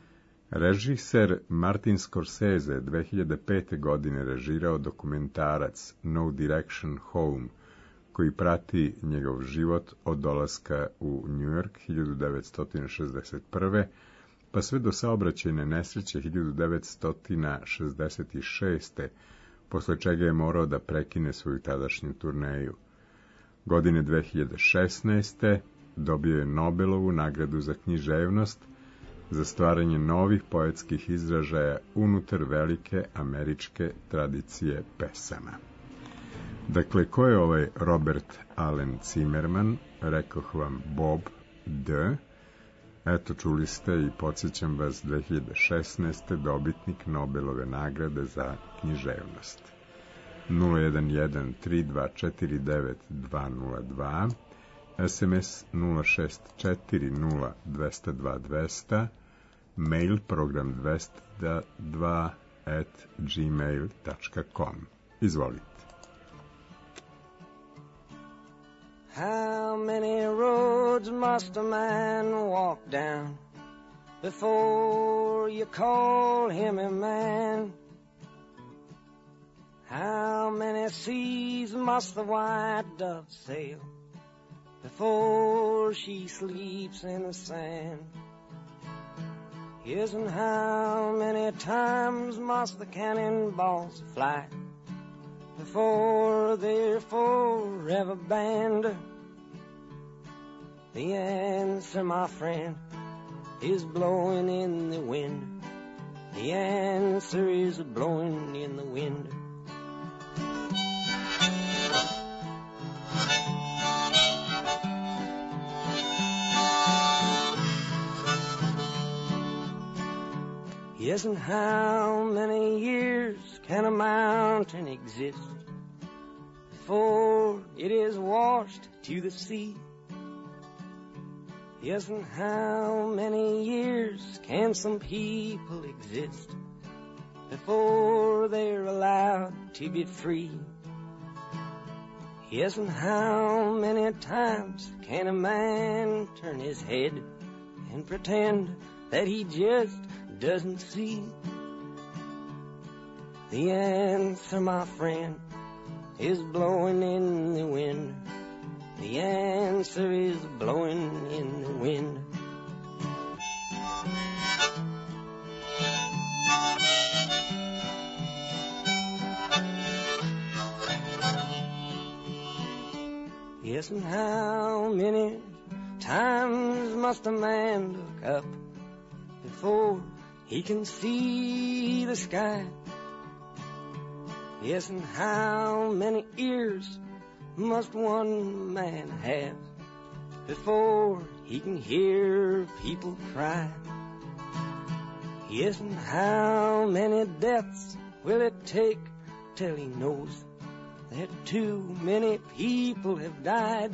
Režiser Martin Scorsese dve hiljade pete. godine režirao dokumentarac No Direction Home, koji prati njegov život od dolaska u New York hiljadu devetsto šezdeset prve. pa sve do saobraćajne nesreće hiljadu devetsto šezdeset šeste. posle čega je morao da prekine svoju tadašnju turneju. Godine dve hiljade šesnaeste. dobio je Nobelovu nagradu za književnost za stvaranje novih poetskih izražaja unutar velike američke tradicije pesama. Dakle, ko je ovaj Robert Allen Zimmerman? Rekoh vam Bob D. Eto, čuli ste i podsjećam vas, dve hiljade šesnaeste. dobitnik Nobelove nagrade za književnost. nula jedan jedan tri dva četiri devet dva nula dva, es em es nula šest četiri nula dva nula dva dva nula, mail program dvesta dva at gmail tačka com. Izvolite. How many roads must a man walk down before you call him a man? How many seas must the white dove sail before she sleeps in the sand? Yes, and how many times must the cannonballs fly before they're forever banned? The answer, my friend, is blowing in the wind. The answer is blowing in the wind. Yes, and how many years can a mountain exist before it is washed to the sea? Yes, and how many years can some people exist before they're allowed to be free? Yes, and how many times can a man turn his head and pretend that he just doesn't see? The answer, my friend, is blowing in the wind. The answer is blowing in the wind. Yes, and how many times must a man look up before he can see the sky? Yes, and how many ears must one man have before he can hear people cry? Yes, and how many deaths will it take till he knows that too many people have died?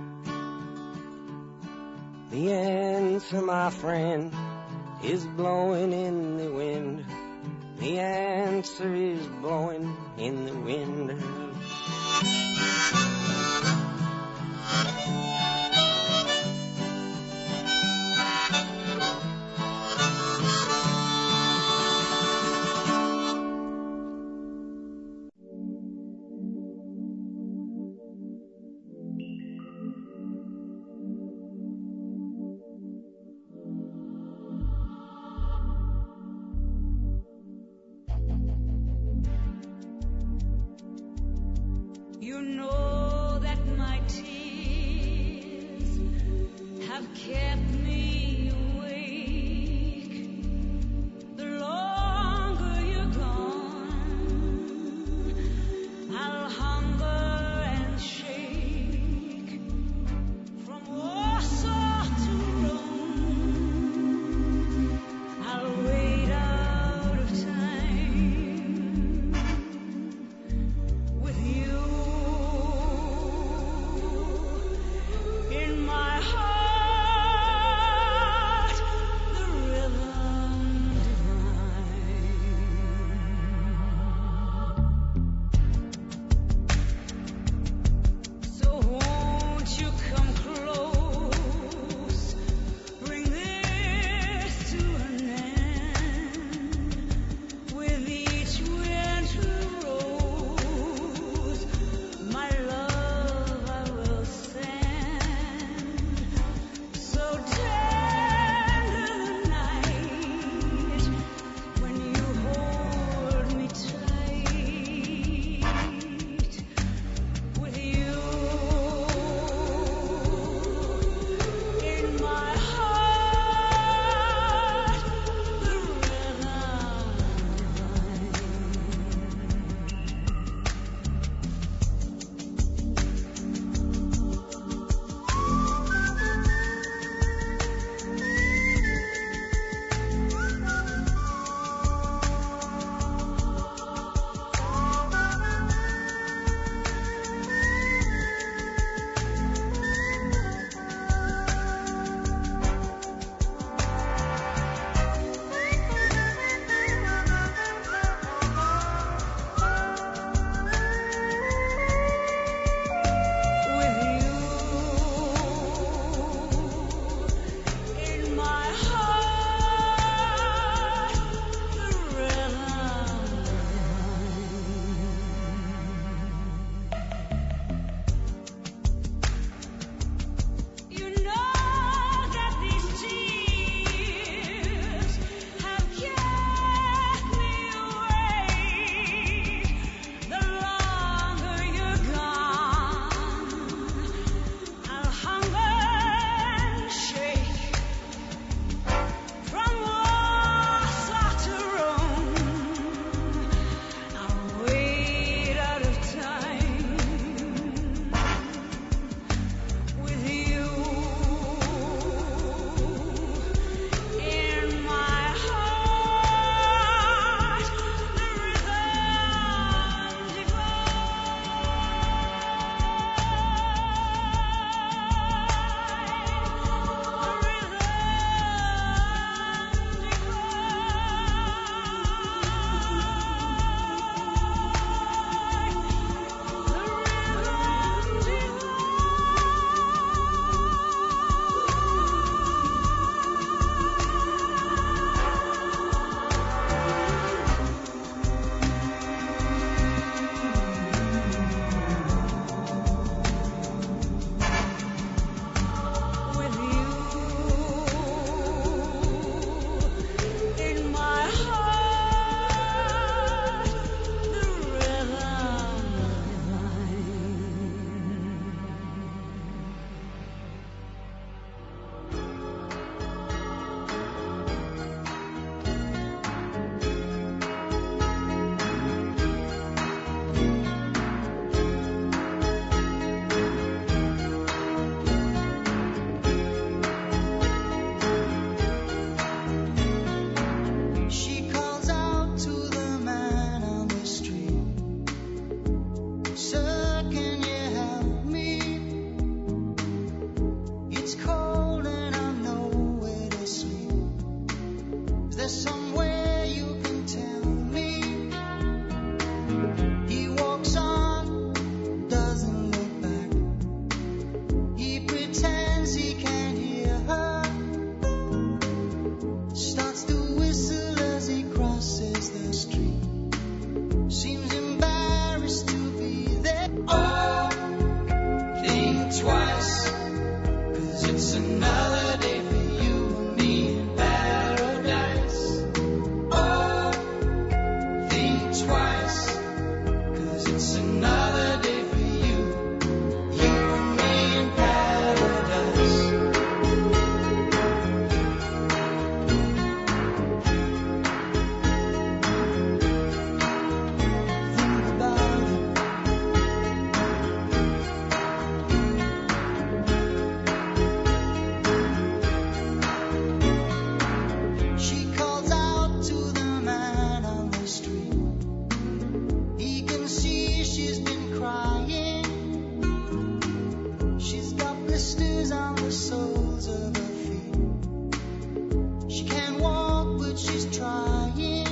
The answer, my friend, is blowing in the wind. The answer is blowing in the wind. blisters on the soles of her feet. She can't walk, but she's trying.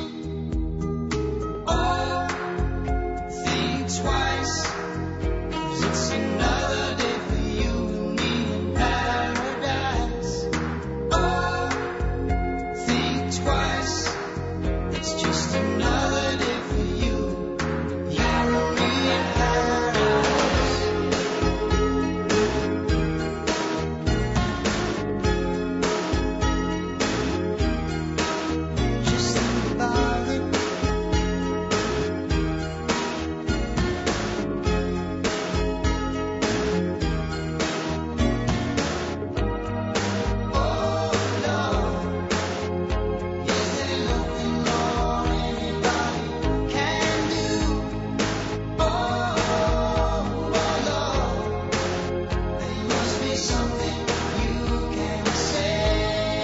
Oh, think twice, 'cause it's another day for you and me in paradise. Oh, think twice, it's just another day for you, you and me in paradise. Just think about it. Oh Lord, is there nothing more anybody can do? Oh, oh Lord, there must be something you can say.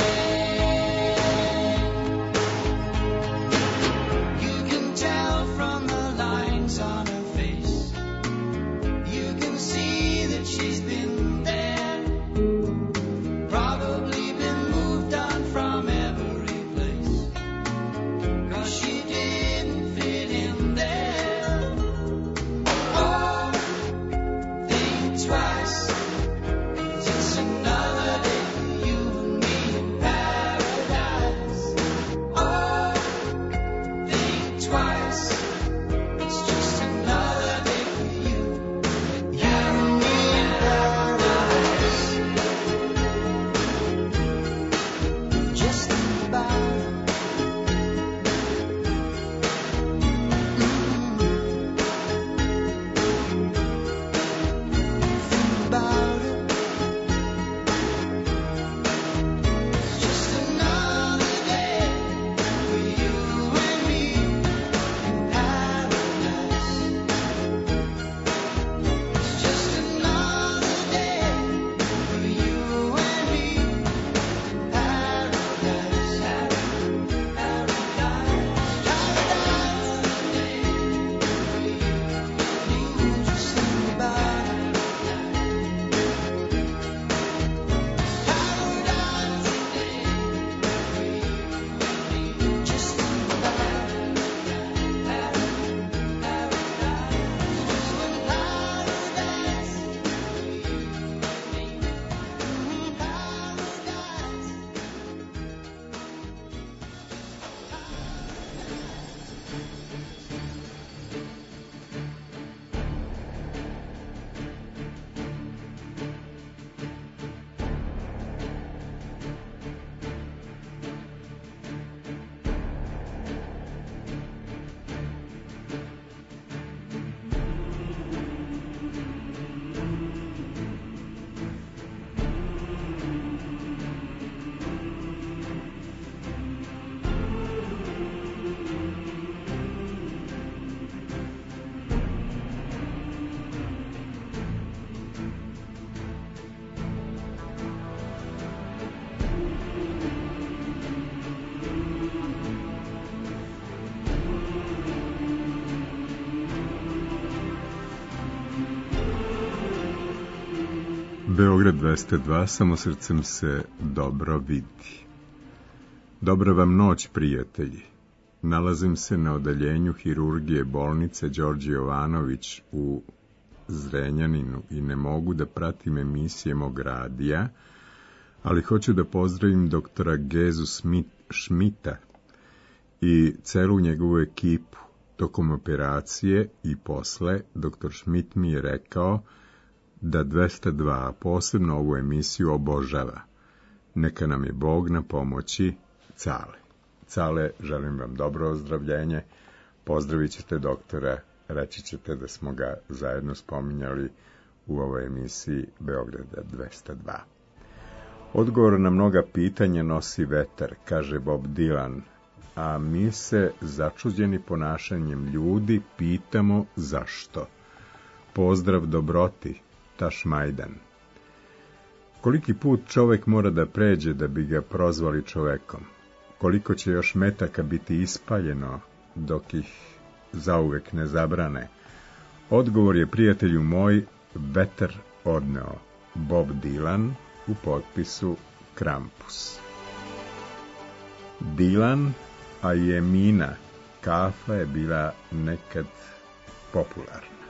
You can tell from the lines on her face. You can see that she's been there. Probably been moved on from every place. 'Cause she didn't fit in there. Oh, think twice, 'cause it's another day for you and me in paradise. Oh, think twice, it's just another day for you, you and me in paradise. Just think about it. Think about it. It's just another day for you and me in paradise. It's just another day for you and me in paradise. Just think about it. Just think about Beograd dvesta dva, samo srcem se dobro vidi. Dobra vam noć, prijatelji. Nalazim se na odeljenju hirurgije bolnice Đorđe Jovanović u Zrenjaninu i ne mogu da pratim emisije mog radija, ali hoću da pozdravim doktora Gezu Šmita i celu njegovu ekipu. Tokom operacije i posle, doktor Šmit mi je rekao da dvesta dva, posebno ovu emisiju, obožava. Neka nam je Bog na pomoći, Cale. Cale, želim vam dobro ozdravljenje, pozdravit ćete doktora, reći ćete da smo ga zajedno spominjali u ovoj emisiji Beograda dvesta dva. Odgovor na mnoga pitanja nosi vetar, kaže Bob Dylan, a mi se, začuđeni ponašanjem ljudi, pitamo zašto. Pozdrav dobroti, Tašmajdan. Koliki put čovek mora da pređe da bi ga prozvali čovekom? Koliko će još metaka biti ispaljeno dok ih zauvek ne zabrane? Odgovor je, prijatelju moj, vetar odneo. Bob Dylan u potpisu Krampus. Dylan, a i Emina, kafa je bila nekad popularna.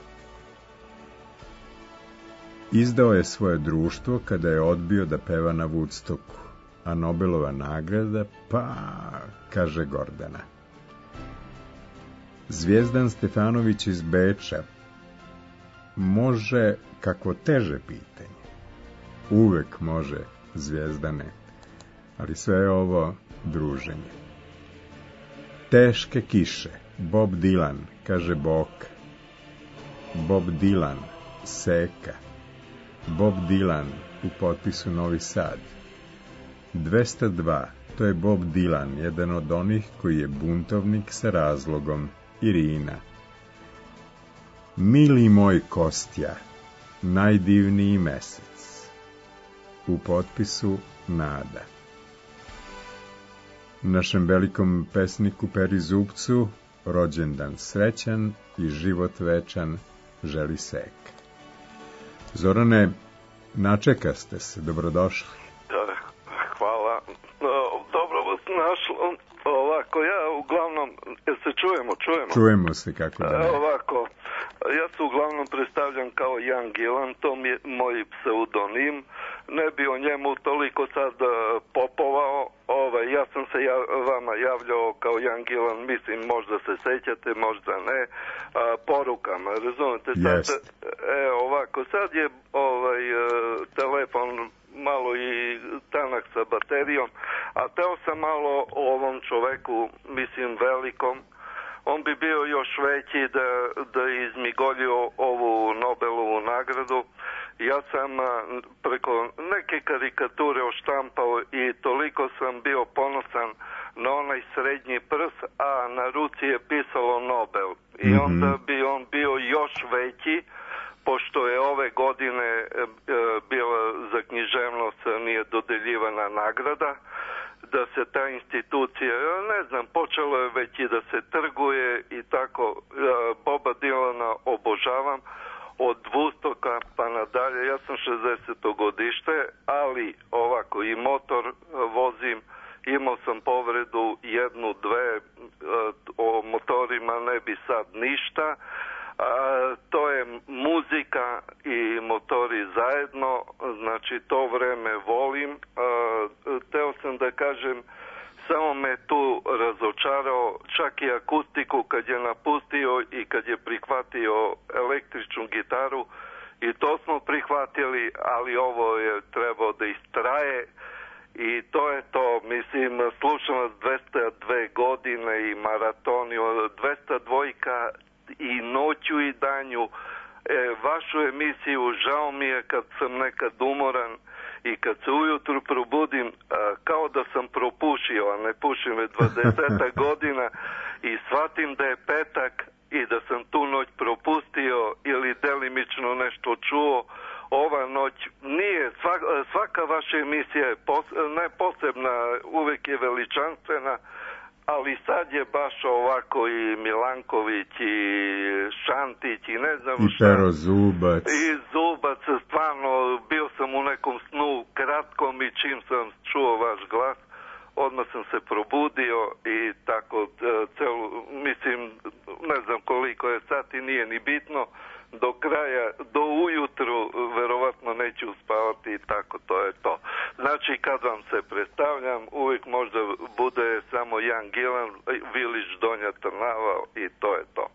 Izdao je svoje društvo kada je odbio da peva na Woodstocku, a Nobelova nagrada, pa, kaže Gordana. Zvijezdan Stefanović iz Beča, može kakvo teže pitanje. Uvek može, Zvijezdane, ali sve je ovo druženje. Teške kiše, Bob Dylan, kaže Boka. Bob Dylan, Seka. Bob Dylan u potpisu Novi Sad. dvesta dva, to je Bob Dylan, jedan od onih koji je buntovnik sa razlogom. Irina. Mili moj Kostja, najdivniji mesec. U potpisu Nada. Našem velikom pesniku Peri Zubcu rođendan srećan i život večan želi Seka. Zorane, načekaste se, dobrodošli. Hvala. Dobro vas našlo. Ovako, ja uglavnom, jel se čujemo, čujemo? Čujemo se, kako da ne. Ovako, ja se uglavnom predstavljam kao Jan Gilan, to mi je moj pseudonim. Ne bi o njemu toliko sad popovao. Ovaj, ja sam se ja, vama javljao kao Jan Gilan, mislim, možda se sećate, možda ne, a, porukama, razumete? Sad, yes. E, ovako, sad je ovaj, telefon malo i tanak sa baterijom, a teo sam malo o ovom čoveku, mislim velikom, on bi bio još veći da, da izmigoljio ovu Nobelovu nagradu. Ja sam preko neke karikature oštampao i toliko sam bio ponosan na onaj srednji prst, a na ruci je pisalo Nobel. I mm-hmm. onda bi on bio još veći, pošto je ove godine e, bila za književnost nije dodeljivana nagrada, da se ta institucija, ne znam, počelo je već i da se trguje i tako. E, Boba Dylana obožavam od Woodstocka pa nadalje. Ja sam šezdeseto godište, ali ovako i motor vozim, imao sam povredu jednu, dve, e, o motorima ne bi sad ništa. A, to je muzika i motori zajedno, znači to vreme volim. A, teo sam da kažem, samo me tu razočarao, čak i akustiku kad je napustio i kad je prihvatio električnu gitaru, i to smo prihvatili, ali ovo je trebao da istraje. I to je to, mislim, slušam vas dvesta dve godine i maratoni, dvesta dvojka i noću i danju. E, vašu emisiju, žao mi je kad sam nekad umoran i kad se ujutru probudim, a, kao da sam propušio, a ne pušim već dvadeset godina, i shvatim da je petak i da sam tu noć propustio ili delimično nešto čuo. Ova noć nije, svaka, svaka vaša emisija je pos, ne posebna, uvek je veličanstvena, ali sad je baš ovako i Milanković i Šantić i ne znam I šta. Pero Zubac. I Zubac, stvarno, bio sam u nekom snu kratkom i čim sam čuo vaš glas, odmah sam se probudio i tako, celu, mislim, ne znam koliko je sati, nije ni bitno, do kraja, do ujutru verovatno neću uspavati i tako, to je to. Znači, kad vam se predstavljam, uvijek možda bude samo Jan Gilan, Vilić, Donja Trnava i to je to.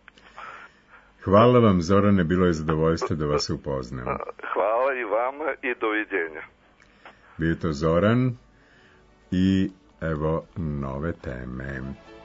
Hvala vam, Zorane, bilo je zadovoljstvo da vas upoznam. Hvala i vama i doviđenja. Bio to Zoran i evo nove teme.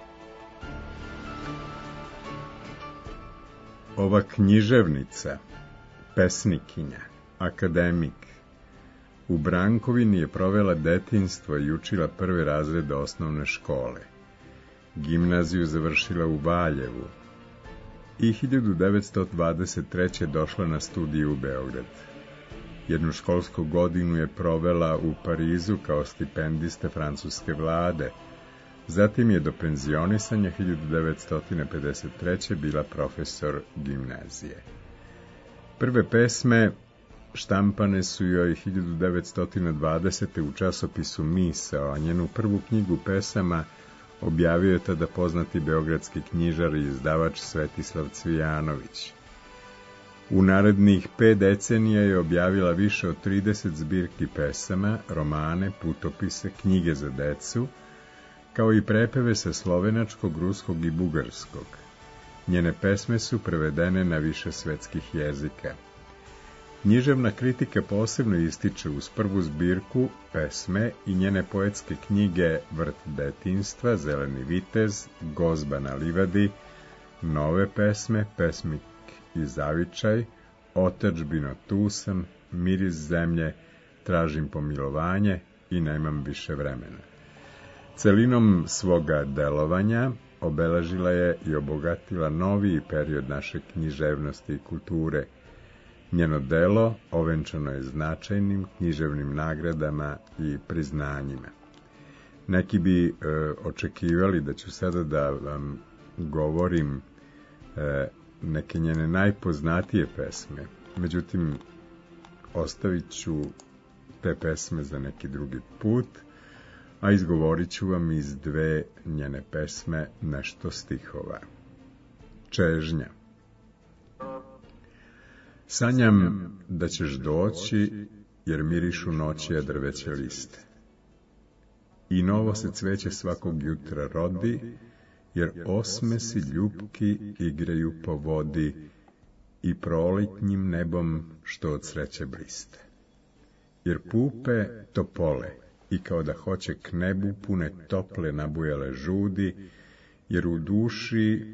Ova književnica, pesnikinja, akademik, u Brankovini je provela detinjstvo i učila prvi razred osnovne škole. Gimnaziju završila u Valjevu i hiljadu devetsto dvadeset treće. došla na studiju u Beograd. Jednu školsku godinu je provela u Parizu kao stipendista francuske vlade. Zatim je do penzionisanja hiljadu devetsto pedeset treće. bila profesor gimnazije. Prve pesme štampane su joj hiljadu devetsto dvadesete. u časopisu Misao, a njenu prvu knjigu pesama objavio je tada poznati beogradski knjižar i izdavač Svetislav Cvijanović. U narednih pet decenija je objavila više od trideset zbirki pesama, romane, putopise, knjige za decu, kao i prepeve sa slovenačkog, ruskog i bugarskog. Njene pesme su prevedene na više svetskih jezika. Književna kritika posebno ističe uz prvu zbirku pesme i njene poetske knjige Vrt detinjstva, Zeleni vitez, Gozba na livadi, Nove pesme, Pesmik i zavičaj, Otadžbino tu sam, Miris zemlje, Tražim pomilovanje i Nemam više vremena. Celinom svoga delovanja obeležila je i obogatila noviji period naše književnosti i kulture. Njeno delo ovenčano je značajnim književnim nagradama i priznanjima. Neki bi e, očekivali da ću sada da vam govorim e, neke njene najpoznatije pesme. Međutim, ostavit ću te pesme za neki drugi put, a izgovorit ću vam iz dve njene pesme nešto stihova. Čežnja. Sanjam da ćeš doći, jer mirišu noći a drveće liste. I novo se cveće svakog jutra rodi, jer osmesi ljubki igraju po vodi i proletnjim nebom što od sreće bliste. Jer pupe topole i kao da hoće k nebu pune tople nabujale žudi, jer u duši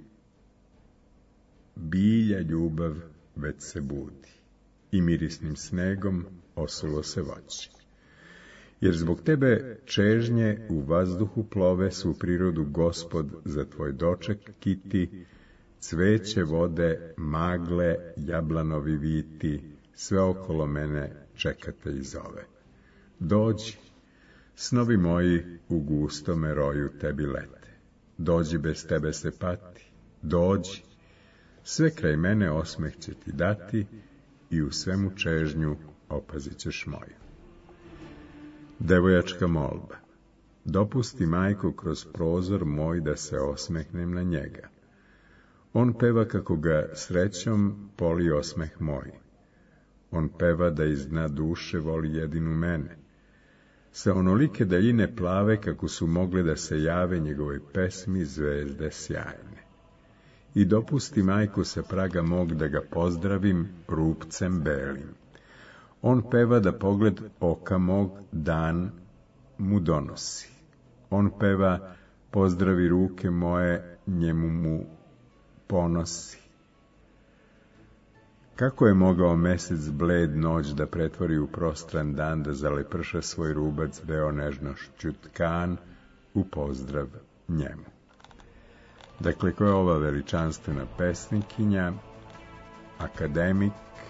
bilja ljubav već se budi i mirisnim snegom osulo se voće. Jer zbog tebe čežnje u vazduhu plove su u prirodu gospod za tvoj doček kiti, cveće vode, magle, jablanovi viti, sve okolo mene čekate i zove. Dođi, snovi moji u gustome roju tebi lete. Dođi, bez tebe se pati, dođi, sve kraj mene osmeh će ti dati i u svemu čežnju opazit ćeš moju. Devojačka molba. Dopusti, majko, kroz prozor moj da se osmehnem na njega. On peva kako ga srećom poli osmeh moj. On peva da iz dna duše voli jedinu mene. Sa onolike daljine plave kako su mogle da se jave njegovoj pesmi zvezde sjajne. I dopusti, majko, sa praga mog da ga pozdravim rupcem belim. On peva da pogled oka mog dan mu donosi. On peva pozdravi ruke moje njemu mu ponosi. Kako je mogao mesec bled noć da pretvori u prostran dan, da zaleprša svoj rubac veo nežnošću tkan u pozdrav njemu. Dakle, ko je ova veličanstvena pesnikinja? Akademik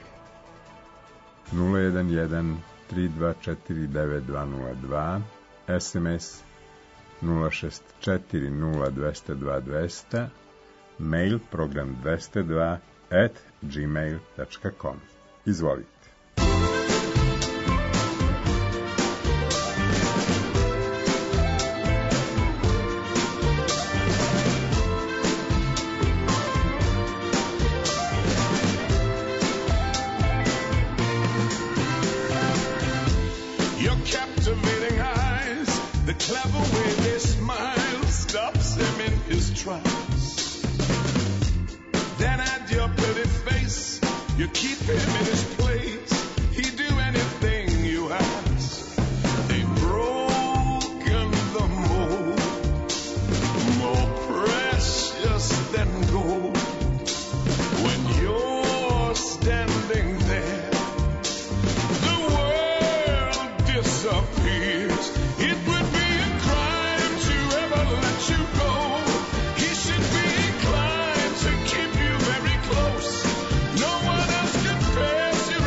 nula jedan jedan tri dva četiri devet dva nula dva, es em es nula šest četiri nula dva nula dva dva nula nula, mail program dvesta dva at gmail dot com. Izvolite. Then add your pretty face, you keep him in his place. He'd do anything you ask. They've broken the mold, more precious than gold. When you're standing there, the world disappears. It would be a crime to ever let you go. He should be inclined to keep you very close. No one else compares you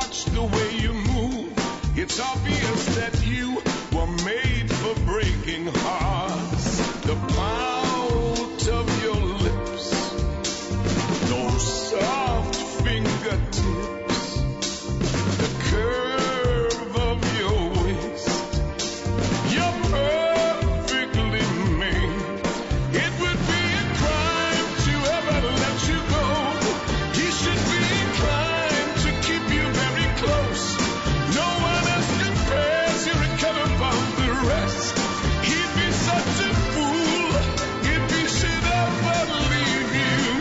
watch the way you move. It's obvious that you were made for breaking hearts. The pout of your lips, those soft fingertips, the curve of your waist, you're perfectly made. It would be a crime to ever let you go. He should be inclined to keep you very close. No one else compares, you're a cut above the rest. He'd be such a fool if he should ever leave you.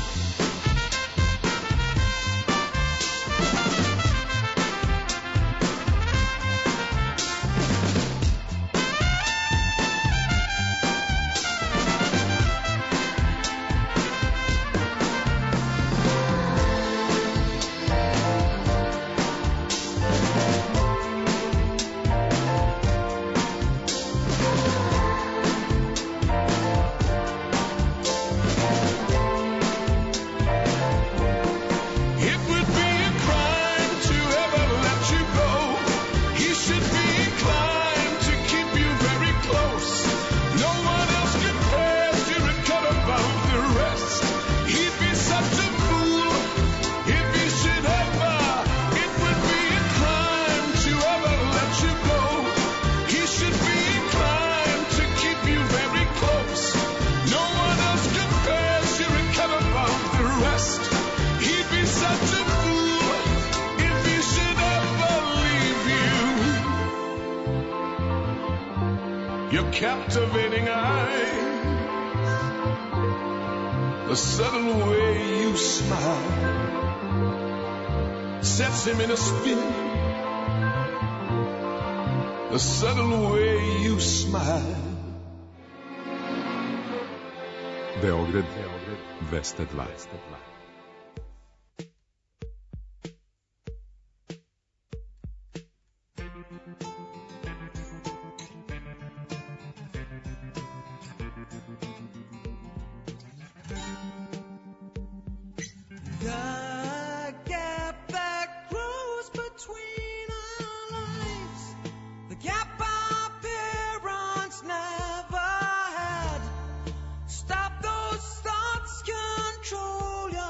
It would be a crime to ever let you go. He should be inclined to keep you very close. No one else compares, you're a cut above the rest. He'd be such a fool if he should ever. It would be a crime to ever let you go. He should be inclined to keep you very close. No one else compares, you're a cut above the rest. He'd be such a fool if he should ever leave you. Your captivating eyes, the sudden way you smile, sets him in a spin. The sudden way you smile. Beograd dvesta dva. The gap that grows between our lives, the gap our parents never had. Stop those thoughts, control your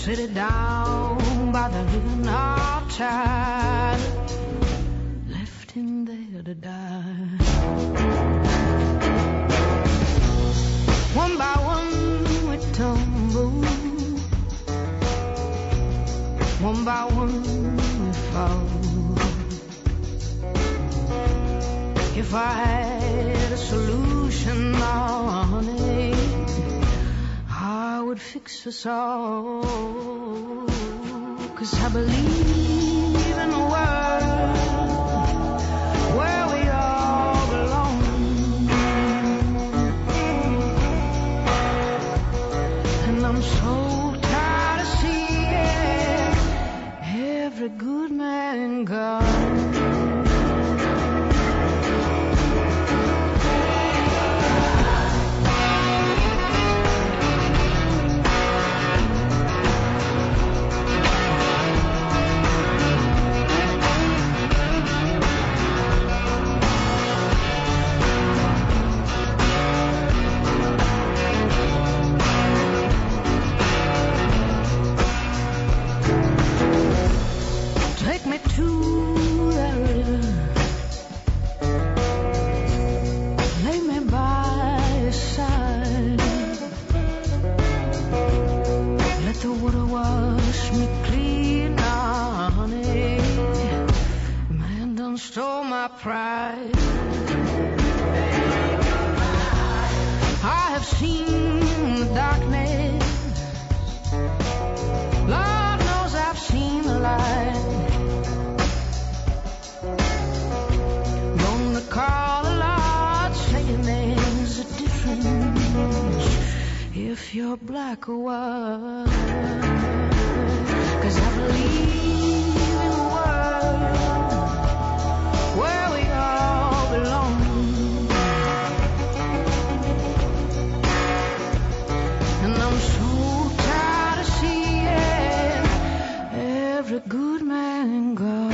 Set it down by the river now tide, left him there to die. One by one we tumble, one by one we fall. If I had a solution now, honey, I would fix us all. 'Cause I believe in a world where we all belong. And I'm so tired of seeing every good man gone. Pride. I have seen the darkness, Lord knows I've seen the light. Gonna call the Lord, saying there's a difference if you're black or white. 'Cause I believe in a world where we all belong. And I'm so tired of seeing every good man gone.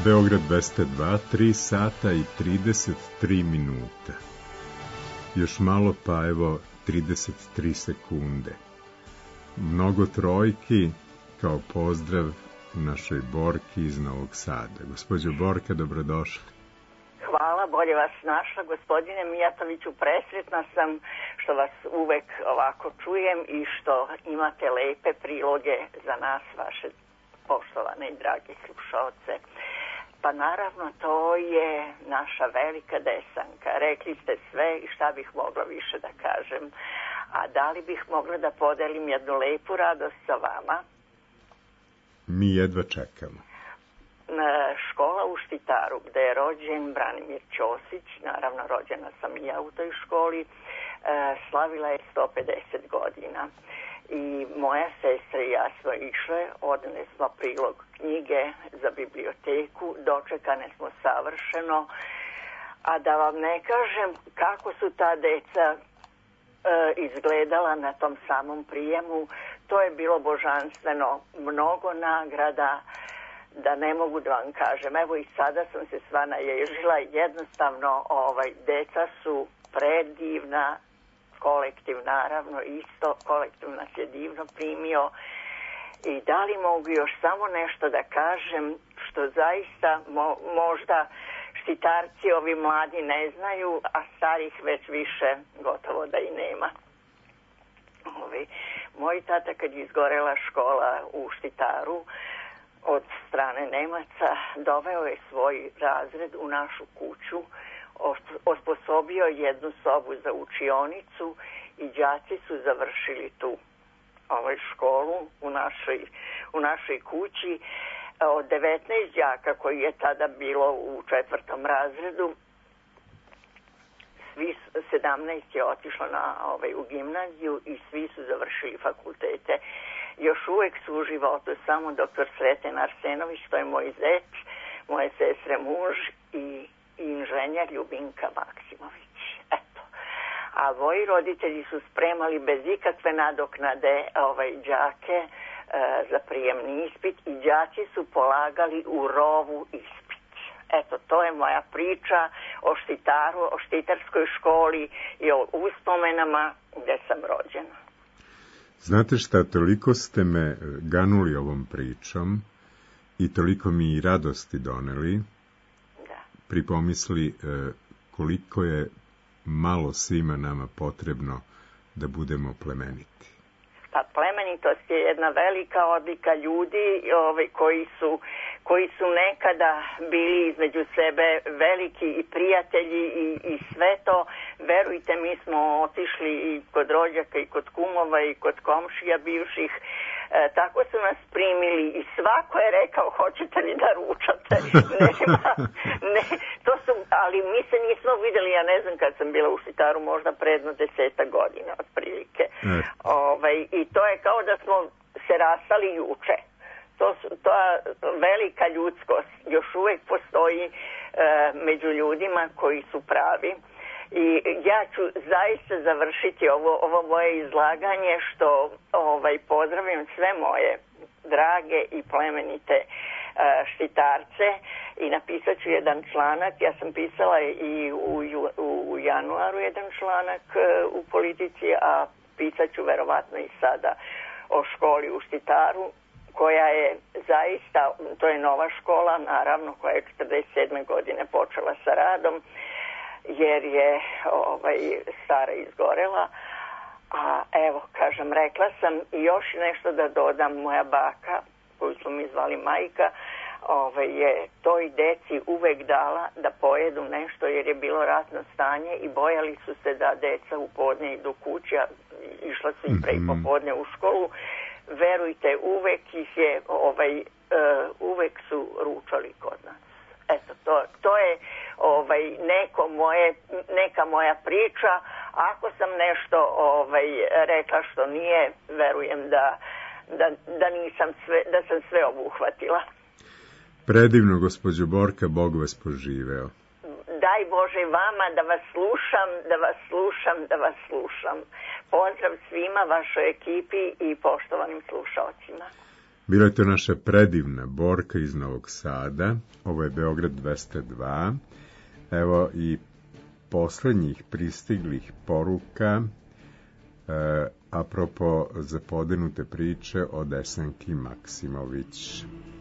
Beograd dvesta dva, tri sata i trideset tri minuta. Još malo pa evo trideset tri sekunde. Mnogo trojki kao pozdrav našoj Borki iz Novog Sada. Gospođo Borka, dobrodošli. Hvala, bolje vas našla, gospodine Mijatoviću, presretna sam što vas uvek ovako čujem i što imate lepe priloge za nas, vaše poštovane i drage slušalce. Pa naravno, to je naša velika Desanka. Rekli ste sve i šta bih mogla više da kažem. A da li bih mogla da podelim jednu lepu radost sa vama? Mi jedva čekamo. Škola u Štitaru, gde je rođen Branimir Ćosić, naravno rođena sam i ja u toj školi, slavila je sto pedeset godina. I moja sestra i ja smo išle, odne smo prilog knjige za biblioteku, dočekane smo savršeno, a da vam ne kažem kako su ta deca e, izgledala na tom samom prijemu, to je bilo božanstveno, mnogo nagrada, da ne mogu da vam kažem. Evo i sada sam se sva naježila, jednostavno ovaj, deca su predivna, kolektiv naravno isto, kolektiv nas je divno primio i da li mogu još samo nešto da kažem što zaista mo, možda Štitarci ovi mladi ne znaju, a starih već više gotovo da i nema. Ovi, moj tata kad je izgorela škola u Štitaru od strane Nemaca, doveo je svoj razred u našu kuću, osposobio jednu sobu za učionicu i đaci su završili tu ovaj školu u našoj, u našoj kući. Od devetnaest đaka koji je tada bilo u četvrtom razredu, svi, sedamnaest je otišlo na, ovaj, u gimnaziju i svi su završili fakultete. Još uvek su u životu samo doktor Sreten Arsenović, to je moj zet, moje sestre muž i inženjer Ljubinka Maksimović. Eto. A moji roditelji su spremali bez ikakve nadoknade ovaj, đake e, za prijemni ispit i đaci su polagali u rovu ispit. Eto, to je moja priča o Štitaru, o Štitarskoj školi i o uspomenama gde sam rođena. Znate šta, toliko ste me ganuli ovom pričom i toliko mi i radosti doneli, pripomisli e, koliko je malo svima nama potrebno da budemo plemeniti. Pa plemenitost je jedna velika odlika ljudi ovaj, koji su koji su nekada bili između sebe veliki i prijatelji i, i sve to. Verujte, mi smo otišli i kod rođaka i kod kumova i kod komšija bivših. E, tako su nas primili i svako je rekao hoćete li da ručate. Nema, ne, to su, ali mi se nismo videli, ja ne znam kad sam bila u Štitaru, možda predno deseta godina otprilike. Mm. Ovaj, i to je kao da smo se rastali juče. To su, ta velika ljudskost još uvek postoji e, među ljudima koji su pravi. I ja ću zaista završiti ovo, ovo moje izlaganje što ovaj, pozdravim sve moje drage i plemenite e, Štitarce i napisat ću jedan članak. Ja sam pisala i u, u, u januaru jedan članak e, u Politici, a pisat ću verovatno i sada o školi u Štitaru, koja je zaista, to je nova škola, naravno, koja je četrdeset sedme godine počela sa radom, jer je ovaj, stara izgorela. A evo, kažem, rekla sam i još nešto da dodam, moja baka, koju su mi zvali majka, ovaj, je toj deci uvek dala da pojedu nešto, jer je bilo ratno stanje i bojali su se da deca u podne idu kući, a išla su i pre i popodne u školu. Verujte, uvek ih je, ovaj, uh, uvek su ručali kod nas. Eto, to, to je ovaj, neko moje, neka moja priča. Ako sam nešto ovaj, rekla što nije, verujem da, da, da, nisam sve, da sam sve obuhvatila. Predivno, gospođo Borka, Bog vas poživeo. Daj Bože vama da vas slušam, da vas slušam, da vas slušam. Pozdrav svima, vašoj ekipi i poštovanim slušalcima. Bila je to naša predivna Borka iz Novog Sada, ovo je Beograd dvesta dva, evo i poslednjih pristiglih poruka, e, apropo zapodenute priče o Desanki Maksimović.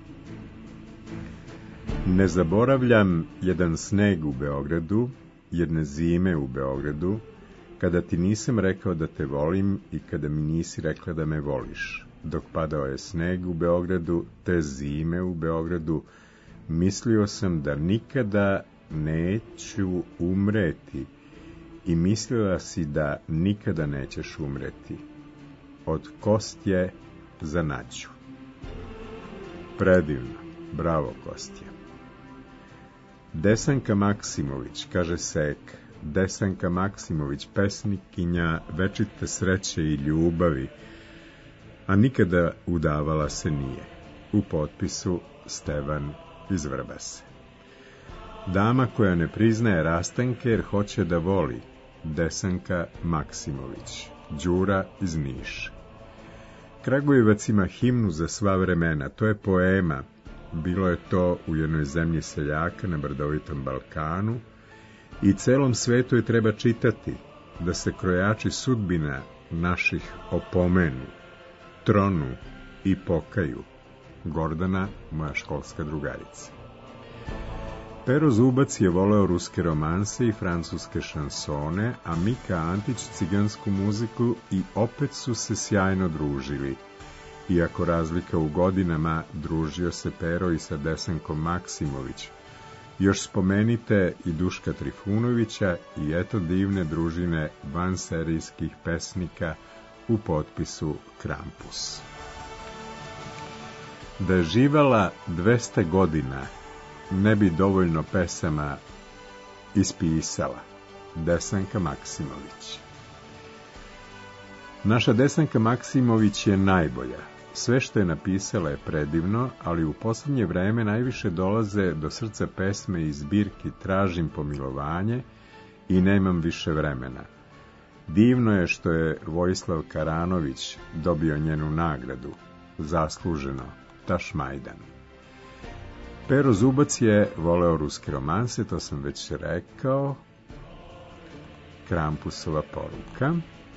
Ne zaboravljam jedan sneg u Beogradu, jedne zime u Beogradu, kada ti nisam rekao da te volim i kada mi nisi rekla da me voliš. Dok padao je sneg u Beogradu, te zime u Beogradu, mislio sam da nikada neću umreti i mislila si da nikada nećeš umreti. Od Kostje za Nađu. Predivno, bravo Kostja. Desanka Maksimović, kaže Sek, Desanka Maksimović, pesnikinja večite sreće i ljubavi, a nikada udavala se nije. U potpisu Stevan iz Vrbase. Dama koja ne priznaje rastanke jer hoće da voli, Desanka Maksimović, Đura iz Niša. Kragujevac ima himnu za sva vremena, to je poema, bilo je to u jednoj zemlji seljaka na brdovitom Balkanu i celom svetu je treba čitati, da se krojači sudbina naših opomenu, tronu i pokaju. Gordana, moja školska drugarica. Pero Zubac je voleo ruske romanse i francuske šansone, a Mika Antić cigansku muziku i opet su se sjajno družili. Iako razlika u godinama, družio se Pero i sa Desankom Maksimović. Još spomenite i Duška Trifunovića i eto divne družine vanserijskih pesnika u potpisu Krampus. Da je živala dvesta godina, ne bi dovoljno pesama ispisala. Desanka Maksimović. Naša Desanka Maksimović je najbolja. Sve što je napisala je predivno, ali u posljednje vreme najviše dolaze do srca pesme i zbirki Tražim pomilovanje i Nemam više vremena. Divno je što je Vojislav Karanović dobio njenu nagradu, zasluženo, Tašmajdan. Pero Zubac je voleo ruske romanse, to sam već rekao. Krampusova poruka.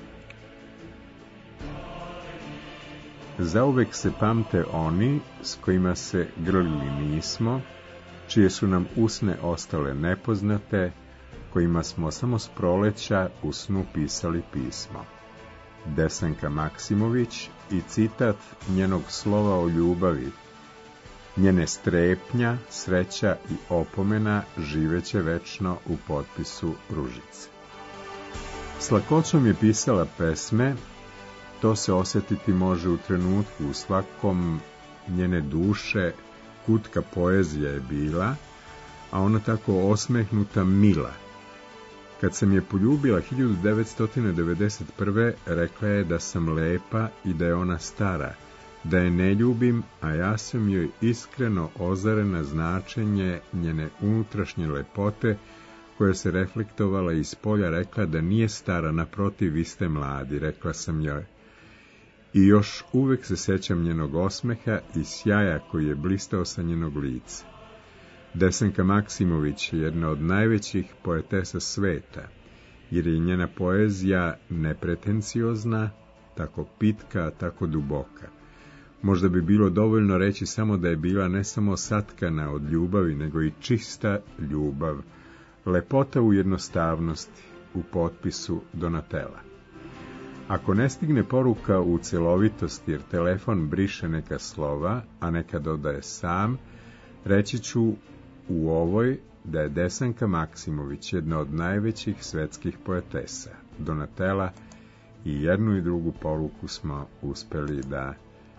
Zauvek se pamte oni s kojima se grlili nismo, čije su nam usne ostale nepoznate, kojima smo samo s proleća u snu pisali pismo. Desanka Maksimović i citat njenog slova o ljubavi. Njene strepnja, sreća i opomena živeće večno u potpisu Ružice. S lakoćom je pisala pesme, to se osjetiti može u trenutku, u svakom njene duše kutka poezija je bila, a ona tako osmehnuta mila. Kad sam je poljubila hiljadu devetsto devedeset prve. rekla je da sam lepa i da je ona stara, da je ne ljubim, a ja sam joj iskreno ozarena značenje njene unutrašnje lepote, koja se reflektovala iz polja, rekla da nije stara, naprotiv, vi ste mladi, rekla sam joj. I još uvek se sećam njenog osmeha i sjaja koji je blistao sa njenog lica. Desanka Maksimović je jedna od najvećih poetesa sveta, jer je njena poezija nepretenciozna, tako pitka, tako duboka. Možda bi bilo dovoljno reći samo da je bila ne samo satkana od ljubavi, nego i čista ljubav, lepota u jednostavnosti, u potpisu Donatela. Ako ne stigne poruka u celovitosti, jer telefon briše neka slova, a neka dodaje sam, reći ću u ovoj da je Desanka Maksimović jedna od najvećih svetskih poetesa. Donatela i jednu i drugu poruku smo uspeli da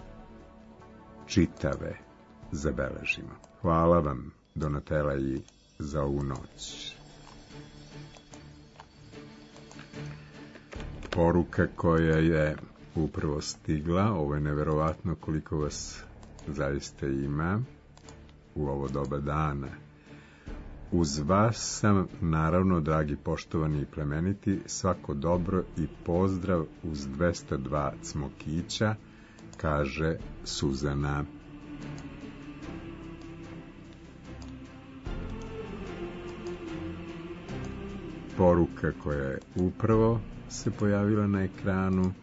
čitave zabeležimo. Hvala vam, Donatela, i za ovu noć. Poruka koja je upravo stigla, ovo je neverovatno koliko vas zaista ima u ovo doba dana. Uz vas sam, naravno, dragi poštovani i plemeniti, svako dobro i pozdrav uz dvesta dva cmokića, kaže Suzana. Poruka koja je upravo se pojavila na ekranu.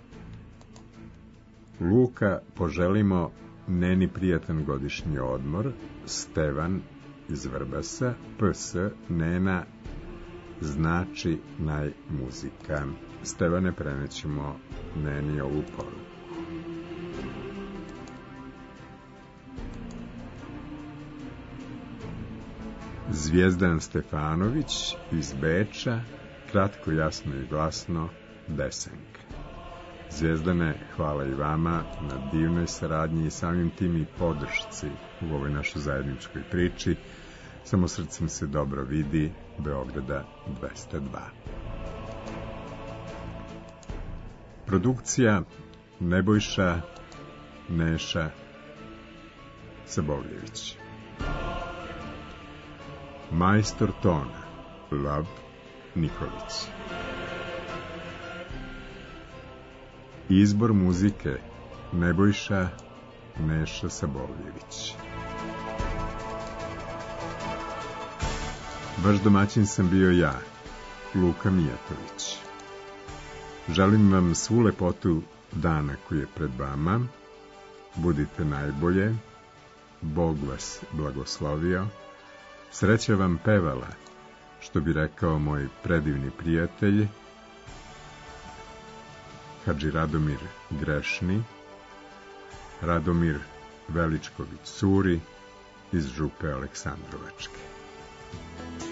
Luka, poželimo Neni prijatan godišnji odmor. Stevan iz Vrbasa. P S Nena znači najmuzika. Stevane, prenećemo Neni ovu poruku. Zvijezdan Stefanović iz Beča, kratko, jasno i glasno, Desenka. Zvijezdane, hvala i vama na divnoj saradnji i samim tim i podršci u ovoj našoj zajedničkoj priči. Samo srcem se dobro vidi, Beograda dvesta dva. Produkcija Nebojša Neša Sabovljević. Majstor tona Lav Nikolić. Izbor muzike Nebojša Neša Sabovljević. Vaš domaćin sam bio ja, Luka Mijatović. Želim vam svu lepotu dana koji je pred vama. Budite najbolje. Bog vas blagoslovio. Sreća vam pevala, što bi rekao moj predivni prijatelj Hadži Radomir Grešni, Radomir Veličković Curi iz Župe Aleksandrovačke.